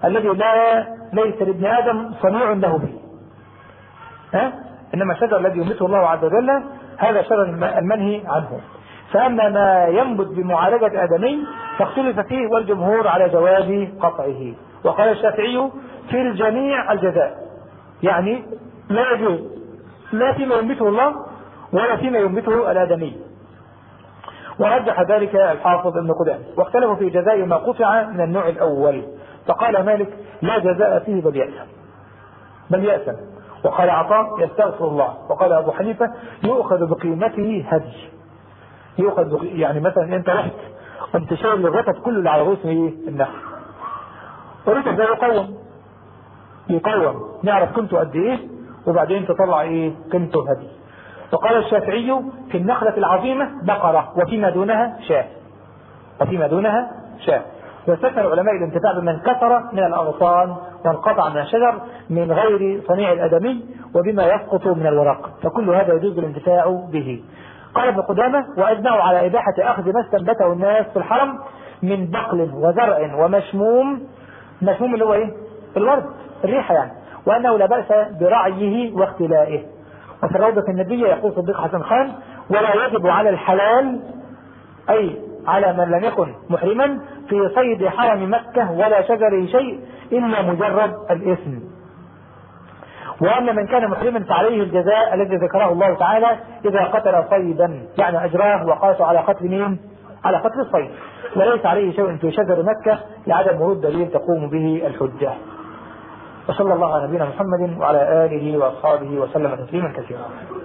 الذي لا ليس لابن آدم صنيع له به. ها؟ إنما الشجر الذي ينبته الله عز وجل هذا شجر المنهي عنه. فأما ما ينبت بمعالجة آدمي فاختلف فيه، والجمهور على جواز قطعه. وقال الشافعي في الجميع الجزاء، يعني لا يجوز لا فيما ينبته الله ولا فيما ينبته الآدمي. ورجح ذلك الحافظ ابن قدامة، واختلفوا في جزاء ما قطع من النوع الأول، فقال مالك لا جزاء فيه بل يأثم بل يأثم وقال عطاء يستغفر الله، وقال أبو حنيفة يؤخذ بقيمته هدي. يؤخذ بق... يعني مثلا أنت رحت قمت شايل الرطب كله اللي على رؤوس النخل، الرطب ده يقوم يقوم نعرف قيمته قد إيه، وبعدين تطلع إيه قيمته هدي. وقال الشافعي في النخلة العظيمة بقرة وفيما دونها شاة وفيما دونها شاة. واستثنى العلماء الانتفاع بمن كثر من الأغصان وانقطع من الشجر من غير صنيع الآدمي وبما يسقط من الورق، فكل هذا يجوز الانتفاع به. قال ابن قدامة وأجمعوا على إباحة أخذ ما استنبته الناس في الحرم من بقل وزرع ومشموم. مشموم اللي هو إيه؟ الورد، الريحة يعني، وأنه لا بأس برعيه واختلائه. وفي الروضة النبية يقول صديق حسن خان ولا يجب على الحلال أي على من لم يكن محرما في صيد حرم مكة ولا شجره شيء إلا مجرد الإثم. وأما من كان محرما فعليه الجزاء الذي ذكره الله تعالى إذا قتل صيدا، يعني أجراه وقاسوا على قتل مين؟ على قتل الصيد، وليس عليه شيء في شجر مكة لعدم ورود دليل تقوم به الحجة. وصلى الله على نبينا محمد وعلى آله وأصحابه وسلم تسليما كثيرا.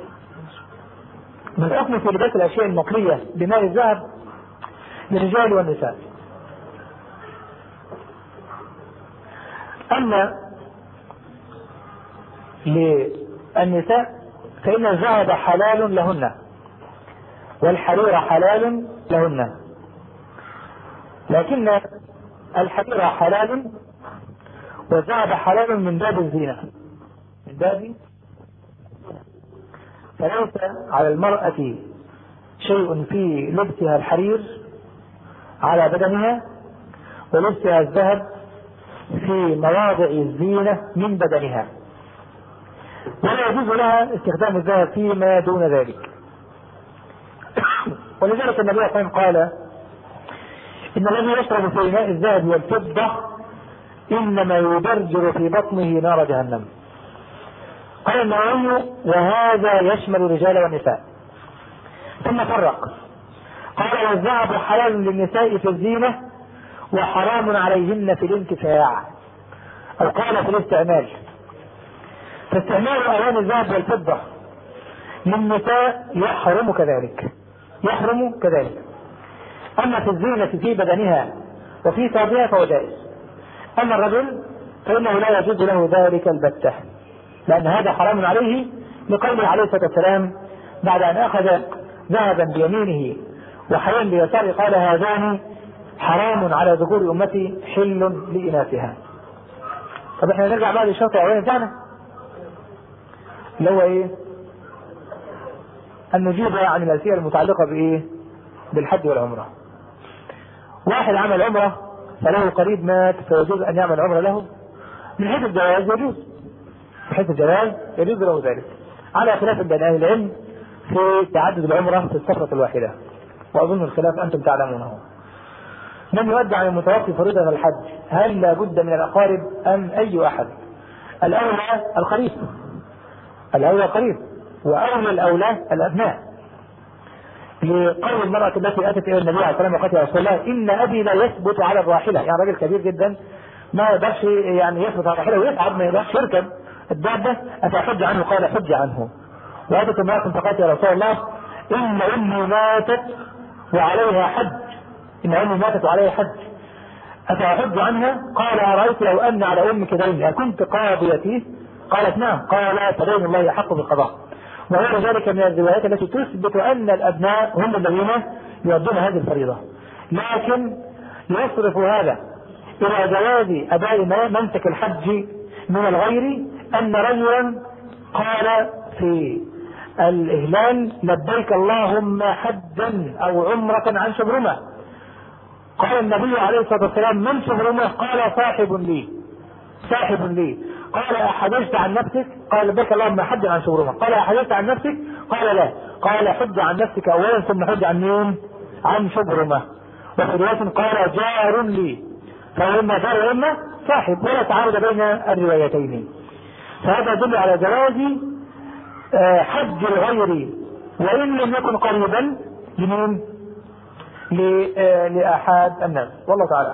من حكم في لباس الأشياء المطلية بماء الذهب للرجال والنساء. أما للنساء فإن الذهب حلال لهن والحرير حلال لهن، لكن الحرير حلال والذهب حلال من باب الزينة، من باب فليس على المرأة شيء في لبسها الحرير على بدنها ولبسها الذهب في مواضع الزينة من بدنها، ولا يجوز لها استخدام الذهب فيما دون ذلك. ولذلك النبي صلى الله عليه وسلم قال إن الذي يشرب في ماء الذهب والفضة إنما يبرجر في بطنه نار جهنم. قال النووي وهذا يشمل الرجال والنساء، ثم فرق قال والذهب حلال للنساء في الزينة وحرام عليهن في الانتفاع، أو قال في الاستعمال. فاستعمال أواني الذهب والفضة للنساء يحرم كذلك يحرم كذلك أما في الزينة في بدنها وفي ثوبها فهو جائز. أما الرجل فإنه لا يجوز له ذلك البتة، لأن هذا حرام عليه لقوله عليه الصلاة والسلام بعد أن أخذ ذهبا بيمينه وحيا بيساره قال هذان حرام على ذكور أمتي حل لإناثها. طب احنا نرجع بعد الشرط الأولاني بتاعنا اللي هو ايه؟ أن نجيب عن الأسئلة المتعلقة بإيه؟ بالحج والعمرة. واحد عمل عمرة فله قريب مات فيجوز أن يعمل عمرة له من حيث الجواز يجوز، من حيث الجواز يجوز له ذلك، على خلاف بين أهل العلم في تعدد العمرة في السفرة الواحدة، وأظن الخلاف أنتم تعلمونه. من يؤدي عن المتوفي فريضة الحج هل لا بد من الأقارب أم أي أحد؟ الأولى القريب، الأولى القريب، وأولى الأولى الأبناء، لقول المرأة التي أتت إلى النبي عليه الصلاة والسلام وقالت يا رسول الله إن أبي لا يثبت على الراحلة، يعني راجل كبير جدا ما يقدرش يعني يثبت على الراحلة ويتعب ما يقدرش يركب الدابة، أفحج عنه؟ قال حج عنه. وأتت امرأة فقالت يا رسول الله إن أمي ماتت وعليها حج إن أمي ماتت وعليها حج أفحج عنها؟ قال أرأيت لو أن على أمك دين أكنت قاضيتي؟ قالت نعم. قال فدين الله يحق بالقضاء. وغير ذلك من الروايات التي تثبت أن الأبناء هم الذين يؤدون هذه الفريضة، لكن يصرف هذا إلى جواز أداء منسك الحج من الغير أن رجلا قال في الإهلال لبيك اللهم حجا أو عمرة عن شبرمة، قال النبي عليه الصلاة والسلام من شبرمة؟ قال صاحب لي، ساحب لي. قال أحدثت عن نفسك؟ قال لبيك اللهم حج عن شبرمة. قال أحدثت عن نفسك؟ قال لا. قال حج عن نفسك أولا ثم حج عن مين؟ عن شبرمة. وفي رواية قال جار لي، فإما جار وإما صاحب، ولا تعارض بين الروايتين. فهذا يدل على جواز حج الغير وإن لم يكن قريبا لمن؟ لأحد الناس. والله تعالى.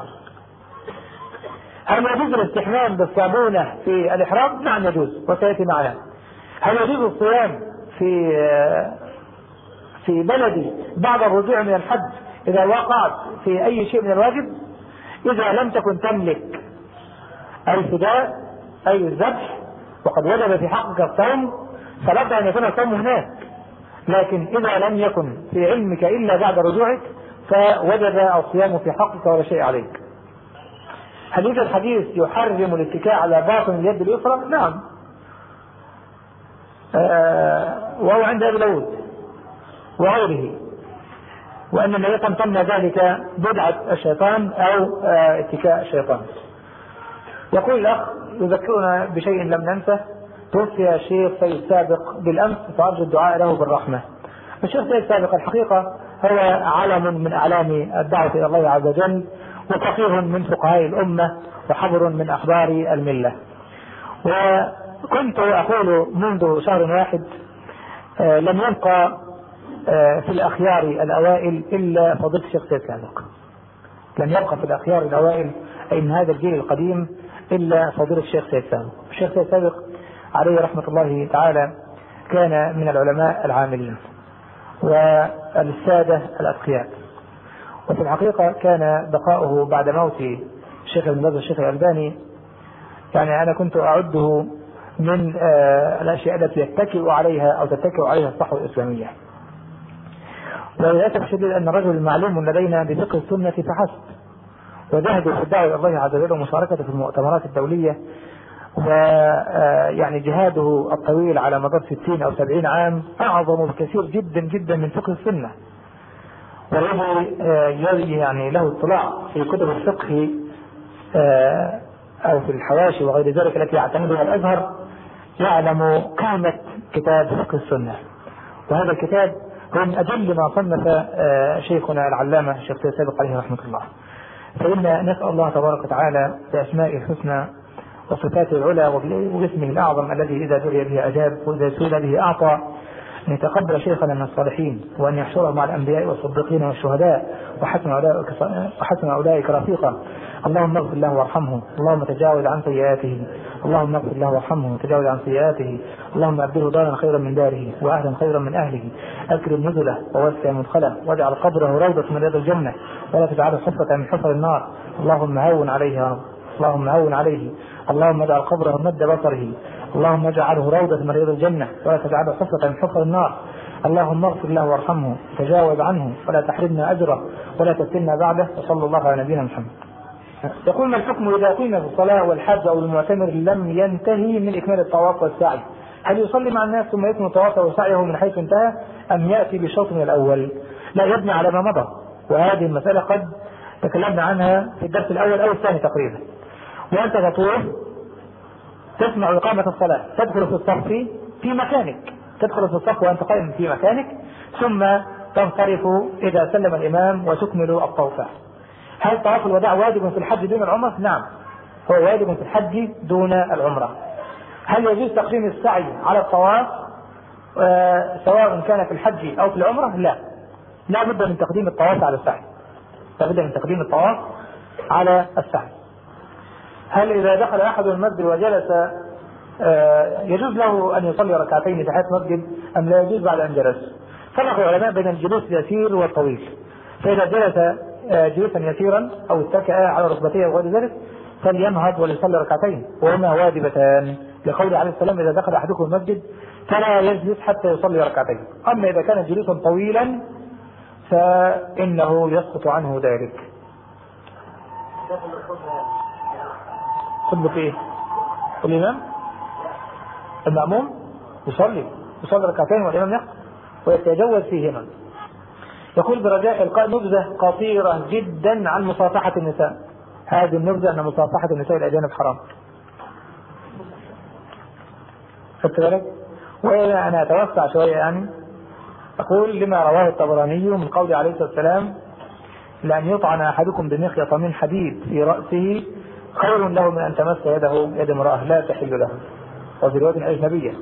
هل يجوز الاستحمام بالصابونة في الإحرام؟ نعم يجوز، وسيأتي معنا. هل يجوز الصيام في في بلدي بعد الرجوع من الحج إذا وقعت في أي شيء من الواجب؟ إذا لم تكن تملك الفداء أي الذبح وقد وجب في حقك الصوم فلابد أن يكون الصوم هناك، لكن إذا لم يكن في علمك إلا بعد رجوعك فوجب الصيام في حقك ولا شيء عليك. هل يوجد حديث يحرم الاتكاء على باطن اليد اليسرى؟ نعم، آه وهو عند أبي داود وغيره، وأن النبي صلى الله عليه وسلم ذلك بدعة الشيطان أو آه اتكاء الشيطان. يقول الأخ يذكرنا بشيء لم ننسه، توفي الشيخ سيد سابق بالأمس فأرجو الدعاء له بالرحمة. الشيخ سيد سابق الحقيقة هو علم من أعلام الدعوة إلى الله عز وجل، وفقيه من فقهاء الأمة، وحبر من أحبار الملة. وكنت أقول منذ شهر واحد آه لم يبقى آه في الأخيار الأوائل إلا فضيلة الشيخ سيد سابق. لم يبقى في الأخيار الأوائل أي من هذا الجيل القديم إلا فضيلة الشيخ سيد سابق. الشيخ سيد سابق عليه رحمة الله تعالى كان من العلماء العاملين والسادة الأتقياء، وفي الحقيقة كان بقاؤه بعد موت الشيخ ابن باز والشيخ الألباني يعني أنا كنت أعده من آه الأشياء التي يتكئ عليها أو تتكئ عليها الصحوة الإسلامية. وللأسف الشديد أن الرجل المعلوم لدينا بفقه السنة فحسب، وجهده في الدعوة إلى الله عز وجل ومشاركته في المؤتمرات الدولية، ويعني جهاده الطويل على مدار ستين أو سبعين عام أعظم بكثير جدا جدا من فقه السنة. والذي يعني له اطلاع في كتب الفقه أو في الحواشي وغير ذلك التي يعتمدها الأزهر يعلم قيمة كتاب فقه السنة. وهذا الكتاب هو من أجل ما صنف شيخنا العلامة الشيخ سيد سابق عليه رحمة الله. فإن نسأل الله تبارك وتعالى بأسمائه الحسنى وصفاته العلى وباسمه الأعظم الذي إذا دعي به أجاب وإذا سئل به أعطى أن يتقبل شيخنا من الصالحين وأن يحشره مع الأنبياء والصديقين والشهداء وحسن أولئك, وحسن أولئك رفيقا. اللهم اغفر له وارحمه، اللهم تجاوز عن سيئاته، اللهم اغفر له وارحمه وتجاوز عن سيئاته، اللهم أبدله دارا خيرا من داره وأهلا خيرا من أهله، أكرم نزله ووسع مدخله واجعل قبره روضة من رياض الجنة ولا تجعله حفرة من حفر النار. اللهم هون عليه يا رب، اللهم هون عليه، اللهم اجعل قبره مد بصره، اللهم اجعله روضة من رياض الجنة ولا تجعله حفرة من حفر النار. اللهم اغفر له وارحمه تجاوز عنه ولا تحرمنا أجره ولا تفتنا بعده. وصلى الله على نبينا محمد. يقول ما الحكم إذا قيم في الصلاة والحج أو المعتمر لم ينتهي من إكمال الطواف والسعي؟ هل يصلي مع الناس ثم يتم طوافه وسعيه من حيث انتهى أم يأتي بالشوط من الأول؟ لا، يبني على ما مضى، وهذه المسألة قد تكلمنا عنها في الدرس الأول أو الثاني تقريبا. وأنت تطوف تسمع إقامة الصلاة، تدخل في الصف في مكانك، تدخل في الصف وأنت قائم في مكانك، ثم تنصرف إذا سلم الإمام وتكمل الطوفة. هل طواف الوداع واجب في الحج دون العمرة؟ نعم، هو واجب في الحج دون العمرة. هل يجوز تقديم السعي على الطواف آه سواء كان في الحج أو في العمرة؟ لا، لا بد من تقديم الطواف على السعي، لا بد من تقديم الطواف على السعي. هل إذا دخل أحد المسجد وجلس آه يجوز له أن يصلي ركعتين تحية المسجد أم لا يجوز بعد أن جلس؟ فرق العلماء بين الجلوس اليسير والطويل. فإذا جلس آه جلوسا يسيرا أو اتكأ على ركبتيه وغير ذلك فلينهض وليصلي ركعتين وهما واجبتان، لقوله عليه السلام إذا دخل أحدكم المسجد فلا يجلس حتى يصلي ركعتين. أما إذا كان جلوسا طويلا فإنه يسقط عنه ذلك. خطبة إيه؟ الإمام المأموم يصلي يصلي ركعتين والإمام يخطب ويتجوز فيهما. يقول برجاء إلقاء نبذة قصيرة جدا عن مصافحة النساء. هذه النبذة أن مصافحة النساء الأجانب حرام، خدت بالك؟ وأنا أتوسع شوية يعني أقول لما رواه الطبراني من قول عليه الصلاة والسلام: لأن يطعن أحدكم بمخيط من حديد في رأسه خير له من أن تمس يده يد امرأة لا تحل له، وفي رواية أجنبية.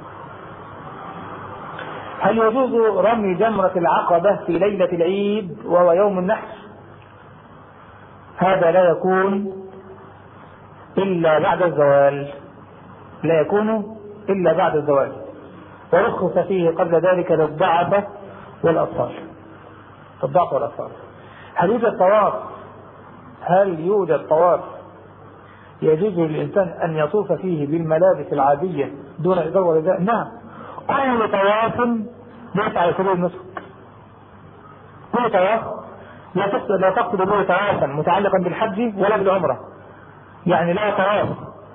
هل يجوز رمي جمرة العقبة في ليلة العيد وهو يوم النحر؟ هذا لا يكون إلا بعد الزوال، لا يكون إلا بعد الزوال، ورخص فيه قبل ذلك للضعف والأطفال. الضعف والأطفال. هل يوجد طواف؟ هل يوجد طواف يجوز للإنسان أن يطوف فيه بالملابس العادية دون إزار ورداء؟ نعم، كل طواف ليس على سبيل النسك. كل طواف لا تقصد لا تقصد به طوافا متعلقا بالحج ولا بالعمرة، يعني لا طواف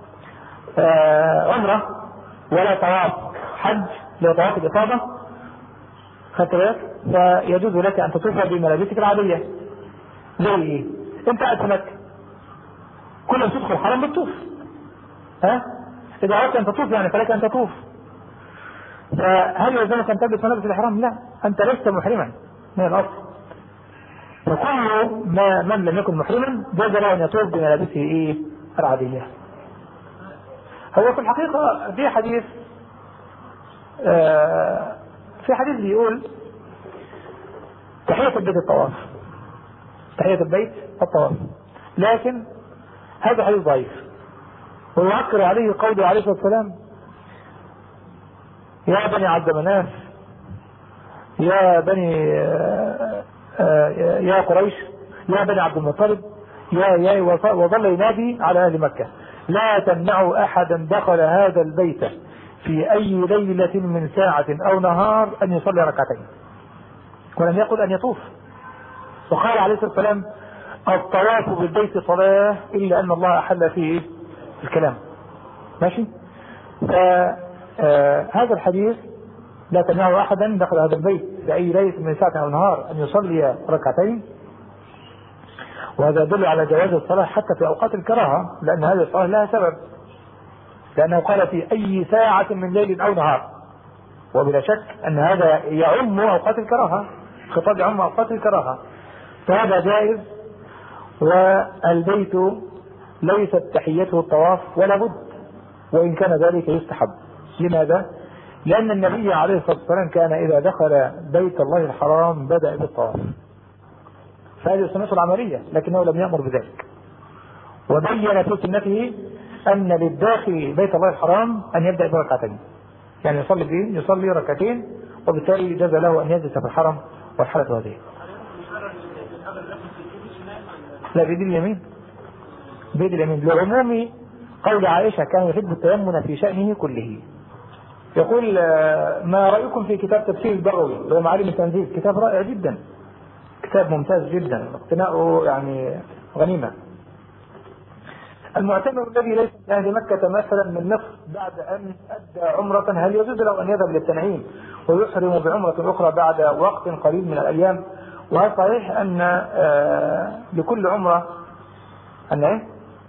آه عمرة ولا طواف حج، لا طواف الإفاضة، خدت بالك؟ فيجوز لك أن تطوف بملابسك العادية. زي إيه؟ أنت قاعد في مكة، كل ما تدخل الحرم بتطوف، ها؟ إذا أردت أن تطوف يعني فلك أن تطوف. فهل يلزمك أن تلبس ملابس الإحرام؟ لا، أنت لست محرما من الأصل. فكل ما من لم يكن محرما جاز له أن يطوف بملابسه إيه؟ العادية. هو في الحقيقة في حديث آه في حديث بيقول تحية البيت الطواف، تحية البيت الطواف، لكن هذا حديث ضعيف، ويعكر عليه قوله عليه الصلاة والسلام: يا بني عبد مناف، يا بني يا قريش، يا بني عبد المطلب، يا يا وظل ينادي على أهل مكة: لا تمنعوا أحدا دخل هذا البيت في أي ليلة من ساعة أو نهار أن يصلي ركعتين. ولم يقل أن يطوف. وقال عليه الصلاة والسلام: الطواف بالبيت صلاة إلا أن الله أحل فيه الكلام. ماشي؟ فهذا الحديث لا تمنعوا أحدا دخل هذا البيت في أي ليلة من ساعة أو نهار أن يصلي ركعتين، وهذا يدل على جواز الصلاة حتى في أوقات الكراهة، لأن هذه الصلاة لها سبب، لأنه قال في أي ساعة من ليل أو نهار، وبلا شك أن هذا يعم أوقات الكراهة، خطاب يعم أوقات الكراهة، فهذا جائز. والبيت ليست تحيته الطواف ولا بد، وإن كان ذلك يستحب. لماذا؟ لأن النبي عليه الصلاة والسلام كان إذا دخل بيت الله الحرام بدأ بالطواف، فهذه سنته العملية، لكنه لم يأمر بذلك، وبين في سنته أن للداخل بيت الله الحرام أن يبدأ بركعتين، يعني يصلي به يصلي ركعتين، وبالتالي جاز له أن يجلس في الحرم والحالة هذه. لا، بيد اليمين، بيد اليمين لعموم قول عائشة: كان يحب التيمم في شأنه كله. يقول: ما رأيكم في كتاب تفسير البغوي اللي هو معالم التنزيل؟ كتاب رائع جدا، كتاب ممتاز جدا، اقتناؤه يعني غنيمة. المعتمر الذي ليس من أهل مكة مثلا من مصر بعد أن أدى عمرة، هل يجوز له أن يذهب للتنعيم ويحرم بعمرة أخرى بعد وقت قريب من الأيام؟ وهل صحيح أن آه لكل عمرة أن إيه؟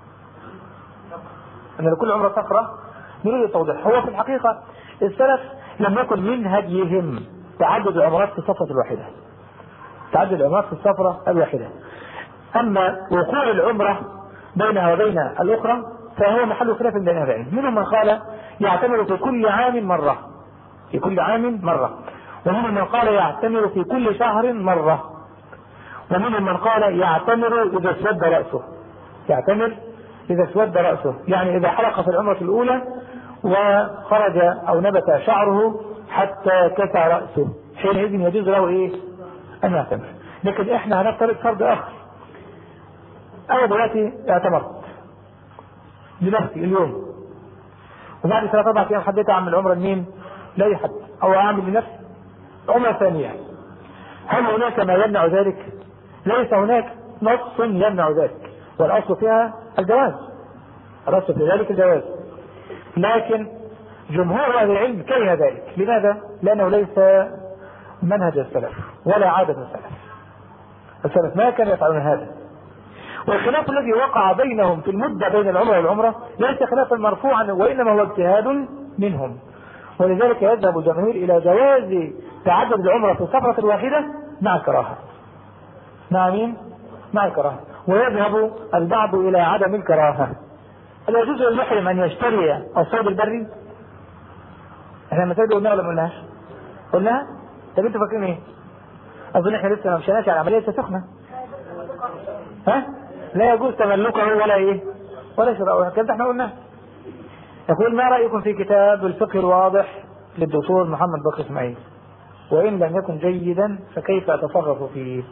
أن لكل عمرة صخرة؟ نريد التوضيح. هو في الحقيقة السلف لم يكن من هديهم تعدد العمرات في السفرة الواحدة، تعدد العمرات في السفرة الواحدة. أما وقوع العمرة بينها وبين الأخرى فهو محل خلاف بين أهل العلم. منهم من قال يعتمر في كل عام مرة، في كل عام مرة، ومنهم من قال يعتمر في كل شهر مرة، ومنهم من قال يعتمر إذا اسود رأسه، يعتمر إذا اسود رأسه، يعني إذا حلق في العمرة الأولى وخرج أو نبت شعره حتى كسى رأسه، حينئذ يجوز له إيه؟ أن يعتمر. لكن إحنا هنفترض فرض آخر: أنا دلوقتي اعتمرت لنفسي اليوم، وبعد ثلاثة أربعة أيام حبيت أعمل العمرة لمين؟ لا حد، أو أعمل لنفسي عمرة ثانية. هل هناك ما يمنع ذلك؟ ليس هناك نص يمنع ذلك، والأصل فيها الجواز، الأصل في ذلك الجواز، لكن جمهور أهل العلم كره ذلك. لماذا؟ لأنه ليس منهج السلف ولا عادة السلف. السلف ما كانوا يفعلون هذا، والخلاف الذي وقع بينهم في المدة بين العمرة والعمرة ليس خلافا مرفوعا، وإنما هو اجتهاد منهم، ولذلك يذهب الجماهير إلى جواز تعدد العمرة في سفرة واحدة مع الكراهة. مع مين؟ مع الكراهة. ويذهب البعض إلى عدم الكراهة. هل يجوز للمحرم أن يشتري الصيد البري؟ احنا المسائل قلناها ولا ما قلناش؟ قلناها؟ طب انتوا فاكرين ايه؟ اظن احنا لسه ما مشيناش على العمليه لسه سخنه. ها؟ لا يجوز تملكه ولا ايه؟ ولا شراءه، كده احنا قلناه. يقول ما رايكم في كتاب الفقه الواضح للدكتور محمد بكر اسماعيل؟ وان لم يكن جيدا فكيف اتصرف فيه؟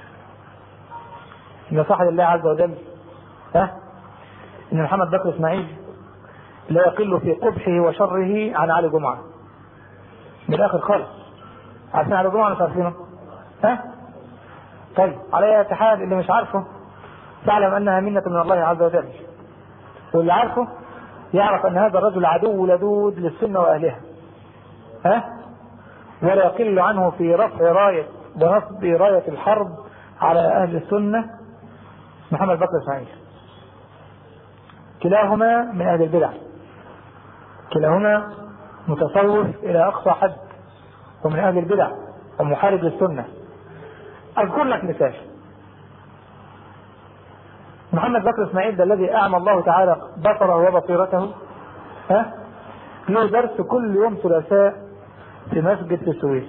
نصح لله عز وجل ها؟ ان محمد بكر اسماعيل لا يقل في قبحه وشره عن علي جمعه. من الاخر خالص. عارفين علي جمعه ولا مش عارفينه؟ ها؟ طيب على اي حال اللي مش عارفه تعلم انها منة من الله عز وجل. واللي عارفه يعرف ان هذا الرجل عدو لدود للسنة واهلها. ها؟ ولا يقل عنه في رفع راية ونصب راية الحرب على اهل السنة محمد بكر اسماعيل. كلاهما من اهل البدع. كلاهما متصوف الى اقصى حد ومن اهل البدع ومحارب للسنة. اذكر لك مثال. محمد بكر اسماعيل ده الذي اعمى الله تعالى بصره وبصيرته، ها؟ له درس كل يوم ثلاثاء في مسجد في السويس.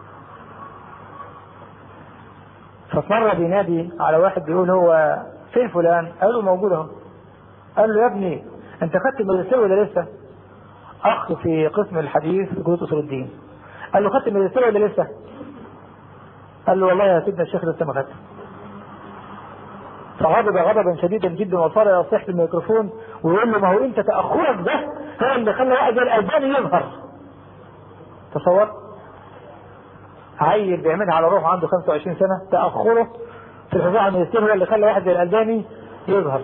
فمرة بينادي على واحد بيقول هو فين فلان؟ قال له موجود اهو. قال له يا ابني انت خدت الماجستير ولا لسه؟ اخ في قسم الحديث في كلية اصول الدين. قال له خدت الماجستير ولا لسه؟ قال له والله يا سيدنا الشيخ لسه ما خدته. فغضب غضبا شديدا جدا وصار يصيح في الميكروفون ويقول له ما هو انت تاخرك ده هو اللي خلى واحد زي الالباني يظهر. تصور عيل بيعملها على روحه عنده خمسة وعشرين سنة، تاخره في الحصول على الماجستير هو اللي خلى واحد زي الالباني يظهر.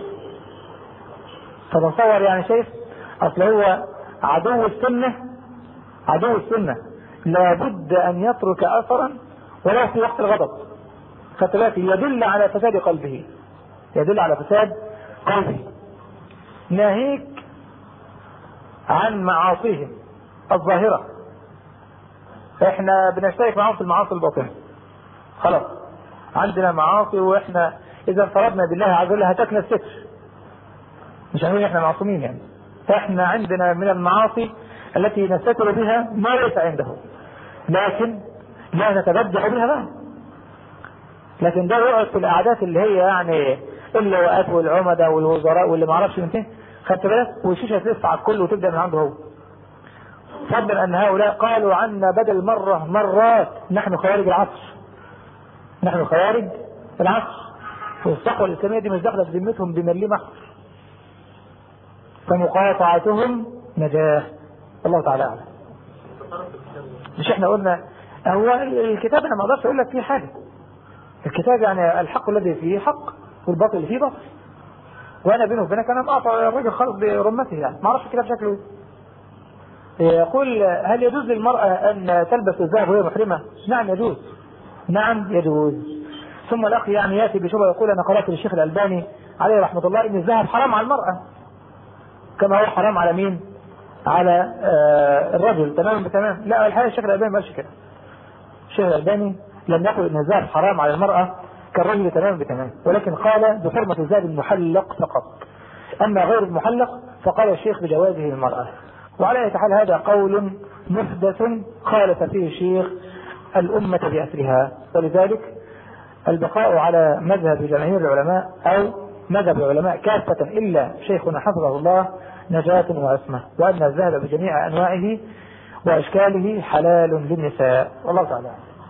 فتصور يعني شايف اصل هو عدو السنة. عدو السنة لابد ان يترك اثرا ولو في وقت الغضب. فتلاقي يدل على فساد قلبه. يدل على فساد قلبه. ناهيك عن معاصيهم الظاهرة. احنا بنشترك معاهم في المعاصي الباطنة. خلاص عندنا معاصي واحنا اذا فرضنا بالله عز وجل هتكنا الستر. مش هنقول احنا معصومين يعني. فاحنا عندنا من المعاصي التي نستتر بها ما ليس عنده. لكن لا نتبدع بها بقى. لكن ده يقعد في القعدات اللي هي يعني اللواءات والعمدة والوزراء واللي ما اعرفش من فين. خدت بالك؟ والشيشه تلف على الكل وتبدا من عنده هو. فضلا ان هؤلاء قالوا عنا بدل مره مرات نحن خوارج العصر. نحن خوارج العصر. والصحوه الاسلاميه دي مش داخله في ذمتهم بمليم احمر. فمقاطعتهم نجاه. الله تعالى اعلم. مش احنا قلنا هو الكتاب انا ما اقدرش اقول لك فيه حاجه. الكتاب يعني الحق الذي فيه حق والباطل اللي فيه باطل. وانا بينه وبينك انا مقاطع الراجل خالص برمته يعني ما اعرفش الكتاب شكله ايه. يقول هل يجوز للمرأة ان تلبس الذهب وهي محرمة؟ نعم يجوز. نعم يجوز. ثم الاخ يعني ياتي بشبهه يقول انا قرأت للشيخ الالباني عليه رحمة الله ان الذهب حرام على المرأة كما هو حرام على مين؟ على آه الرجل تماما بتمام. لا الحقيقة الشيخ الالباني ما قالش كده. الشيخ الالباني لم يقل ان الذهب حرام على المرأة كالرجل تماما بتمام، ولكن قال بحرمة الذهب المحلق فقط. اما غير المحلق فقال الشيخ بجوازه المرأة. وعلى اي حال هذا قول محدث خالف فيه الشيخ الأمة بأسرها. ولذلك البقاء على مذهب جماهير العلماء أو مذهب العلماء كافة إلا شيخنا حفظه الله نجاة وعصمة، وأن الذهب بجميع أنواعه وأشكاله حلال للنساء. والله تعالى.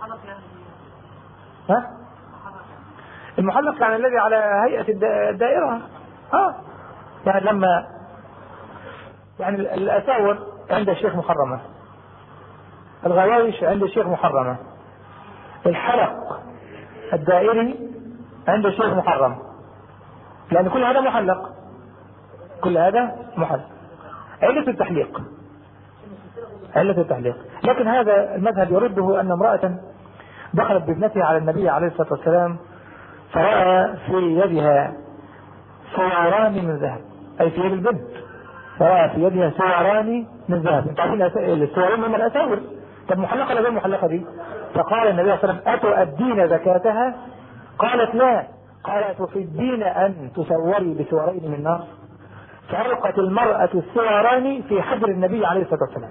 ها؟ المحلق يعني الذي على هيئة الدائرة. ها؟ يعني لما يعني الأساور عند الشيخ محرمة، الغوايش عند الشيخ محرمة، الحلق الدائري عند الشيخ محرم، لأن كل هذا محلق. كل هذا محلق. علة التحليق علة التحليق. لكن هذا المذهب يرده أن امرأة دخلت بابنتها على النبي عليه الصلاة والسلام فرأى في يدها ثوران من ذهب، أي في يد البنت فرأى في يدها سواران من ذهب. انتوا عارفين السوارين من الأساور. طب محلقة ولا غير محلقة دي؟ فقال النبي صلى الله عليه وسلم أتؤدين زكاتها؟ قالت لا. قال أتفدين أن تصوري بسوارين من نار؟ فألقت المرأة السواران في حجر النبي عليه الصلاة والسلام.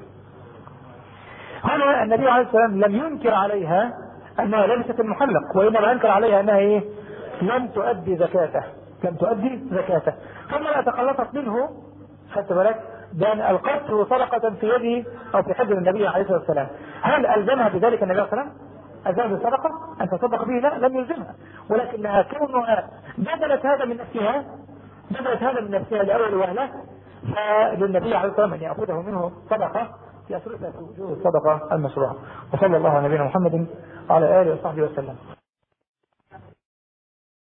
هنا النبي عليه الصلاة والسلام لم ينكر عليها أنها لبست المحلق، وإنما أنكر عليها أنها إيه؟ لم تؤدي زكاته، لم تؤدي زكاته. ثم تخلصت منه، خدت بالك؟ بأن ألقته صدقة في يده أو في حجر النبي عليه الصلاة والسلام. هل ألزمها بذلك النبي صلى الله عليه وسلم؟ ألزمها بالصدقة أن تصدق به؟ لا، لم يلزمها، ولكنها كونها بدلت هذا من نفسها، بدلت هذا من نفسها لأول وهلة، فللنبي عليه الصلاة والسلام أن يأخذه منه صدقة يصرفها في وجوه الصدقة المشروعة. وصلى الله على نبينا محمد وعلى آله وصحبه وسلم.